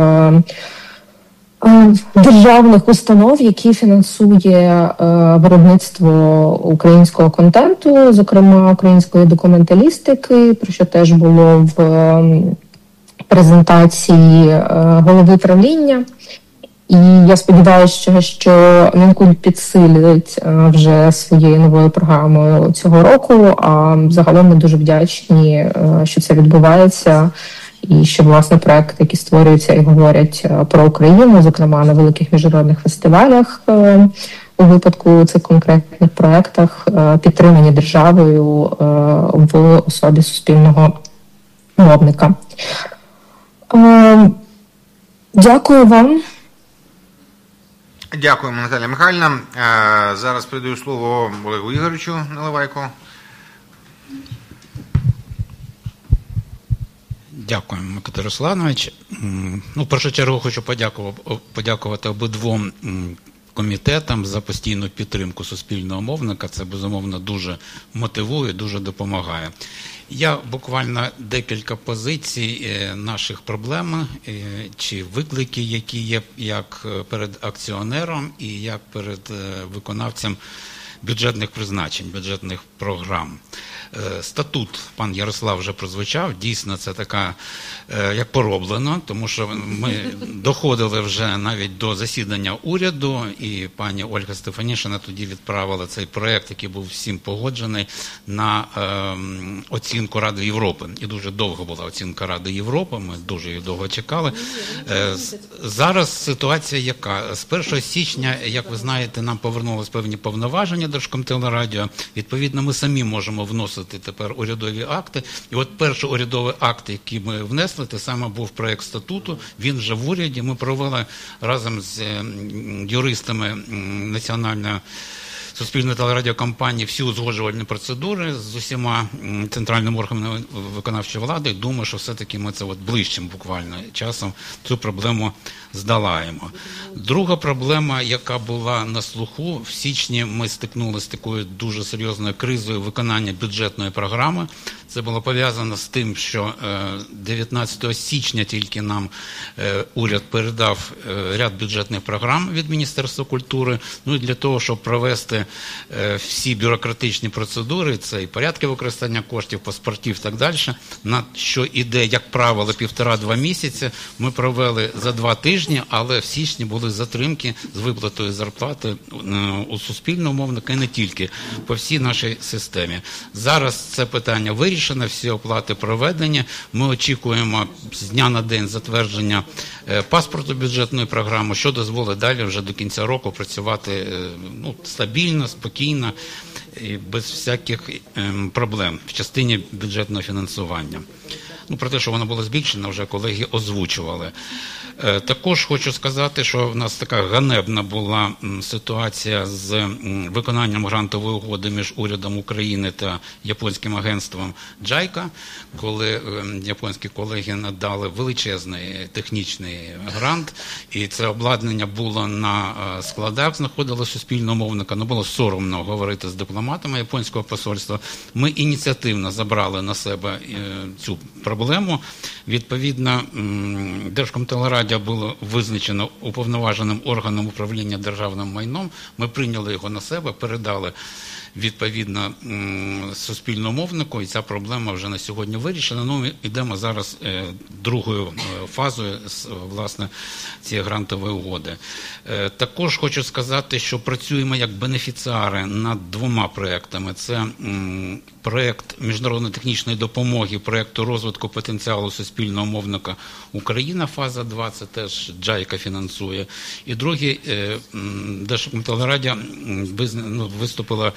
е, державних установ, які фінансує е, виробництво українського контенту, зокрема української документалістики, про що теж було в е, презентації голови правління. І я сподіваюся, що Мінкульт підсилить вже своєю новою програмою цього року, а загалом ми дуже вдячні, що це відбувається, і що, власне, проекти, які створюються і говорять про Україну, зокрема на великих міжнародних фестивалях, у випадку цих конкретних проєктах, підтримані державою в особі суспільного мовника. Дякую вам. Дякуємо, Наталія Михайлівна. Зараз передаю слово Олегу Ігоровичу Наливайко. Дякую, Микита Русланович. Ну, в першу чергу хочу подякувати, подякувати обидвом комітетам за постійну підтримку суспільного мовника. Це, безумовно, дуже мотивує, дуже допомагає. Я буквально декілька позицій наших проблем чи виклики, які є як перед акціонером і як перед виконавцем бюджетних призначень, бюджетних програм. Статут, пан Ярослав вже прозвучав, дійсно це така, як пороблено, тому що ми доходили вже навіть до засідання уряду, і пані Ольга Стефанішина тоді відправила цей проєкт, який був всім погоджений, на е, оцінку Ради Європи. І дуже довго була оцінка Ради Європи, ми дуже її довго чекали. Е, зараз ситуація яка? З першого січня, як ви знаєте, нам повернулись певні повноваження Держкомтелерадіо. Відповідно, ми самі можемо вносити тепер урядові акти. І от перший урядовий акт, який ми внесли, те саме був проєкт статуту, він вже в уряді. Ми провели разом з юристами Національної суспільної телерадіокомпанії всі узгоджувальні процедури з усіма центральними органами виконавчої влади. Думаю, що все-таки ми це от ближчим буквально часом цю проблему здолаємо. Друга проблема, яка була на слуху, в січні ми стикнулися з такою дуже серйозною кризою виконання бюджетної програми. Це було пов'язано з тим, що дев'ятнадцятого січня тільки нам уряд передав ряд бюджетних програм від Міністерства культури. Ну і для того, щоб провести всі бюрократичні процедури, це і порядки використання коштів, паспортів і так далі, на що йде, як правило, півтора-два місяці, ми провели за два тижні, але в січні були затримки з виплатою зарплати у суспільного мовника і не тільки, по всій нашій системі. Зараз це питання вирішено, всі оплати проведені. Ми очікуємо з дня на день затвердження паспорту бюджетної програми, що дозволить далі вже до кінця року працювати ну, стабільно, спокійно і без всяких ем, проблем в частині бюджетного фінансування. Ну, про те, що воно було збільшено, вже колеги озвучували. Е, також хочу сказати, що в нас така ганебна була м, ситуація з м, виконанням грантової угоди між урядом України та японським агентством джайка, коли м, японські колеги надали величезний технічний грант, і це обладнання було на е, складах, знаходило суспільного мовника, ну було соромно говорити з дипломатами японського посольства. Ми ініціативно забрали на себе е, цю проблему. Відповідно, Держкомтелерадіо було визначено уповноваженим органом управління державним майном. Ми прийняли його на себе, передали відповідно суспільному мовнику, і ця проблема вже на сьогодні вирішена. Ну, ми йдемо зараз другою фазою, власне, цієї грантової угоди. Також хочу сказати, що працюємо як бенефіціари над двома проєктами. Це проєкт міжнародної технічної допомоги, проєкту розвитку потенціалу суспільного мовника Україна, фаза два, це теж джайка фінансує. І другий, Держкомтелерадіо виступила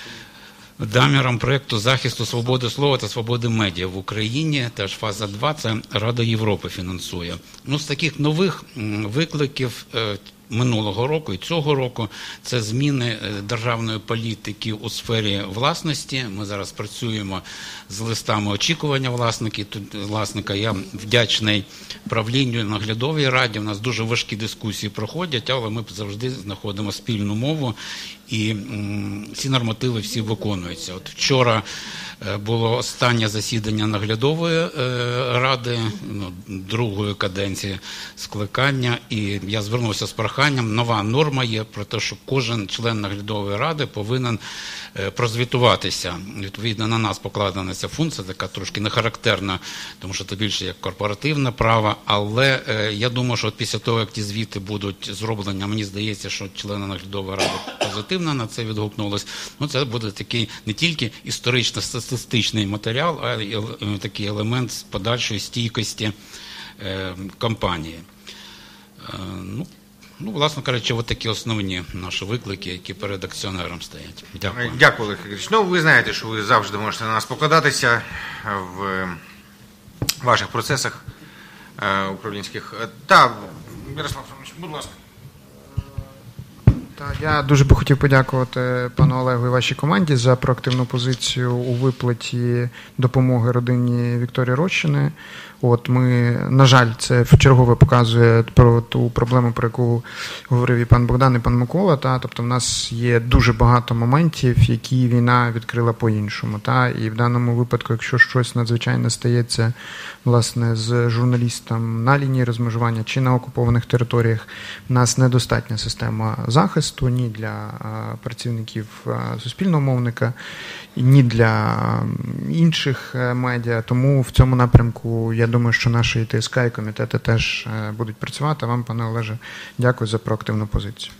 даміром проєкту захисту свободи слова та свободи медіа в Україні, теж фаза два, це Рада Європи фінансує. Ну, з таких нових викликів минулого року і цього року це зміни державної політики у сфері власності. Ми зараз працюємо з листами очікування власників. Тут власника я вдячний правлінню, наглядовій раді. У нас дуже важкі дискусії проходять, але ми завжди знаходимо спільну мову і ці нормативи всі виконуються. От вчора було останнє засідання наглядової ради, ну, другої каденції скликання, і я звернувся з проханням. Нова норма є про те, що кожен член наглядової ради повинен прозвітуватися. Відповідно, на нас покладена ця функція, така трошки не характерна, тому що це більше як корпоративне право, але я думаю, що після того, як ті звіти будуть зроблені, мені здається, що члени наглядової ради позитивно на це відгукнулись, ну це буде такий не тільки історично-статистичний матеріал, а й такий елемент з подальшої стійкості компанії. Ну, Ну, власне кажучи, от такі основні наші виклики, які перед акціонером стоять. Дякую. Дякую, Олег Ігорович. Ну, ви знаєте, що ви завжди можете на нас покладатися в ваших процесах управлінських. Так, Ярослав Фомич, будь ласка. Так, я дуже би хотів подякувати пану Олегу і вашій команді за проактивну позицію у виплаті допомоги родині Вікторії Рощини. От ми, на жаль, це вчергове показує про ту проблему, про яку говорив і пан Богдан, і пан Микола. Та? Тобто в нас є дуже багато моментів, які війна відкрила по-іншому. Та? І в даному випадку, якщо щось надзвичайне стається власне, з журналістом на лінії розмежування чи на окупованих територіях, в нас недостатня система захисту ні для працівників суспільного мовника, ні для інших медіа. Тому в цьому напрямку, я думаю, що наші ТСК і комітети теж будуть працювати. А вам, пане Олеже, дякую за проактивну позицію.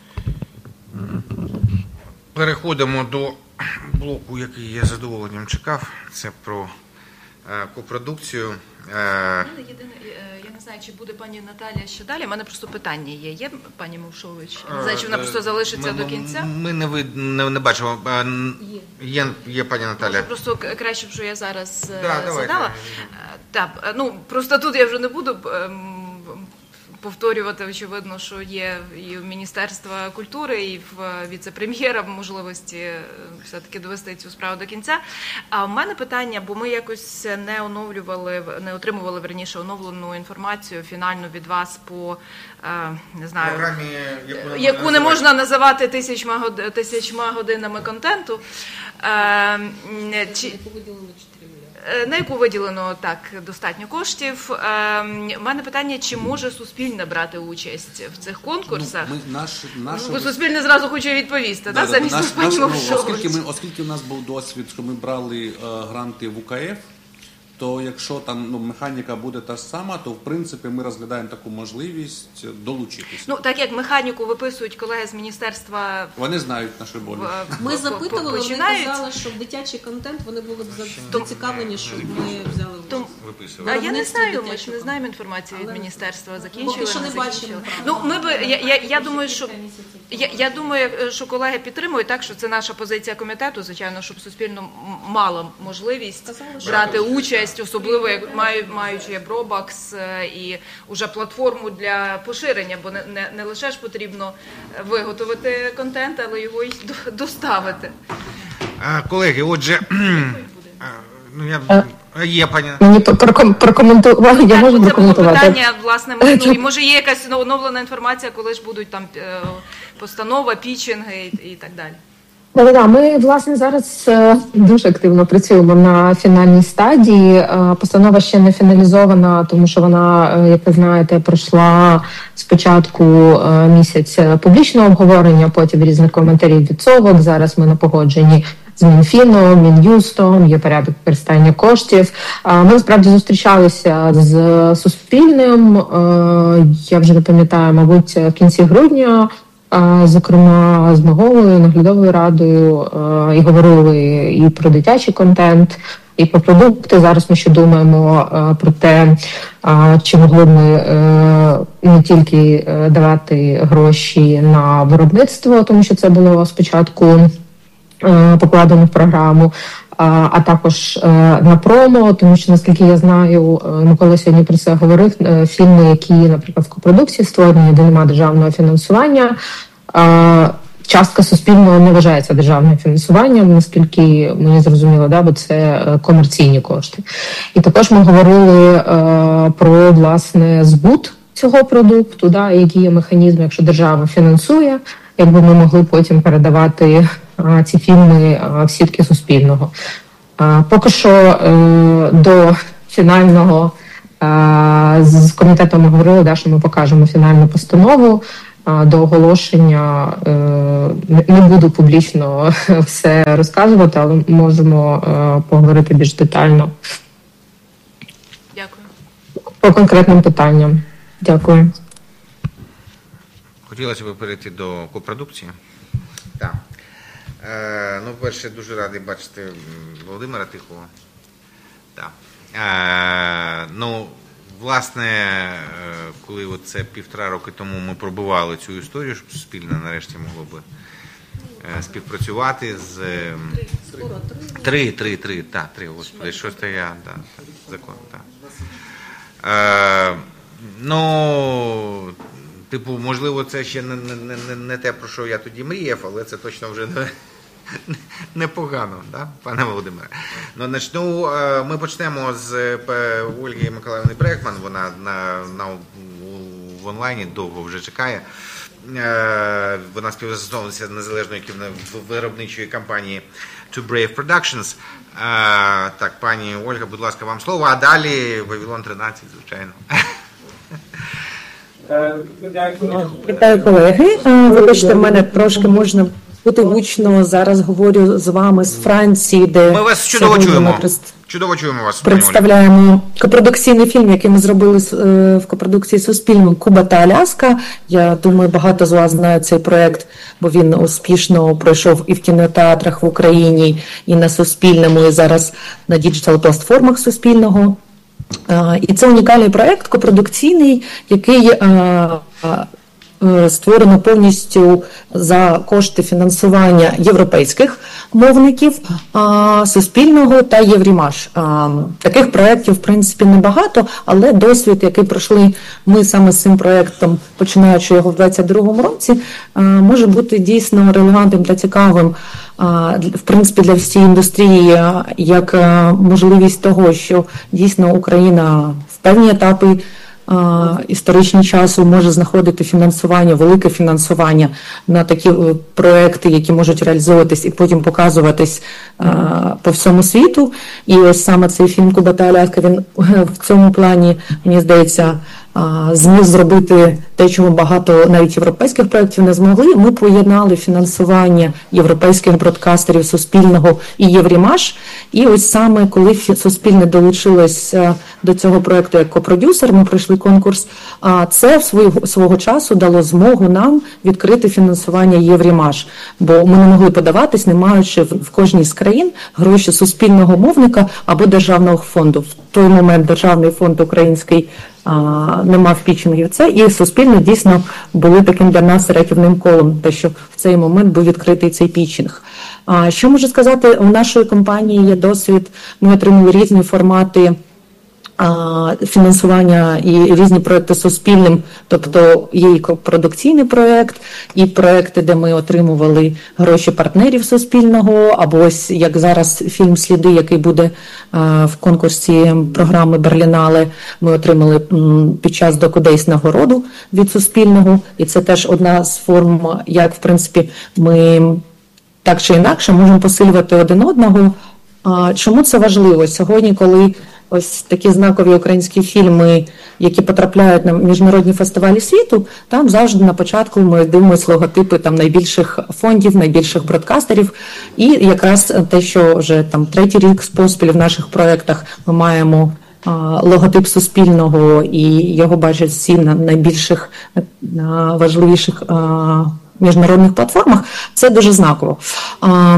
Переходимо до блоку, який я з задоволенням чекав. Це про копродукцію. Єдине, я не знаю, чи буде пані Наталія ще далі. У мене просто питання є. Є пані Мовшович? Не знаю, чи вона просто залишиться ми, до кінця? Ми не, ви, не, не бачимо. Є. Є, є пані Наталя. Може, просто краще, що я зараз да, задала. Так, ну, просто тут я вже не буду повторювати, очевидно, що є і в Міністерства культури, і в віце-прем'єра можливості все-таки довести цю справу до кінця. А в мене питання, бо ми якось не оновлювали, не отримували, верніше, оновлену інформацію фінальну від вас по, не знаю, програмі, яку, яку не можна називати тисячма, тисячма годинами контенту. Чи... На яку виділено так достатньо коштів. У мене питання, чи може Суспільне брати участь в цих конкурсах? Ну, ми, наш, наш... Бо Суспільне зразу хоче відповісти, да, да, замість наш, наш, ну, оскільки, ми, оскільки у нас був досвід, що ми брали е, гранти в УКФ, то якщо там ну, механіка буде та ж сама, то в принципі ми розглядаємо таку можливість долучитися. Ну, так як механіку виписують колеги з міністерства... Вони знають наші болі. Ми запитували, вони казали, що в дитячий контент вони були б зацікавлені, щоб ми взяли участь. А я не знаю, ми ж не знаємо інформацію від міністерства, закінчили, поки що не бачимо. Ну, ми би, я, я, я думаю, що я, я думаю, що колеги підтримують так, що це наша позиція комітету, звичайно, щоб Суспільно мало можливість брати участь, особливо як маю, маючи Євробакс і уже платформу для поширення, бо не, не, не лише ж потрібно виготовити контент, але його й доставити. А, колеги, отже, ну я є пані. Мені прокоментувати, я можу прокоментувати. Це було питання, власне, ми, ну, і може є якась оновлена інформація, коли ж будуть там постанова, пітчинги і, і так далі. Да, ми, власне, зараз дуже активно працюємо на фінальній стадії. Постанова ще не фіналізована, тому що вона, як ви знаєте, пройшла спочатку місяць публічного обговорення, потім різних коментарів, відсовок. Зараз ми на погодженні з Мінфіном, Мін'юстом, є порядок використання коштів. Ми, насправді, зустрічалися з Суспільним, я вже не пам'ятаю, мабуть, в кінці грудня, зокрема, з Моголою, наглядовою радою, і говорили і про дитячий контент, і про продукти. Зараз ми ще думаємо про те, чи могли б ми не тільки давати гроші на виробництво, тому що це було спочатку покладено в програму, а також на промо, тому що, наскільки я знаю, Микола сьогодні про це говорив, фільми, які, наприклад, в копродукції створені, де немає державного фінансування, частка Суспільного не вважається державним фінансуванням, наскільки мені зрозуміло, да, бо це комерційні кошти. І також ми говорили про, власне, збут цього продукту, да, які є механізми, якщо держава фінансує, якби ми могли потім передавати ці фільми в сітки Суспільного. Поки що до фінального з комітетом ми говорили, що ми покажемо фінальну постанову. до оголошення не буду публічно все розказувати, але можемо поговорити більш детально. Дякую. По конкретним питанням. Дякую. Хотілося б перейти до копродукції. Так. Е, ну, перше, дуже радий бачити Володимира Тихого. Так. Е, ну, власне, коли це півтора роки тому ми пробивали цю історію, щоб Суспільне нарешті могло би е, співпрацювати з... Три, три, три, так, три, господи, що це я, так, закон, так. Е, ну, типу, можливо, це ще не, не, не, не те, про що я тоді мріяв, але це точно вже не, непогано, да, пане Володимире. Ну, начну, ми почнемо з Ольги Миколаївни Брехман, вона на, на, в онлайні довго вже чекає. Вона співзасновниця незалежної виробничої компанії To Brave Productions. Так, пані Ольга, будь ласка, вам слово, а далі Вавилон тринадцять, звичайно. Вітаю, колеги. Вибачте, в мене трошки можна бути гучно. Зараз говорю з вами з Франції, де ми вас чудово чуємо. Чудово чуємо вас. Представляємо копродукційний фільм, який ми зробили в копродукції Суспільним «Куба та Аляска». Я думаю, багато з вас знають цей проект, бо він успішно пройшов і в кінотеатрах в Україні, і на Суспільному, і зараз на діджитал-платформах Суспільного. І це унікальний проект копродукційний, який створено повністю за кошти фінансування європейських мовників, Суспільного та Єврімаш. Таких проєктів, в принципі, небагато, але досвід, який пройшли ми саме з цим проєктом, починаючи його в двадцять другому році, може бути дійсно релевантним та цікавим, в принципі, для всієї індустрії, як можливість того, що дійсно Україна в певні етапи історичні часу може знаходити фінансування, велике фінансування на такі проекти, які можуть реалізовуватись і потім показуватись по всьому світу. І ось саме цей фільм «Куба та Аляска», він в цьому плані, мені здається, зміг зробити те, чого багато навіть європейських проєктів не змогли. Ми поєднали фінансування європейських бродкастерів Суспільного і Єврімаш. І ось саме коли Суспільне долучилось до цього проєкту як копродюсер, ми пройшли конкурс, це свого, свого часу дало змогу нам відкрити фінансування Єврімаш. Бо ми не могли подаватись, не маючи в кожній з країн гроші суспільного мовника або державного фонду. В той момент Державний фонд український не мав пітчингів. Це і Суспільне дійсно були таким для нас рятівним колом, те, що в цей момент був відкритий цей пітчинг. Що можу сказати, у нашої компанії є досвід, ми отримали різні формати фінансування і різні проекти Суспільним, тобто є і продукційний проект, і проекти, де ми отримували гроші партнерів Суспільного, або ось як зараз фільм «Сліди», який буде в конкурсі програми Берлінале, ми отримали під час Докудейс нагороду від Суспільного, і це теж одна з форм, як в принципі ми так чи інакше можемо посилювати один одного. Чому це важливо? Сьогодні, коли ось такі знакові українські фільми, які потрапляють на міжнародні фестивалі світу, там завжди на початку ми дивимося логотипи там найбільших фондів, найбільших бродкастерів. І якраз те, що вже там третій рік поспіль в наших проєктах ми маємо а, логотип Суспільного, і його бачать всі на найбільших, на важливіших а, міжнародних платформах, це дуже знаково. А,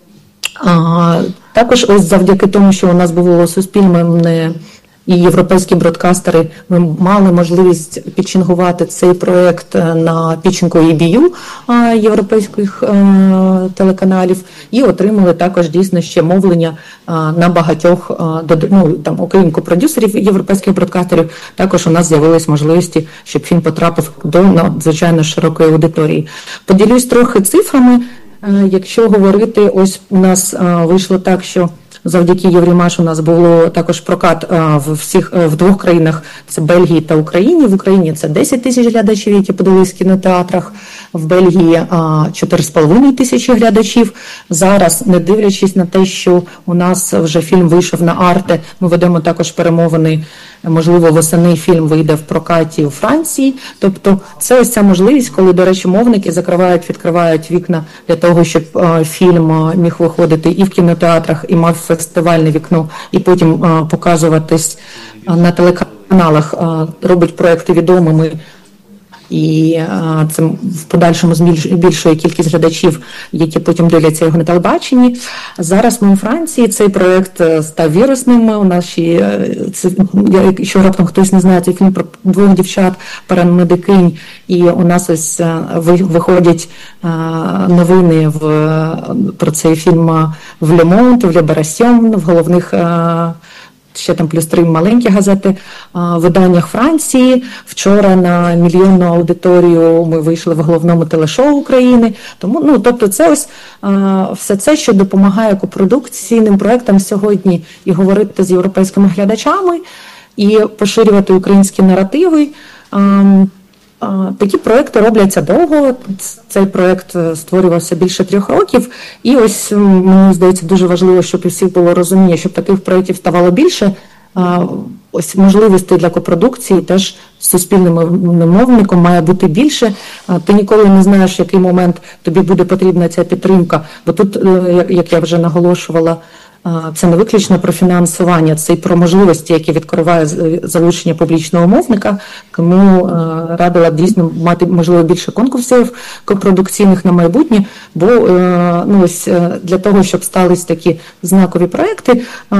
а, Також ось завдяки тому, що у нас було Суспільне і європейські бродкастери, ми мали можливість пітчингувати цей проєкт на пітчингу і бі ю європейських телеканалів і отримали також дійсно ще мовлення на багатьох, ну, там, окрім копродюсерів європейських бродкастерів, також у нас з'явились можливості, щоб фільм потрапив до надзвичайно широкої аудиторії. Поділюсь трохи цифрами. Якщо говорити, ось у нас вийшло так, що завдяки Єврімаш у нас було також прокат в всіх в двох країнах, це Бельгії та Україні. В Україні це десять тисяч глядачів, які подивились в кінотеатрах. в Бельгії чотири з половиною тисячі глядачів. Зараз, не дивлячись на те, що у нас вже фільм вийшов на Арте, ми ведемо також перемовини, можливо, восени фільм вийде в прокаті у Франції. Тобто це ось ця можливість, коли, до речі, мовники закривають, відкривають вікна для того, щоб фільм міг виходити і в кінотеатрах, і мав фестивальне вікно, і потім показуватись на телеканалах, робить проекти відомими. І а, це в подальшому збільшує кількість глядачів, які потім дивляться його на телебаченні. Зараз ми у Франції, цей проєкт став вірусним. У нас ще, це, якщо раптом хтось не знає, це фільм про двох дівчат, парамедикинь, і у нас ось виходять а, новини в, про цей фільм в Le Monde, в Libération, в головних а, ще там плюс три маленькі газети в виданнях Франції. Вчора на мільйонну аудиторію ми вийшли в головному телешоу України. Тому, ну, тобто це ось а, все це, що допомагає копродукційним проектам сьогодні і говорити з європейськими глядачами, і поширювати українські наративи. А, Такі проекти робляться довго. Цей проект створювався більше трьох років. І ось, мені здається, дуже важливо, щоб у всіх було розуміння, щоб таких проєктів ставало більше. Ось можливостей для копродукції теж з суспільним мовником має бути більше. Ти ніколи не знаєш, в який момент тобі буде потрібна ця підтримка. Бо тут, як я вже наголошувала, це не виключно про фінансування, це і про можливості, які відкриває залучення публічного мовника. Тому радила б дійсно мати, можливо, більше конкурсів копродукційних на майбутнє, бо ну, ось, для того, щоб стались такі знакові проекти,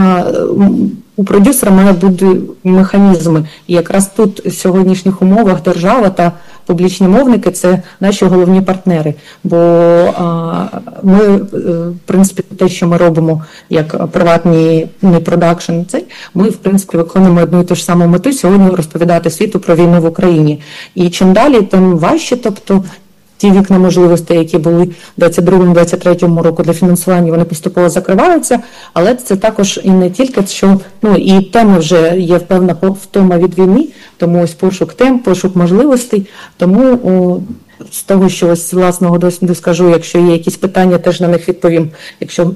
у продюсера має бути механізми. І якраз тут в сьогоднішніх умовах держава та публічні мовники – це наші головні партнери. Бо а, ми, в принципі, те, що ми робимо як приватний продакшн, це ми, в принципі, виконуємо одну і ту ж саму мету сьогодні розповідати світу про війну в Україні. І чим далі, тим важче, тобто ті вікна можливостей, які були в двадцять другому - двадцять третьому року для фінансування, вони поступово закриваються, але це також і не тільки, що, ну, і теми вже є певна втома від війни, тому ось пошук тем, пошук можливостей, тому о, з того, що ось з власного досвіду скажу, якщо є якісь питання, теж на них відповім, якщо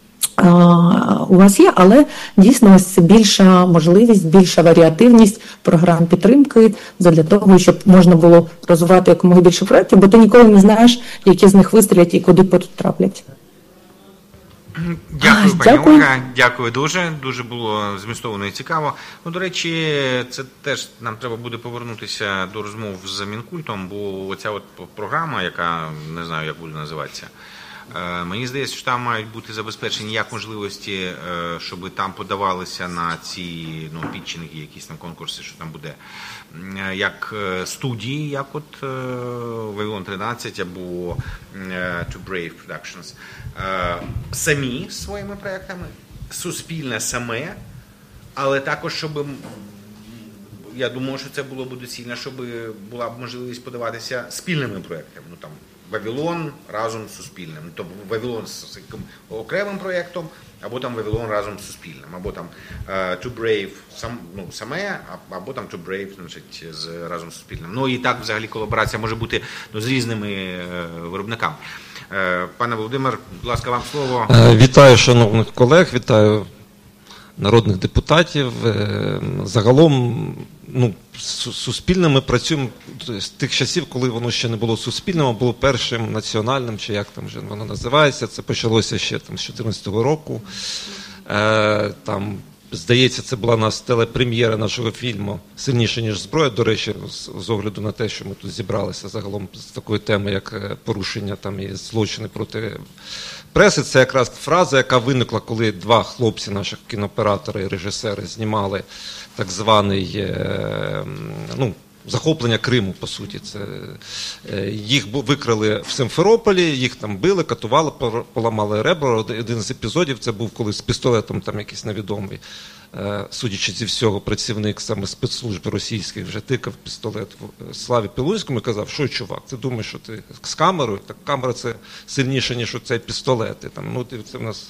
у вас є, але дійсно ось більша можливість, більша варіативність програм підтримки для того, щоб можна було розвивати якомога більше проєктів, бо ти ніколи не знаєш, які з них вистрілять і куди потраплять. Дякую, а, пані дякую. Ольга, дякую дуже, дуже було змістовно і цікаво. Ну, до речі, це теж нам треба буде повернутися до розмов з Мінкультом, бо оця от програма, яка, не знаю, як буде називатися, мені здається, що там мають бути забезпечені як можливості, щоб там подавалися на ці, ну, пітчинги, якісь там конкурси, що там буде, як студії, як от Вавилон тринадцять або Too Brave Productions, самі своїми проєктами, суспільне саме, але також, щоб, я думаю, що це було б доцільно, щоб була б можливість подаватися спільними проєктами, ну там, Вавилон разом з Суспільним. Тобто Вавилон з окремим проєктом, або там Вавилон разом з Суспільним, або там uh, Too Brave сам, ну, саме, або там Too Brave, значить, з, разом з Суспільним. Ну і так взагалі колаборація може бути, ну, з різними uh, виробниками. Uh, пане Володимир, будь ласка, вам слово. Вітаю шановних колег, вітаю народних депутатів. Загалом, ну, суспільним ми працюємо з тих часів, коли воно ще не було суспільним, а було першим національним, чи як там вже воно називається. Це почалося ще там з дві тисячі чотирнадцятого року. Е, там, здається, це була у нас телепрем'єра нашого фільму «Сильніше, ніж зброя». До речі, з, з огляду на те, що ми тут зібралися загалом з такої теми, як порушення там і злочини проти преси. Це якраз фраза, яка виникла, коли два хлопці, наших кінооператори і режисери, знімали так званий, ну, захоплення Криму, по суті. Це, їх викрили в Симферополі, їх там били, катували, поламали ребра. Один з епізодів це був, коли з пістолетом там якийсь невідомий, судячи зі всього, працівник саме спецслужби російських вже тикав пістолет Славі Пілунському і казав, що, чувак, ти думаєш, що ти з камерою? Так камера це сильніше, ніж оцей пістолет. І, там, ну, це в нас...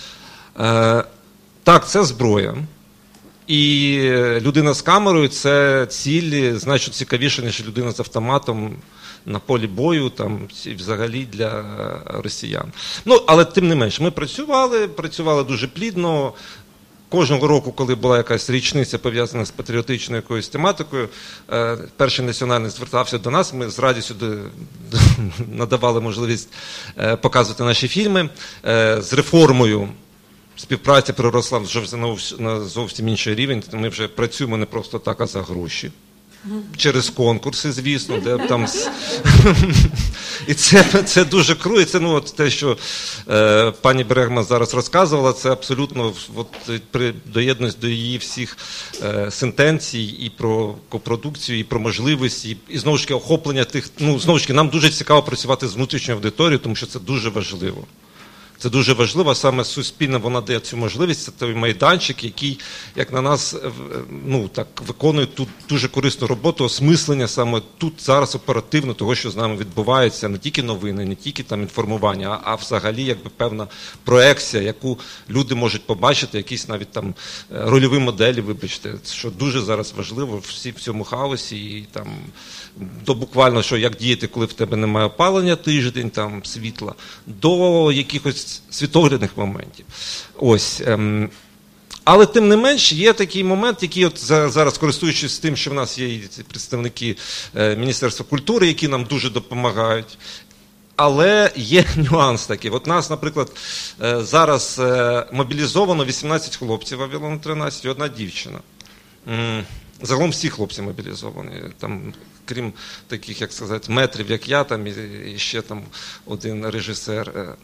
Так, це зброя. І людина з камерою – це цілі значно цікавіше, ніж людина з автоматом, на полі бою, там, і взагалі для росіян. Ну, але тим не менш, ми працювали, працювали дуже плідно. Кожного року, коли була якась річниця пов'язана з патріотичною якоюсь тематикою, перший національний звертався до нас, ми з радістю надавали можливість показувати наші фільми. З реформою співпраця переросла вже на зовсім інший рівень, ми вже працюємо не просто так, а за гроші. Через конкурси, звісно, де там... І це, це дуже круто, і це ну, от те, що е, пані Бергман зараз розказувала, це абсолютно от, при, доєднуюсь до її всіх е, сентенцій і про копродукцію, і про можливості, і, і знову ж таки охоплення тих, ну, знову ж таки, нам дуже цікаво працювати з внутрішньою аудиторією, тому що це дуже важливо. Це дуже важливо, саме суспільно вона дає цю можливість, це той майданчик, який, як на нас, ну, так, виконує тут дуже корисну роботу, осмислення саме тут, зараз оперативно того, що з нами відбувається, не тільки новини, не тільки там інформування, а, а взагалі якби певна проекція, яку люди можуть побачити, якісь навіть там рольові моделі, вибачте, що дуже зараз важливо всі в цьому хаосі, і там, до буквально, що як діяти, коли в тебе немає опалення тиждень, там, світла, до якихось світоглядних моментів. Ось. Ем, але тим не менш є такий момент, який от зараз, користуючись тим, що в нас є представники е, Міністерства культури, які нам дуже допомагають. Але є нюанс такий. От нас, наприклад, е, зараз е, мобілізовано вісімнадцять хлопців, Вавилон тринадцять, і одна дівчина. М, загалом всі хлопці мобілізовані, там, крім таких, як сказати, метрів, як я, там, і, і ще там один режисер. Е,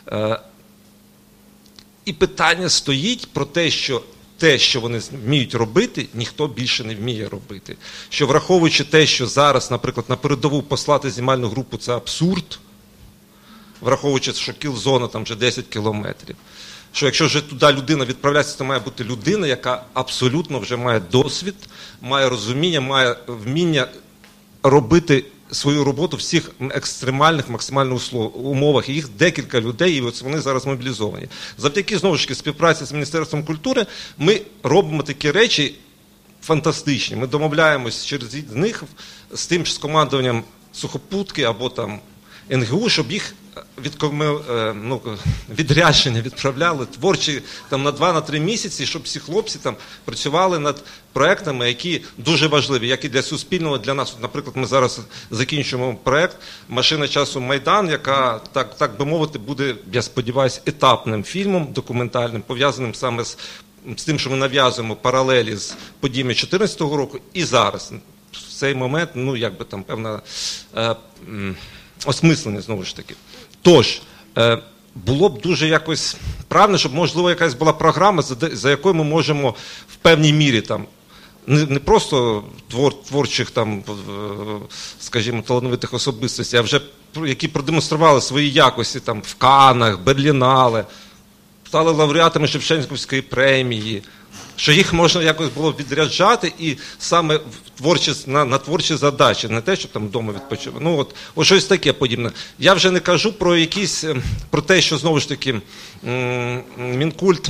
І питання стоїть про те, що те, що вони вміють робити, ніхто більше не вміє робити. Що враховуючи те, що зараз, наприклад, на передову послати знімальну групу – це абсурд, враховуючи, що кіл-зона там вже десять кілометрів, що якщо вже туди людина відправляється, то має бути людина, яка абсолютно вже має досвід, має розуміння, має вміння робити свою роботу в всіх екстремальних, максимальних умовах. І їх декілька людей, і от вони зараз мобілізовані. Завдяки, знову ж таки, співпраці з Міністерством культури ми робимо такі речі фантастичні. Ми домовляємось через них з тим, з командуванням сухопутки або там ен ге у, щоб їх від, ну, відрядження відправляли творчі там, на два-три місяці, щоб всі хлопці там працювали над проектами, які дуже важливі, як і для суспільного, для нас. Наприклад, ми зараз закінчуємо проект «Машина часу Майдан», яка, так, так би мовити, буде, я сподіваюся, етапним фільмом документальним, пов'язаним саме з, з тим, що ми нав'язуємо паралелі з подіями дві тисячі чотирнадцятого року і зараз. В цей момент, ну, якби там певна е, осмислення, знову ж таки. Тож, е, було б дуже якось правильно, щоб, можливо, якась була програма, за, за якою ми можемо в певній мірі там, не, не просто твор, творчих, там, скажімо, талановитих особистостей, а вже які продемонстрували свої якості там, в Каннах, Берлінале, стали лауреатами Шевченківської премії, що їх можна якось було відряджати і саме творчі, на, на творчі задачі, не те, щоб там вдома відпочивати. Ну, от, от щось таке подібне. Я вже не кажу про якісь, про те, що, знову ж таки, Мінкульт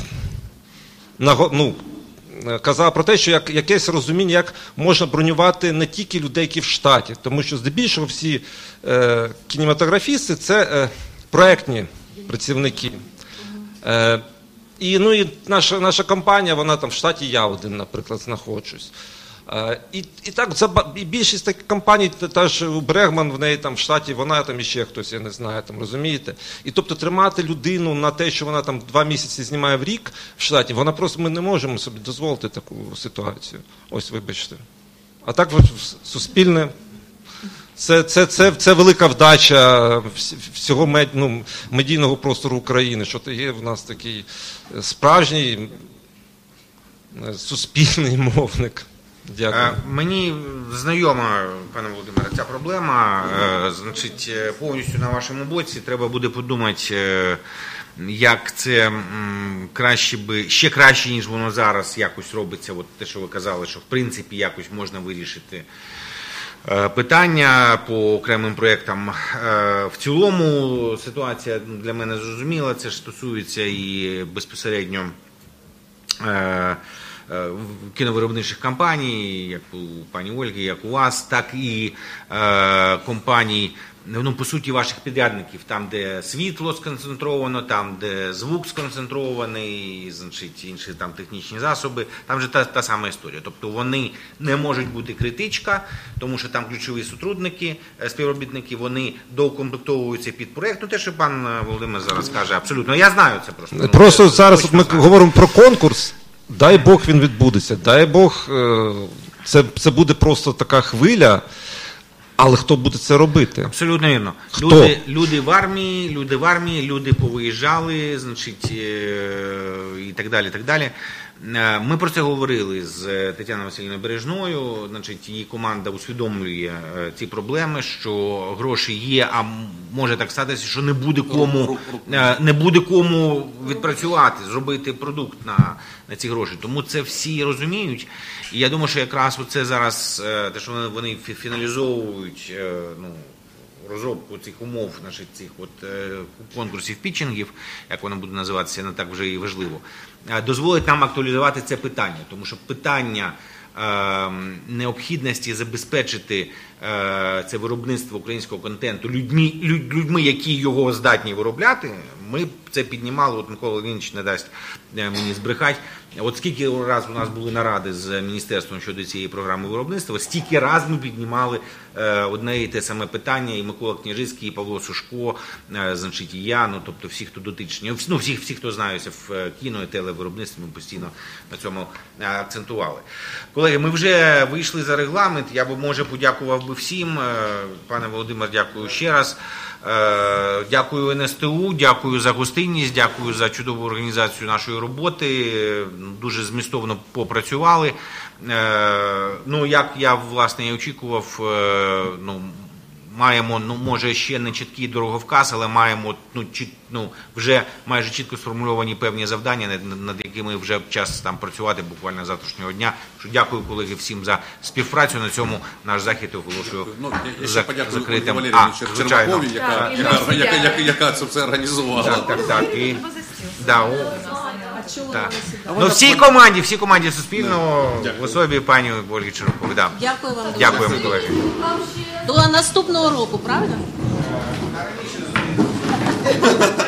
ну, казав про те, що як, якесь розуміння, як можна бронювати не тільки людей, які в штаті, тому що здебільшого всі е, кінематографісти – це е, проектні працівники. Е, І, ну, і наша, наша компанія, вона там в штаті, я один, наприклад, знаходжусь. Е, і, і так, і більшість таких компаній, та ж у Бергман, в неї там в штаті, вона там іще хтось, я не знаю, там, розумієте? І тобто тримати людину на те, що вона там два місяці знімає в рік в штаті, вона просто, ми не можемо собі дозволити таку ситуацію. Ось, вибачте. А так, суспільне... Це, це, це, це велика вдача всього мед, ну, медійного простору України, що є в нас такий справжній суспільний мовник. Дякую. Мені знайома, пане Володимире, ця проблема. Значить, повністю на вашому боці. Треба буде подумати, як це краще би, ще краще, ніж воно зараз якось робиться. От те, що ви казали, що в принципі якось можна вирішити питання по окремим проєктам. В цілому ситуація для мене зрозуміла, це ж стосується і безпосередньо кіновиробничих компаній, як у пані Ольги, як у вас, так і е, компаній, ну, по суті, ваших підрядників, там, де світло сконцентровано, там, де звук сконцентрований, значить, інші там технічні засоби, там же та, та сама історія. Тобто вони не можуть бути критичка, тому що там ключові сотрудники, співробітники, вони доукомплектовуються під проєкт. Ну, те, що пан Володимир зараз каже, абсолютно. Я знаю це просто. Ну, просто це, зараз це ми знаю. говоримо про конкурс, дай Бог він відбудеться, дай Бог, це, це буде просто така хвиля. Але хто буде це робити? Абсолютно вірно. Хто? Люди, люди в армії, люди в армії, люди повиїжджали, значить, і так далі, і так далі. Ми про це говорили з Тетяною Васильівною Бережною, значить, її команда усвідомлює ці проблеми, що гроші є, а може так статися, що не буде кому, не буде кому відпрацювати, зробити продукт на, на ці гроші. Тому це всі розуміють. І я думаю, що якраз оце зараз, те, що вони, вони фіналізовують, ну, розробку цих умов, наших цих от конкурсів, пітчингів, як воно буде називатися, не так вже і важливо, дозволить нам актуалізувати це питання. Тому що питання е, необхідності забезпечити е, це виробництво українського контенту людьми, люд, людьми, які його здатні виробляти, ми це піднімали, от Микола Леонідович не дасть мені збрехати. От скільки раз у нас були наради з міністерством щодо цієї програми виробництва, стільки раз ми піднімали е, одне і те саме питання, і Микола Княжицький, і Павло Сушко, е, значить, і я, ну, тобто всі, хто дотичні, ну, всі, всі, хто знаються в кіно і телевиробництві, ми постійно на цьому акцентували. Колеги, ми вже вийшли за регламент, я би, може, подякував би всім. Пане Володимир, дякую ще раз. Дякую ен ес те у, дякую за гостинність, дякую за чудову організацію нашої роботи. Дуже змістовно попрацювали. Ну, як я, власне, і очікував, ну, маємо, ну, може, ще не чіткий дороговказ, але маємо, ну, чіт, ну, вже майже чітко сформульовані певні завдання, над, над якими вже час там працювати буквально завтрашнього дня. Що дякую, колеги, всім за співпрацю. На цьому наш захід оголошую ну, я за, ще закритим. А, Червакові, яка, яка, яка, яка, яка це все організувала. Так, так, так. І, да, о, так. Ну, всій команді, всій команді Суспільного, в особі пані Ольги Червакової. Да. Дякую вам дуже. Дякуємо, колеги. До наступного року, правильно?